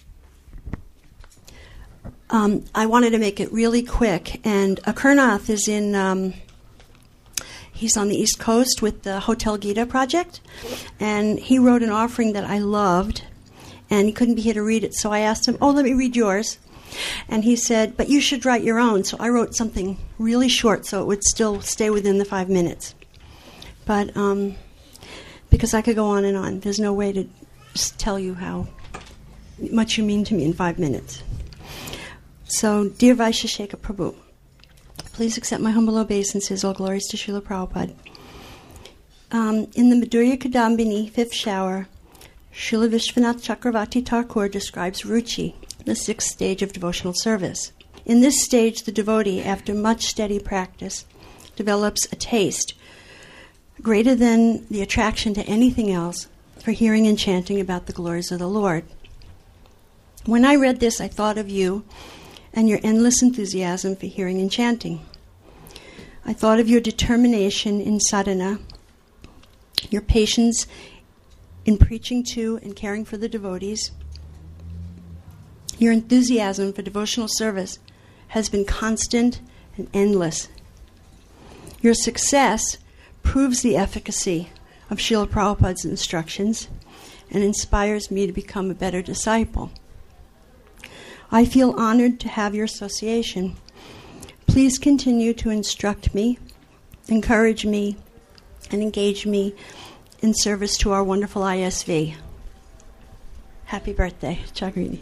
Um, I wanted to make it really quick. And Akurnath is in... Um, He's on the East Coast with the Hotel Gita project, and he wrote an offering that I loved, and he couldn't be here to read it. So I asked him, oh, let me read yours. And he said, but you should write your own. So I wrote something really short so it would still stay within the five minutes. But um, because I could go on and on. There's no way to just tell you how much you mean to me in five minutes. So, dear Vaisheshika Prabhu, please accept my humble obeisances, all glories to Srila Prabhupada. Um, in the Madhurya Kadambini, fifth shower, Srila Vishwanath Chakravarti Thakur describes Ruchi, the sixth stage of devotional service. In this stage, the devotee, after much steady practice, develops a taste greater than the attraction to anything else for hearing and chanting about the glories of the Lord. When I read this, I thought of you and your endless enthusiasm for hearing and chanting. I thought of your determination in sadhana, your patience in preaching to and caring for the devotees. Your enthusiasm for devotional service has been constant and endless. Your success proves the efficacy of Srila Prabhupada's instructions and inspires me to become a better disciple. I feel honored to have your association. Please continue to instruct me, encourage me, and engage me in service to our wonderful I S V. Happy birthday, Chagrini.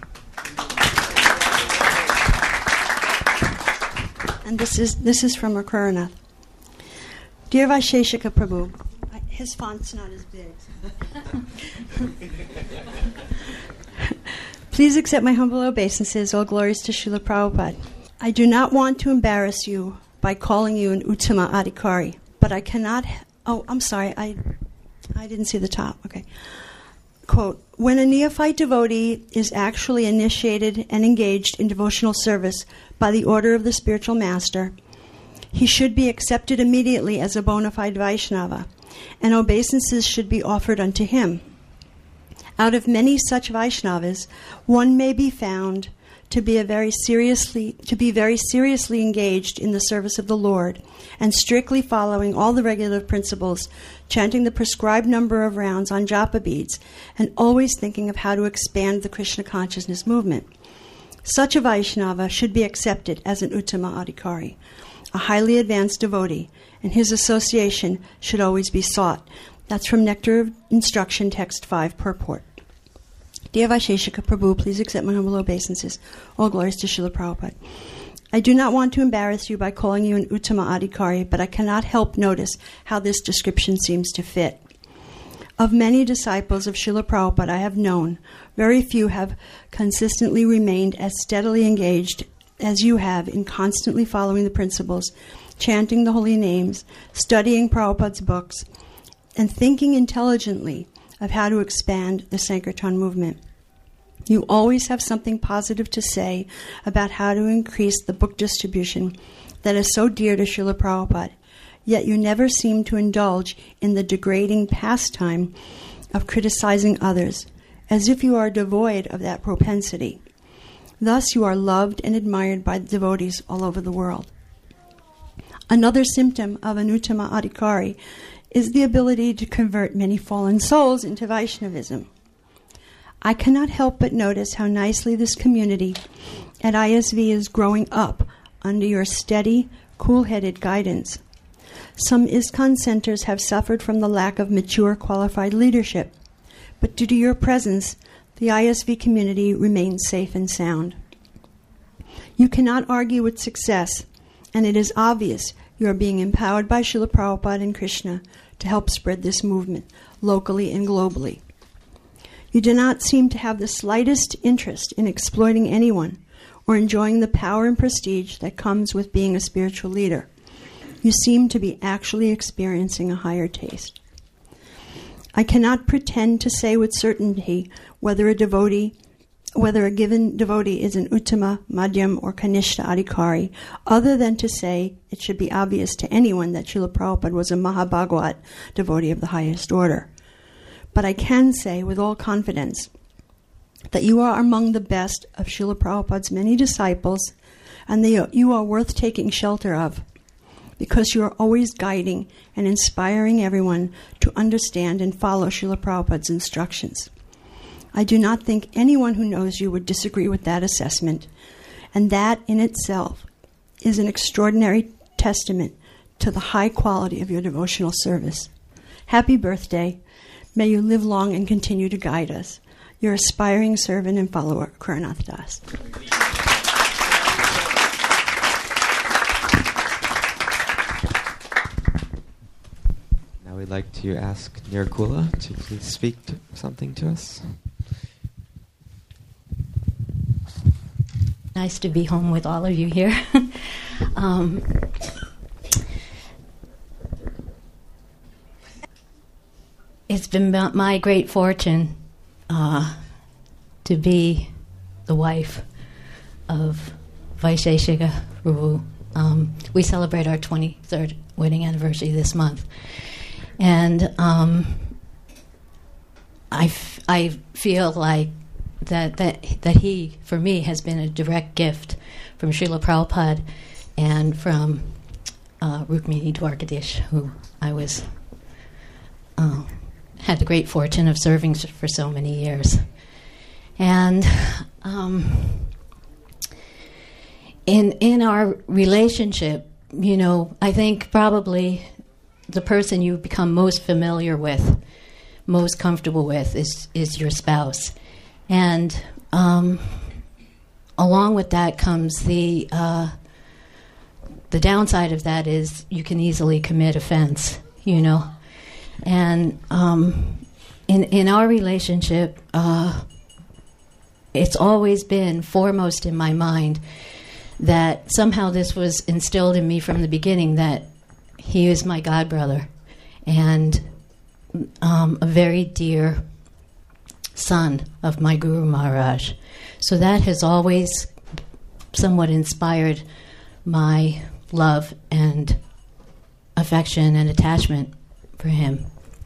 And this is this is from Akuranath. Dear Vaisheshika Prabhu, his font's not as big. Please accept my humble obeisances, all glories to Srila Prabhupada. I do not want to embarrass you by calling you an Uttama Adhikari, but I cannot... Ha- oh, I'm sorry, I I didn't see the top. Okay. Quote, when a neophyte devotee is actually initiated and engaged in devotional service by the order of the spiritual master, he should be accepted immediately as a bona fide Vaishnava, and obeisances should be offered unto him. Out of many such Vaishnavas, one may be found to be a very seriously to be very seriously engaged in the service of the Lord and strictly following all the regular principles, chanting the prescribed number of rounds on japa beads, and always thinking of how to expand the Krishna consciousness movement. Such a Vaishnava should be accepted as an Uttama Adhikari, a highly advanced devotee, and his association should always be sought. That's from Nectar of Instruction, Text five, Purport. Dear Vaisheshika Prabhu, please accept my humble obeisances. All glories to Srila Prabhupada. I do not want to embarrass you by calling you an Uttama Adhikari, but I cannot help notice how this description seems to fit. Of many disciples of Srila Prabhupada I have known, very few have consistently remained as steadily engaged as you have in constantly following the principles, chanting the holy names, studying Prabhupada's books, and thinking intelligently of how to expand the Sankirtan movement. You always have something positive to say about how to increase the book distribution that is so dear to Srila Prabhupada, yet you never seem to indulge in the degrading pastime of criticizing others, as if you are devoid of that propensity. Thus you are loved and admired by the devotees all over the world. Another symptom of an Uttama Adhikari is the ability to convert many fallen souls into Vaishnavism. I cannot help but notice how nicely this community at I S V is growing up under your steady, cool-headed guidance. Some ISKCON centers have suffered from the lack of mature, qualified leadership, but due to your presence, the I S V community remains safe and sound. You cannot argue with success, and it is obvious you are being empowered by Srila Prabhupada and Krishna to help spread this movement locally and globally. You do not seem to have the slightest interest in exploiting anyone or enjoying the power and prestige that comes with being a spiritual leader. You seem to be actually experiencing a higher taste. I cannot pretend to say with certainty whether a devotee whether a given devotee is an Uttama, Madhyam, or Kanishta Adhikari, other than to say it should be obvious to anyone that Srila Prabhupada was a Mahabhagavat devotee of the highest order. But I can say with all confidence that you are among the best of Srila Prabhupada's many disciples, and that you are worth taking shelter of, because you are always guiding and inspiring everyone to understand and follow Srila Prabhupada's instructions. I do not think anyone who knows you would disagree with that assessment, and that in itself is an extraordinary testament to the high quality of your devotional service. Happy birthday. May you live long and continue to guide us. Your aspiring servant and follower, Kuranath Das. Now we'd like to ask Nirkula to please speak to something to us. Nice to be home with all of you here. um, it's been my great fortune uh, to be the wife of Vaisheshika Prabhu. Um, we celebrate our twenty-third wedding anniversary this month. And um, I, f- I feel like that, that that he, for me, has been a direct gift from Srila Prabhupada and from uh, Rukmini Dwarkadish, who I was uh, had the great fortune of serving for so many years. And um, in in our relationship, you know, I think probably the person you become most familiar with, most comfortable with, is is your spouse. And um, along with that comes the uh, the downside of that is you can easily commit offense, you know. And um, in in our relationship, uh, it's always been foremost in my mind that somehow this was instilled in me from the beginning, that he is my godbrother and um, a very dear son of my Guru Maharaj. So that has always somewhat inspired my love and affection and attachment for him.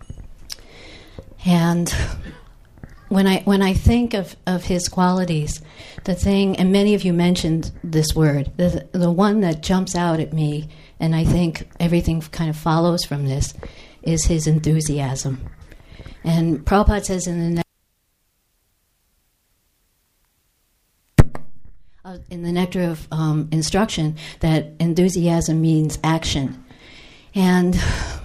And when I when I think of, of his qualities, the thing, and many of you mentioned this word, the, the one that jumps out at me, and I think everything kind of follows from this, is his enthusiasm. And Prabhupada says in the ne- uh, in the Nectar of um, Instruction that enthusiasm means action, and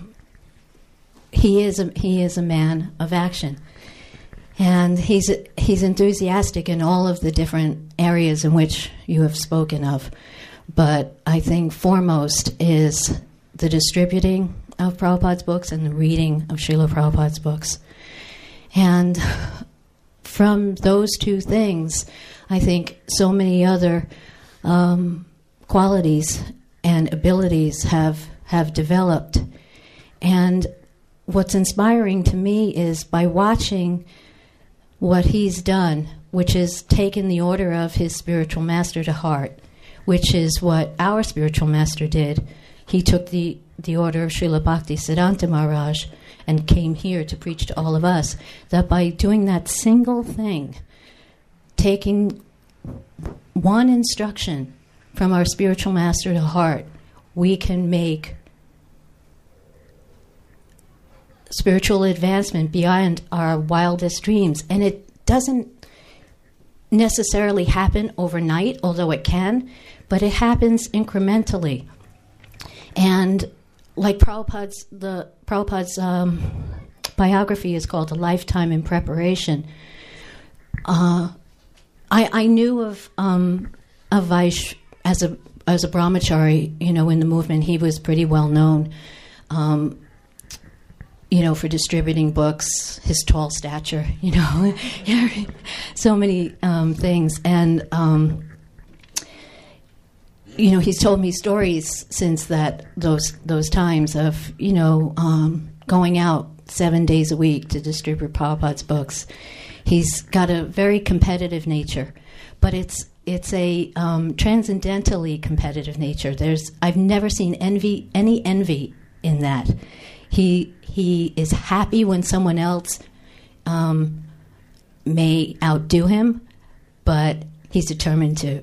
he is a, he is a man of action. And he's he's enthusiastic in all of the different areas in which you have spoken of. But I think foremost is the distributing of Prabhupada's books and the reading of Srila Prabhupada's books. And from those two things, I think so many other um, qualities and abilities have have developed. And what's inspiring to me is by watching what he's done, which is taken the order of his spiritual master to heart, which is what our spiritual master did. He took the, the order of Srila Bhakti Siddhanta Maharaj and came here to preach to all of us. That by doing that single thing, taking one instruction from our spiritual master to heart, we can make spiritual advancement beyond our wildest dreams. And it doesn't necessarily happen overnight, although it can, but it happens incrementally. And like Prabhupada's, the Prabhupada's um, biography is called A Lifetime in Preparation. Uh, I, I knew of um, of Vaish as a as a brahmachari, you know, in the movement. He was pretty well known. Um, you know, for distributing books, his tall stature, you know, so many um, things. And, um, you know, he's told me stories since that, those those times of, you know, um, going out seven days a week to distribute Prabhupada's books. He's got a very competitive nature, but it's it's a um, transcendentally competitive nature. There's I've never seen envy, any envy in that. He he is happy when someone else um, may outdo him, but he's determined to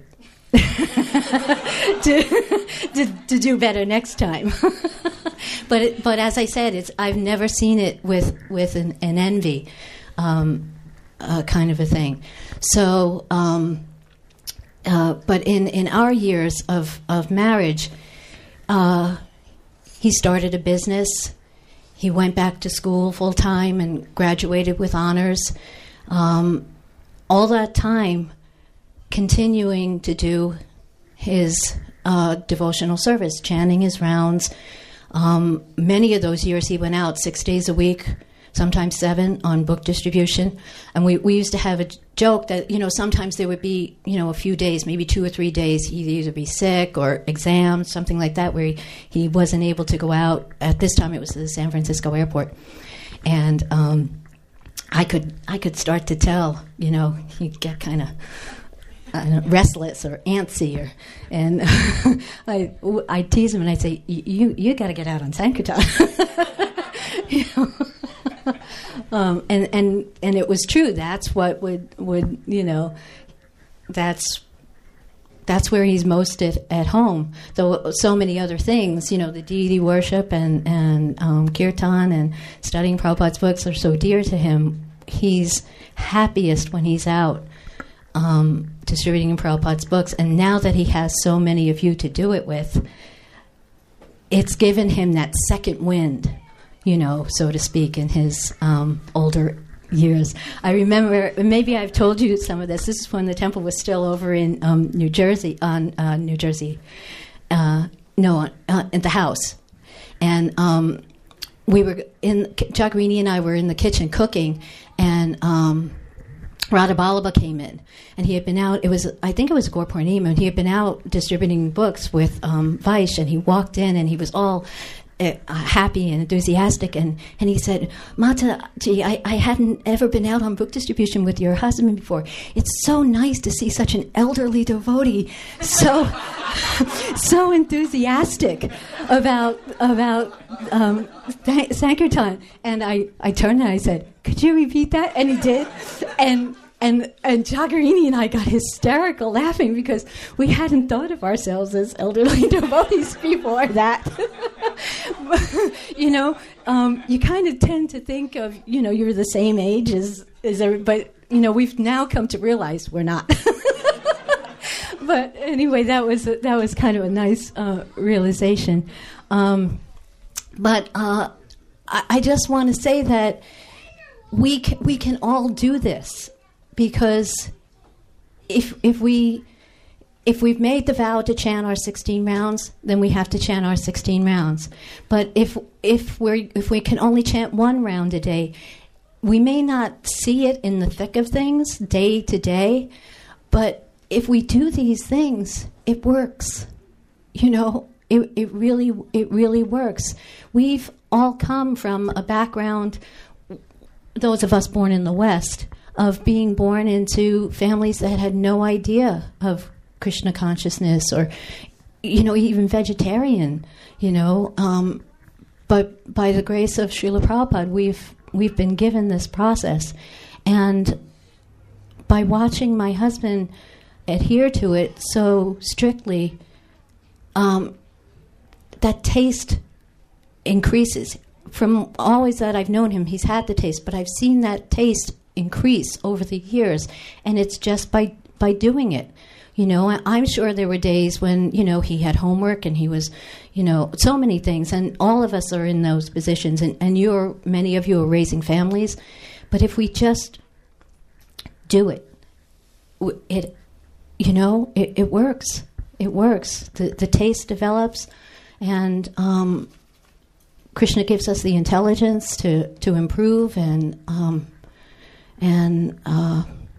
to, to to do better next time. but it, but as I said, it's I've never seen it with with an, an envy. Um, uh, kind of a thing. So, um, uh, but in, in our years of, of marriage, uh, he started a business. He went back to school full time and graduated with honors. Um, all that time continuing to do his uh, devotional service, chanting his rounds. Um, many of those years he went out six days a week, sometimes seven, on book distribution. And we, we used to have a joke that, you know, sometimes there would be, you know, a few days, maybe two or three days, he'd either be sick or exams, something like that, where he, he wasn't able to go out. At this time it was the San Francisco airport. And um, I could I could start to tell, you know, he'd get kind of Uh, restless or antsy, or and I I tease him and I say, you you got to get out on Sankirtan, you know? um, and and and it was true. That's what would would you know, that's that's where he's most at, at home. Though so many other things, you know, the deity worship and and um, kirtan and studying Prabhupada's books are so dear to him. He's happiest when he's out. Um, distributing Prabhupada's books, and now that he has so many of you to do it with, it's given him that second wind, you know, so to speak, in his um, older years. I remember, maybe I've told you some of this. This is when the temple was still over in um, New Jersey, on uh, New Jersey, uh, no, uh, at the house, and um, we were in. Jagarini and I were in the kitchen cooking, and Um, Radha Ballabha came in, and he had been out, it was, I think it was Gaur Purnima, and he had been out distributing books with um, Vaish, and he walked in, and he was all uh, happy and enthusiastic, and, and he said, Mata, gee, I, I hadn't ever been out on book distribution with your husband before. It's so nice to see such an elderly devotee, so so enthusiastic about about um, Sankirtan. And I, I turned and I said, could you repeat that? And he did. And and and Jagarini and I got hysterical laughing because we hadn't thought of ourselves as elderly devotees before that. You know, um, you kind of tend to think of, you know, you're the same age as, as everybody, but, you know, we've now come to realize we're not. But anyway, that was a, that was kind of a nice uh, realization. Um, but uh, I, I just want to say that we can, we can all do this, because if if we if we've made the vow to chant our sixteen rounds, then we have to chant our sixteen rounds. But if if we if we can only chant one round a day, we may not see it in the thick of things day to day, but if we do these things, it works. You know, it, it really it really works. We've all come from a background, those of us born in the West, of being born into families that had no idea of Krishna consciousness, or, you know, even vegetarian, you know. Um, but by the grace of Srila Prabhupada, we've we've been given this process. And by watching my husband adhere to it so strictly, um, that taste increases. From always that I've known him, he's had the taste, but I've seen that taste increase over the years, and it's just by, by doing it. You know, I, I'm sure there were days when, you know, he had homework and he was, you know, so many things, and all of us are in those positions, and, and you're, many of you are raising families, but if we just do it, it you know, it, it works. It works. The the taste develops, and um, Krishna gives us the intelligence to, to improve, and um, and uh,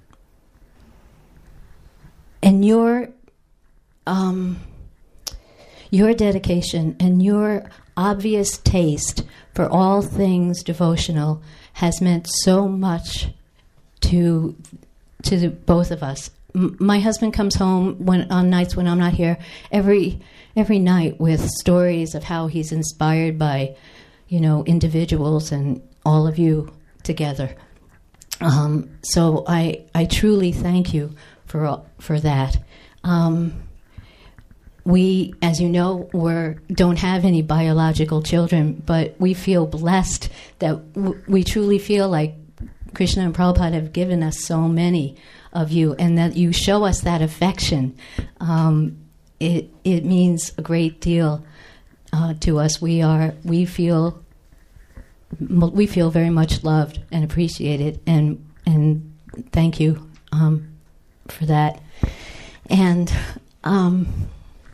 and your um, your dedication and your obvious taste for all things devotional has meant so much to to the, both of us. My husband comes home when on nights when I'm not here every every night with stories of how he's inspired by, you know, individuals and all of you together. Um, so I I truly thank you for for that. Um, we, as you know, we're don't have any biological children, but we feel blessed that w- we truly feel like Krishna and Prabhupada have given us so many of you, and that you show us that affection. Um, it it means a great deal uh, to us. We are we feel we feel very much loved and appreciated, and and thank you um, for that. And um,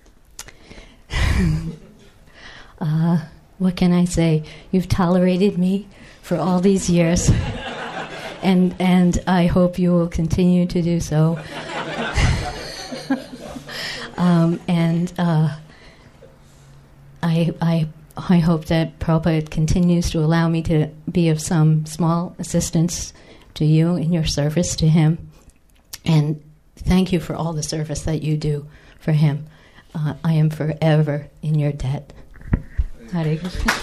uh, what can I say? You've tolerated me for all these years, and and I hope you will continue to do so. um, and uh, I I I hope that Prabhupada continues to allow me to be of some small assistance to you in your service to him, and thank you for all the service that you do for him. Uh, I am forever in your debt. Hare Krishna.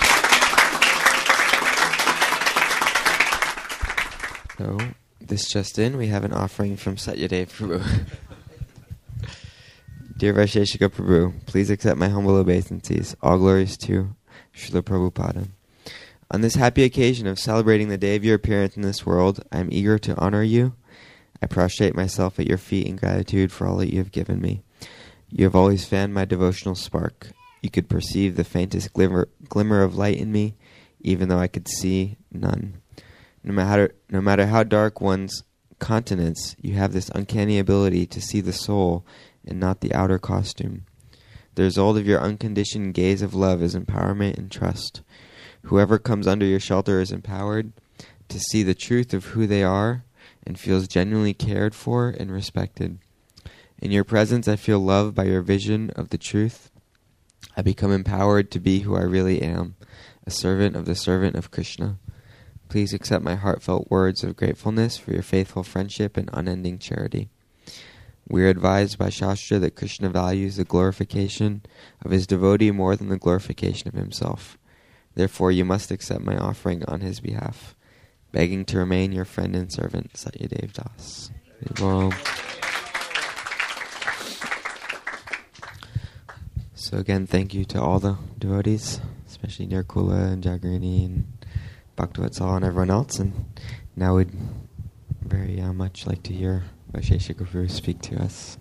So, this just in, we have an offering from Satyadev Prabhu. Dear Vaisheshika Prabhu, please accept my humble obeisances. All glories to Srila Prabhupada. On this happy occasion of celebrating the day of your appearance in this world, I am eager to honor you. I prostrate myself at your feet in gratitude for all that you have given me. You have always fanned my devotional spark. You could perceive the faintest glimmer, glimmer of light in me, even though I could see none. No matter, no matter how dark one's countenance, you have this uncanny ability to see the soul and not the outer costume. The result of your unconditioned gaze of love is empowerment and trust. Whoever comes under your shelter is empowered to see the truth of who they are and feels genuinely cared for and respected. In your presence, I feel loved by your vision of the truth. I become empowered to be who I really am, a servant of the servant of Krishna. Please accept my heartfelt words of gratefulness for your faithful friendship and unending charity. We are advised by Shastra that Krishna values the glorification of his devotee more than the glorification of himself. Therefore, you must accept my offering on his behalf, begging to remain your friend and servant, Satyadev Das. Well, so again, thank you to all the devotees, especially Nirkula and Jagrini and Bhaktivatsal and everyone else. And now we'd very uh, much like to hear Vaisheshika Prabhu speak to us.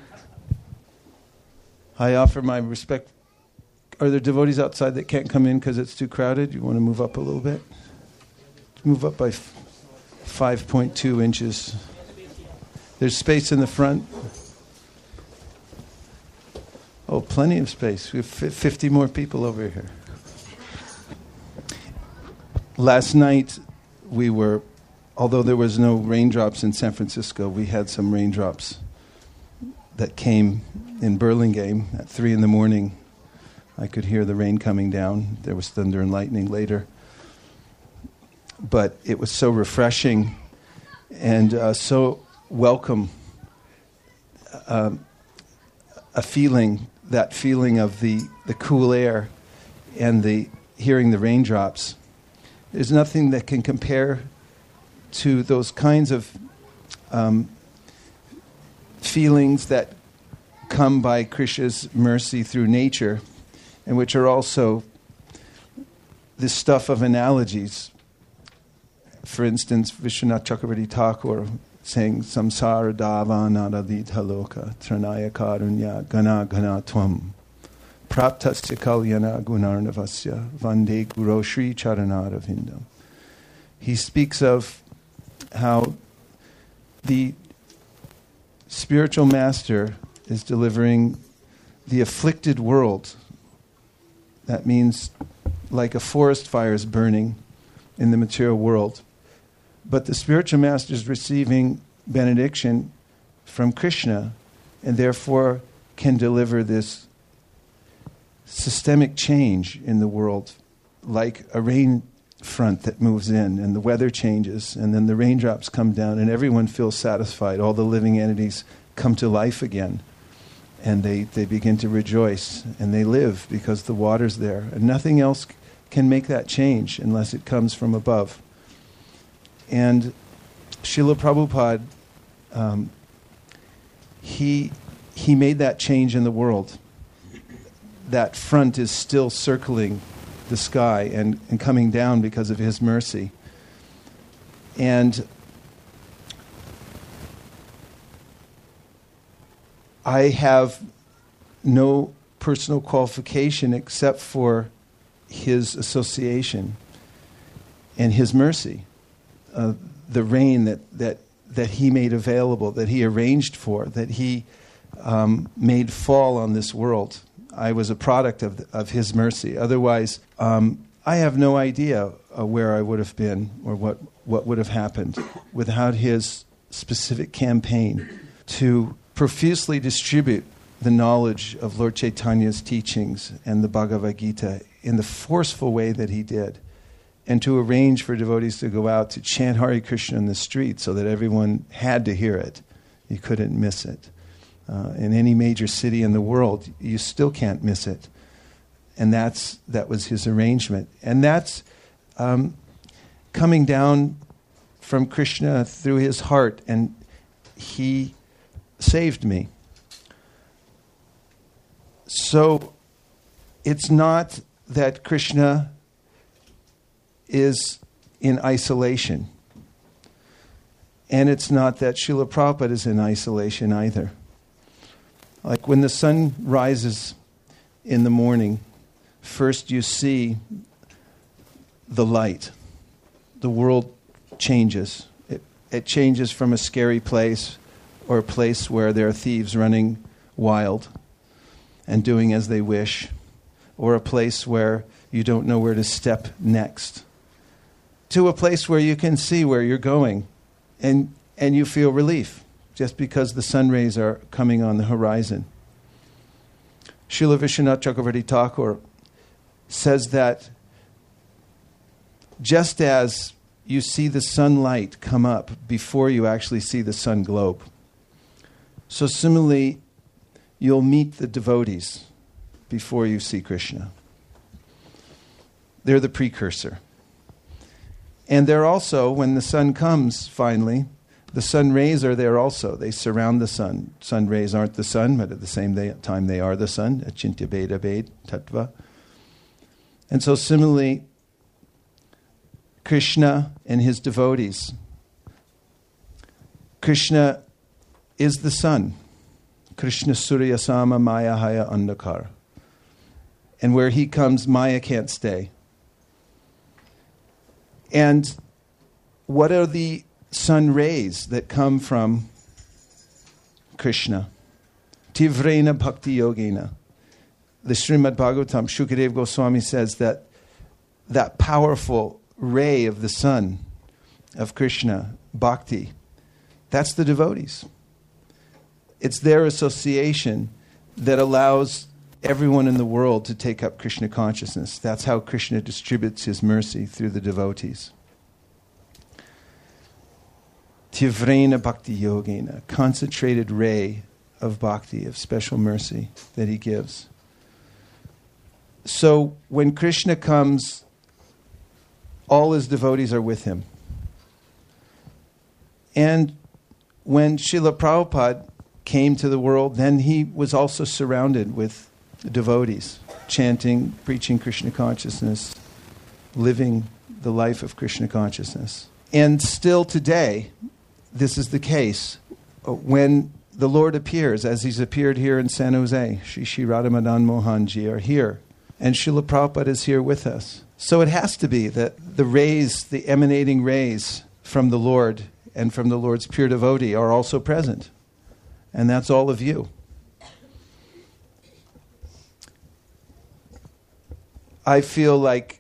I offer my respect. Are there devotees outside that can't come in because it's too crowded? You want to move up a little bit? Move up by f- five point two inches. There's space in the front. Oh, plenty of space. We have fifty more people over here. Last night, we were, although there was no raindrops in San Francisco, we had some raindrops that came in Burlingame at three in the morning. I could hear the rain coming down. There was thunder and lightning later. But it was so refreshing and uh, so welcome, uh, a feeling, that feeling of the, the cool air and the hearing the raindrops. There's nothing that can compare to those kinds of um, feelings that come by Krishna's mercy through nature, and which are also the stuff of analogies. For instance, Vishwanath Chakravarti Thakur saying Samsara Davanadadita Loka Tranaya Karunya Gana Gana Tvam Praptasya Kalyana Gunarnavasya Vande Guru Shri Charanadavindam. He speaks of how the spiritual master is delivering the afflicted world. That means like a forest fire is burning in the material world. But the spiritual master is receiving benediction from Krishna and therefore can deliver this systemic change in the world, like a rain front that moves in and the weather changes and then the raindrops come down and everyone feels satisfied. All the living entities come to life again. And they, they begin to rejoice, and they live because the water's there. And nothing else can make that change unless it comes from above. And Srila Prabhupada, um, he, he made that change in the world. That front is still circling the sky and, and coming down because of his mercy. And I have no personal qualification except for his association and his mercy, uh, the rain that, that, that he made available, that he arranged for, that he um, made fall on this world. I was a product of, the, of his mercy. Otherwise, um, I have no idea uh, where I would have been or what, what would have happened without his specific campaign to profusely distribute the knowledge of Lord Chaitanya's teachings and the Bhagavad Gita in the forceful way that he did, and to arrange for devotees to go out to chant Hare Krishna in the street so that everyone had to hear it. You couldn't miss it. Uh, in any major city in the world, you still can't miss it. And that's that was his arrangement. And that's um, coming down from Krishna through his heart, and he saved me. So it's not that Krishna is in isolation. And it's not that Srila Prabhupada is in isolation either. Like when the sun rises in the morning, first you see the light. The world changes. It, it changes from a scary place or a place where there are thieves running wild and doing as they wish, or a place where you don't know where to step next, to a place where you can see where you're going, and and you feel relief just because the sun rays are coming on the horizon. Srila Vishwanath Chakravarti Thakur says that just as you see the sunlight come up before you actually see the sun globe, so similarly, you'll meet the devotees before you see Krishna. They're the precursor. And they're also, when the sun comes finally, the sun rays are there also. They surround the sun. Sun rays aren't the sun, but at the same day, time they are the sun. Achintya Beda Ved Tattva. And so similarly, Krishna and his devotees. Krishna is the sun. Krishna Surya Sama Maya Haya Andakar. And where he comes, Maya can't stay. And what are the sun rays that come from Krishna? Tivrena Bhakti Yogena. The Srimad Bhagavatam, Shukadev Goswami says that that powerful ray of the sun of Krishna, Bhakti, that's the devotees. It's their association that allows everyone in the world to take up Krishna consciousness. That's how Krishna distributes his mercy, through the devotees. Tivrena Bhakti Yogena, concentrated ray of bhakti, of special mercy that he gives. So when Krishna comes, all his devotees are with him. And when Srila Prabhupada came to the world, then he was also surrounded with devotees, chanting, preaching Krishna consciousness, living the life of Krishna consciousness. And still today, this is the case. When the Lord appears, as he's appeared here in San Jose, Shri Shri Radha Madan Mohan Ji are here, and Srila Prabhupada is here with us. So it has to be that the rays, the emanating rays from the Lord and from the Lord's pure devotee are also present. And that's all of you. I feel like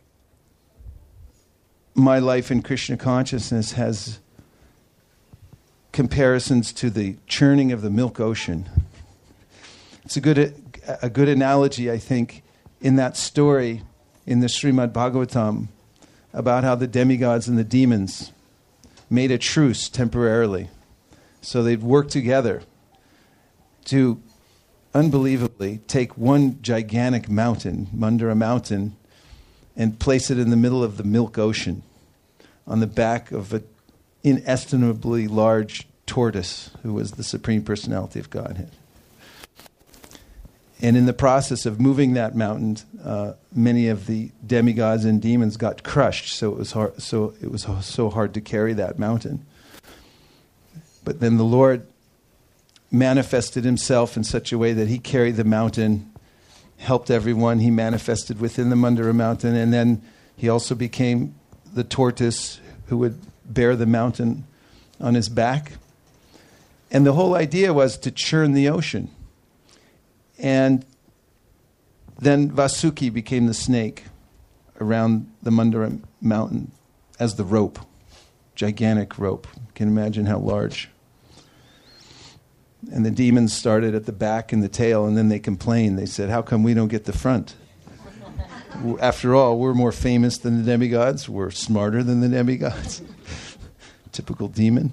my life in Krishna consciousness has comparisons to the churning of the milk ocean. It's a good a good analogy, I think, in that story in the Srimad Bhagavatam about how the demigods and the demons made a truce temporarily. So they'd work together to unbelievably take one gigantic mountain, Mandara mountain, and place it in the middle of the milk ocean on the back of an inestimably large tortoise who was the Supreme Personality of Godhead. And in the process of moving that mountain, uh, many of the demigods and demons got crushed. So it was hard, so it was so hard to carry that mountain. But then the Lord manifested himself in such a way that he carried the mountain, helped everyone. He manifested within the Mandara mountain, and then he also became the tortoise who would bear the mountain on his back. And the whole idea was to churn the ocean. And then Vasuki became the snake around the Mandara mountain as the rope, gigantic rope. You can imagine how large. And the demons started at the back and the tail, and then they complained. They said, how come we don't get the front? After all, we're more famous than the demigods. We're smarter than the demigods. Typical demon.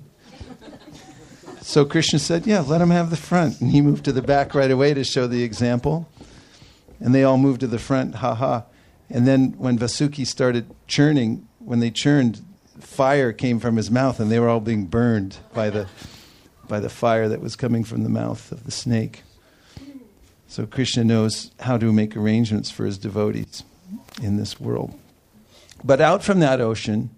So Krishna said, yeah, let him have the front. And he moved to the back right away to show the example. And they all moved to the front, ha ha. And then when Vasuki started churning, when they churned, fire came from his mouth, and they were all being burned by the by the fire that was coming from the mouth of the snake. So Krishna knows how to make arrangements for his devotees in this world. But out from that ocean,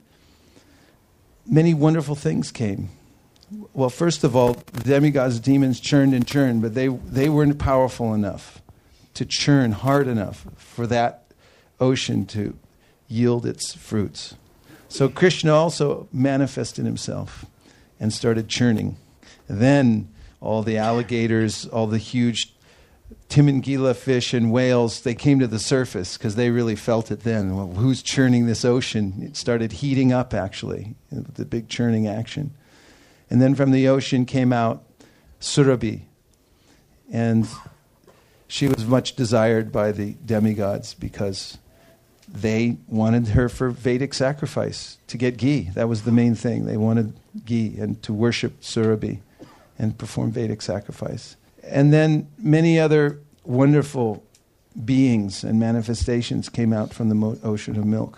many wonderful things came. Well, first of all, the demigods, demons churned and churned, but they, they weren't powerful enough to churn hard enough for that ocean to yield its fruits. So Krishna also manifested himself and started churning. Then all the alligators, all the huge Timangila fish and whales, they came to the surface because they really felt it then. Well, who's churning this ocean? It started heating up, actually, the big churning action. And then from the ocean came out Surabhi. And she was much desired by the demigods because they wanted her for Vedic sacrifice, to get ghee. That was the main thing. They wanted ghee and to worship Surabhi and perform Vedic sacrifice. And then many other wonderful beings and manifestations came out from the mo- ocean of milk.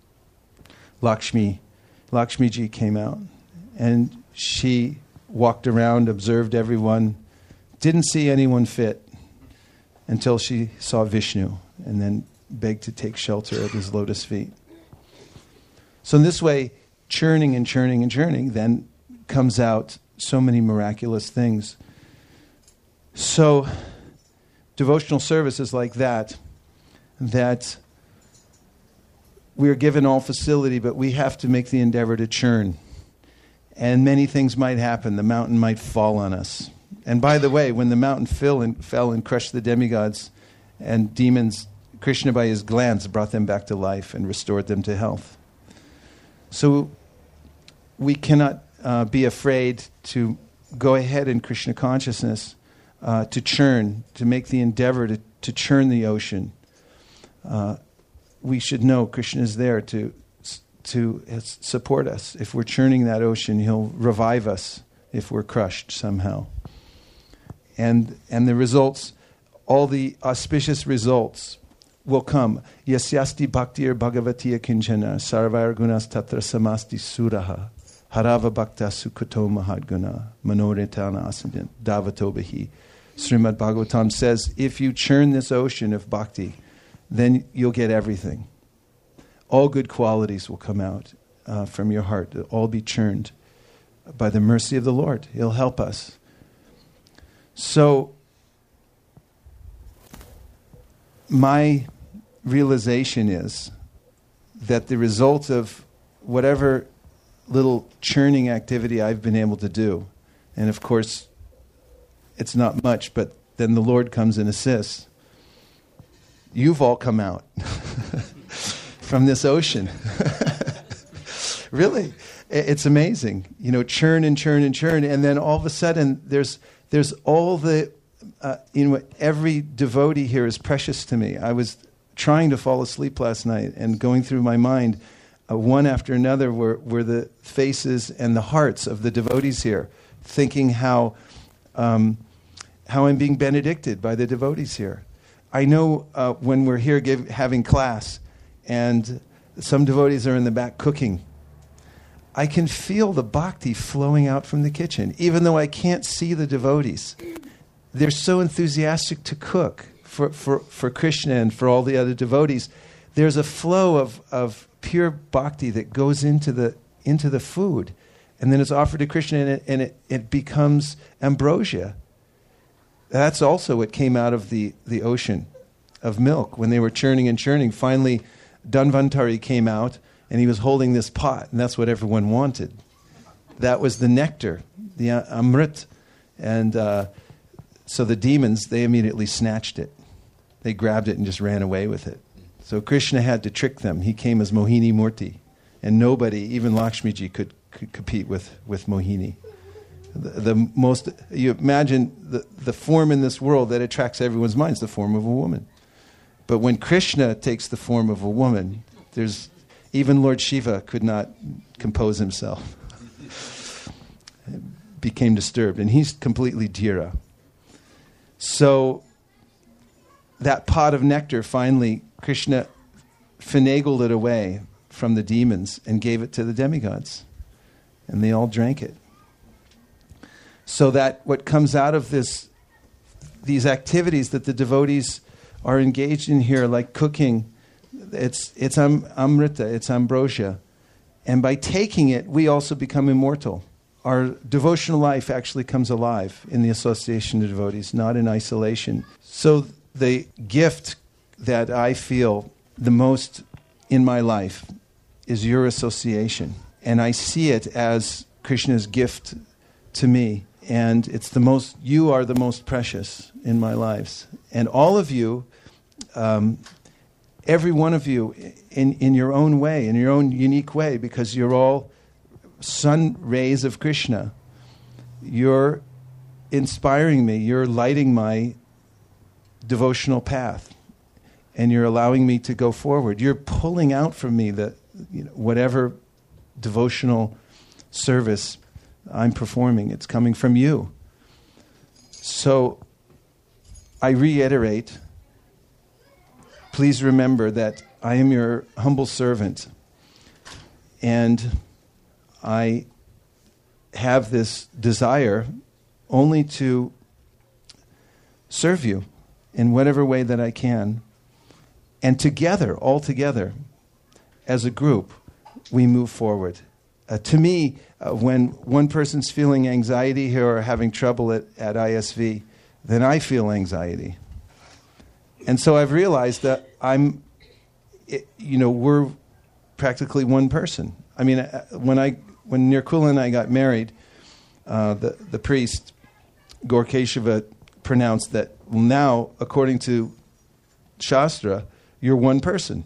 Lakshmi, Lakshmi ji came out, and she walked around, observed everyone, didn't see anyone fit until she saw Vishnu, and then begged to take shelter at his lotus feet. So in this way, churning and churning and churning, then comes out so many miraculous things. So devotional service is like that, that we're given all facility, but we have to make the endeavor to churn. And many things might happen. The mountain might fall on us. And by the way, when the mountain fell and, fell and crushed the demigods and demons, Krishna by his glance brought them back to life and restored them to health. So we cannot uh, be afraid to go ahead in Krishna consciousness, uh, to churn, to make the endeavor to, to churn the ocean. Uh, we should know Krishna is there to to support us. If we're churning that ocean, he'll revive us if we're crushed somehow. And and the results, all the auspicious results will come. Yasyasti bhaktir bhagavatiya kinchana sarvar gunas tatra samasti suraha harava bhakta sukato mahadguna manoritana asandin davatobahi. Srimad Bhagavatam says, if you churn this ocean of bhakti, then you'll get everything. All good qualities will come out uh, from your heart. It'll all be churned by the mercy of the Lord. He'll help us. So, my realization is that the result of whatever little churning activity I've been able to do, and of course, it's not much, but then the Lord comes and assists. You've all come out from this ocean. Really, it's amazing. You know, churn and churn and churn, and then all of a sudden, there's there's all the, uh, you know, every devotee here is precious to me. I was trying to fall asleep last night, and going through my mind, uh, one after another, were were the faces and the hearts of the devotees here, thinking how um, how I'm being benedicted by the devotees here. I know uh, when we're here give, having class, and some devotees are in the back cooking, I can feel the bhakti flowing out from the kitchen, even though I can't see the devotees. They're so enthusiastic to cook for, for, for Krishna and for all the other devotees, there's a flow of, of pure bhakti that goes into the into the food, and then it's offered to Krishna, and it, and it, it becomes ambrosia. That's also what came out of the, the ocean of milk when they were churning and churning. Finally, Dhanvantari came out, and he was holding this pot, and that's what everyone wanted. That was the nectar, the uh, amrit, and uh, so the demons, they immediately snatched it. They grabbed it and just ran away with it. So Krishna had to trick them. He came as Mohini Murti. And nobody, even Lakshmiji, could, could compete with, with Mohini. The, the most, you imagine the, the form in this world that attracts everyone's minds, the form of a woman. But when Krishna takes the form of a woman, there's even Lord Shiva could not compose himself. Became disturbed. And he's completely Dhira. So that pot of nectar, finally, Krishna finagled it away from the demons and gave it to the demigods. And they all drank it. So that what comes out of this, these activities that the devotees are engaged in here, like cooking, it's, it's am, amrita, it's ambrosia. And by taking it, we also become immortal. Our devotional life actually comes alive in the association of devotees, not in isolation. So the gift that I feel the most in my life is your association. And I see it as Krishna's gift to me. And it's the most, you are the most precious in my lives. And all of you, um, every one of you in, in your own way, in your own unique way, because you're all sun rays of Krishna. You're inspiring me. You're lighting my devotional path. And you're allowing me to go forward. You're pulling out from me the, you know, whatever devotional service I'm performing. It's coming from you. So I reiterate, please remember that I am your humble servant. And I have this desire only to serve you in whatever way that I can. And together, all together, as a group, we move forward. Uh, to me, uh, when one person's feeling anxiety here or having trouble at, at I S V, then I feel anxiety. And so I've realized that I'm, it, you know, we're practically one person. I mean, uh, when I when Nirkula and I got married, uh, the, the priest, Gorkeshava, pronounced that, well, now, according to Shastra, you're one person.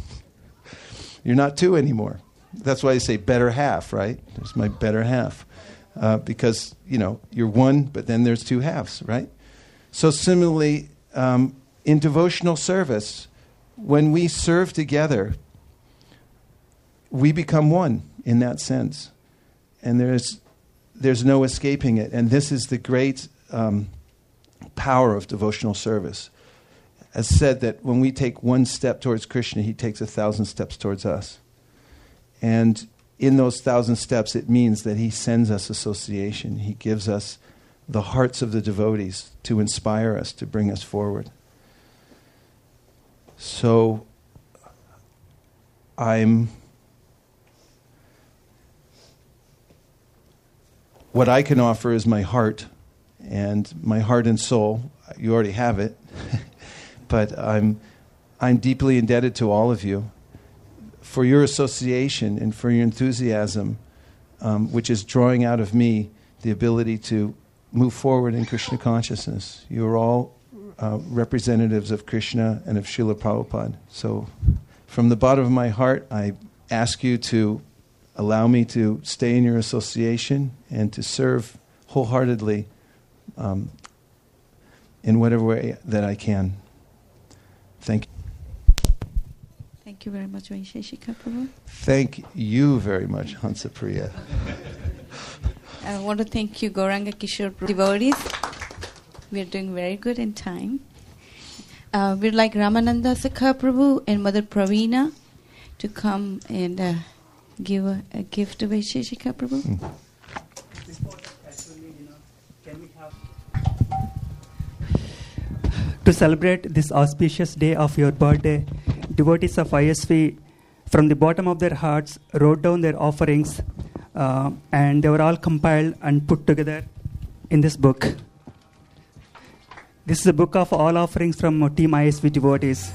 You're not two anymore. That's why they say better half, right? There's my better half. Uh, because, you know, you're one, but then there's two halves, right? So similarly, um, in devotional service, when we serve together, we become one in that sense. And there's there's no escaping it. And this is the great um, power of devotional service. As said that when we take one step towards Krishna, he takes a thousand steps towards us. And in those thousand steps, it means that he sends us association. He gives us the hearts of the devotees to inspire us, to bring us forward. So I'm... What I can offer is my heart, and my heart and soul. You already have it. But I'm, I'm deeply indebted to all of you for your association and for your enthusiasm, um, which is drawing out of me the ability to move forward in Krishna consciousness. You're all uh, representatives of Krishna and of Srila Prabhupada. So from the bottom of my heart, I ask you to allow me to stay in your association and to serve wholeheartedly um, in whatever way that I can. Thank you. Thank you very much, Vaisheshika Prabhu. Thank you very much, Hansapriya. I want to thank you, Gauranga Kishore devotees. We are doing very good in time. Uh, we'd like Ramananda Sakha Prabhu and Mother Praveena to come and uh, give a, a gift to Vaisheshika Prabhu. Mm. To celebrate this auspicious day of your birthday, devotees of I S V, from the bottom of their hearts, wrote down their offerings, uh, and they were all compiled and put together in this book. This is a book of all offerings from uh, Team I S V devotees.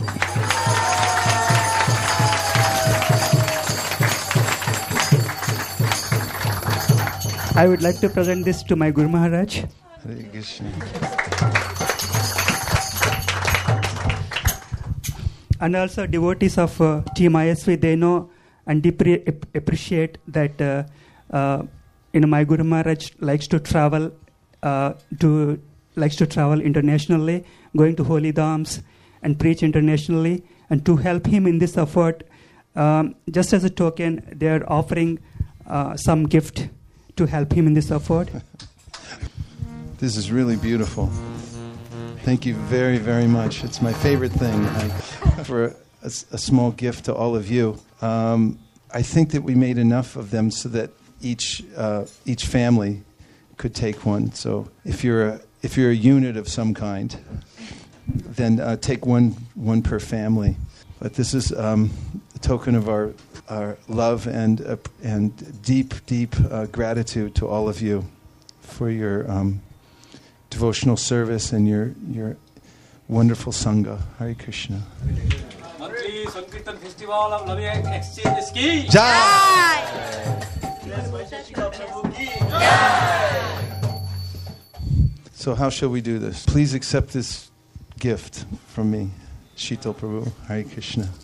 I would like to present this to my Guru Maharaj. Hare Krishna. And also devotees of uh, Team I S V, they know and deeply ap- appreciate that uh, uh, you know, my Guru Maharaj likes to travel uh, to likes to travel internationally, going to holy dhams and preach internationally. And to help him in this effort, um, just as a token, they are offering uh, some gift to help him in this effort. This is really beautiful. Thank you very, very much. It's my favorite thing I, for a, a small gift to all of you. Um, I think that we made enough of them so that each uh, each family could take one. So if you're a, if you're a unit of some kind, then uh, take one one per family. But this is um, a token of our our love and uh, and deep, deep uh, gratitude to all of you for your um, devotional service and your your wonderful sangha. Hare Krishna. Monthly Sankirtan Festival of Loving Exchanges ki Jai! So how shall we do this? Please accept this gift from me, Sheetal Prabhu. Hare Krishna.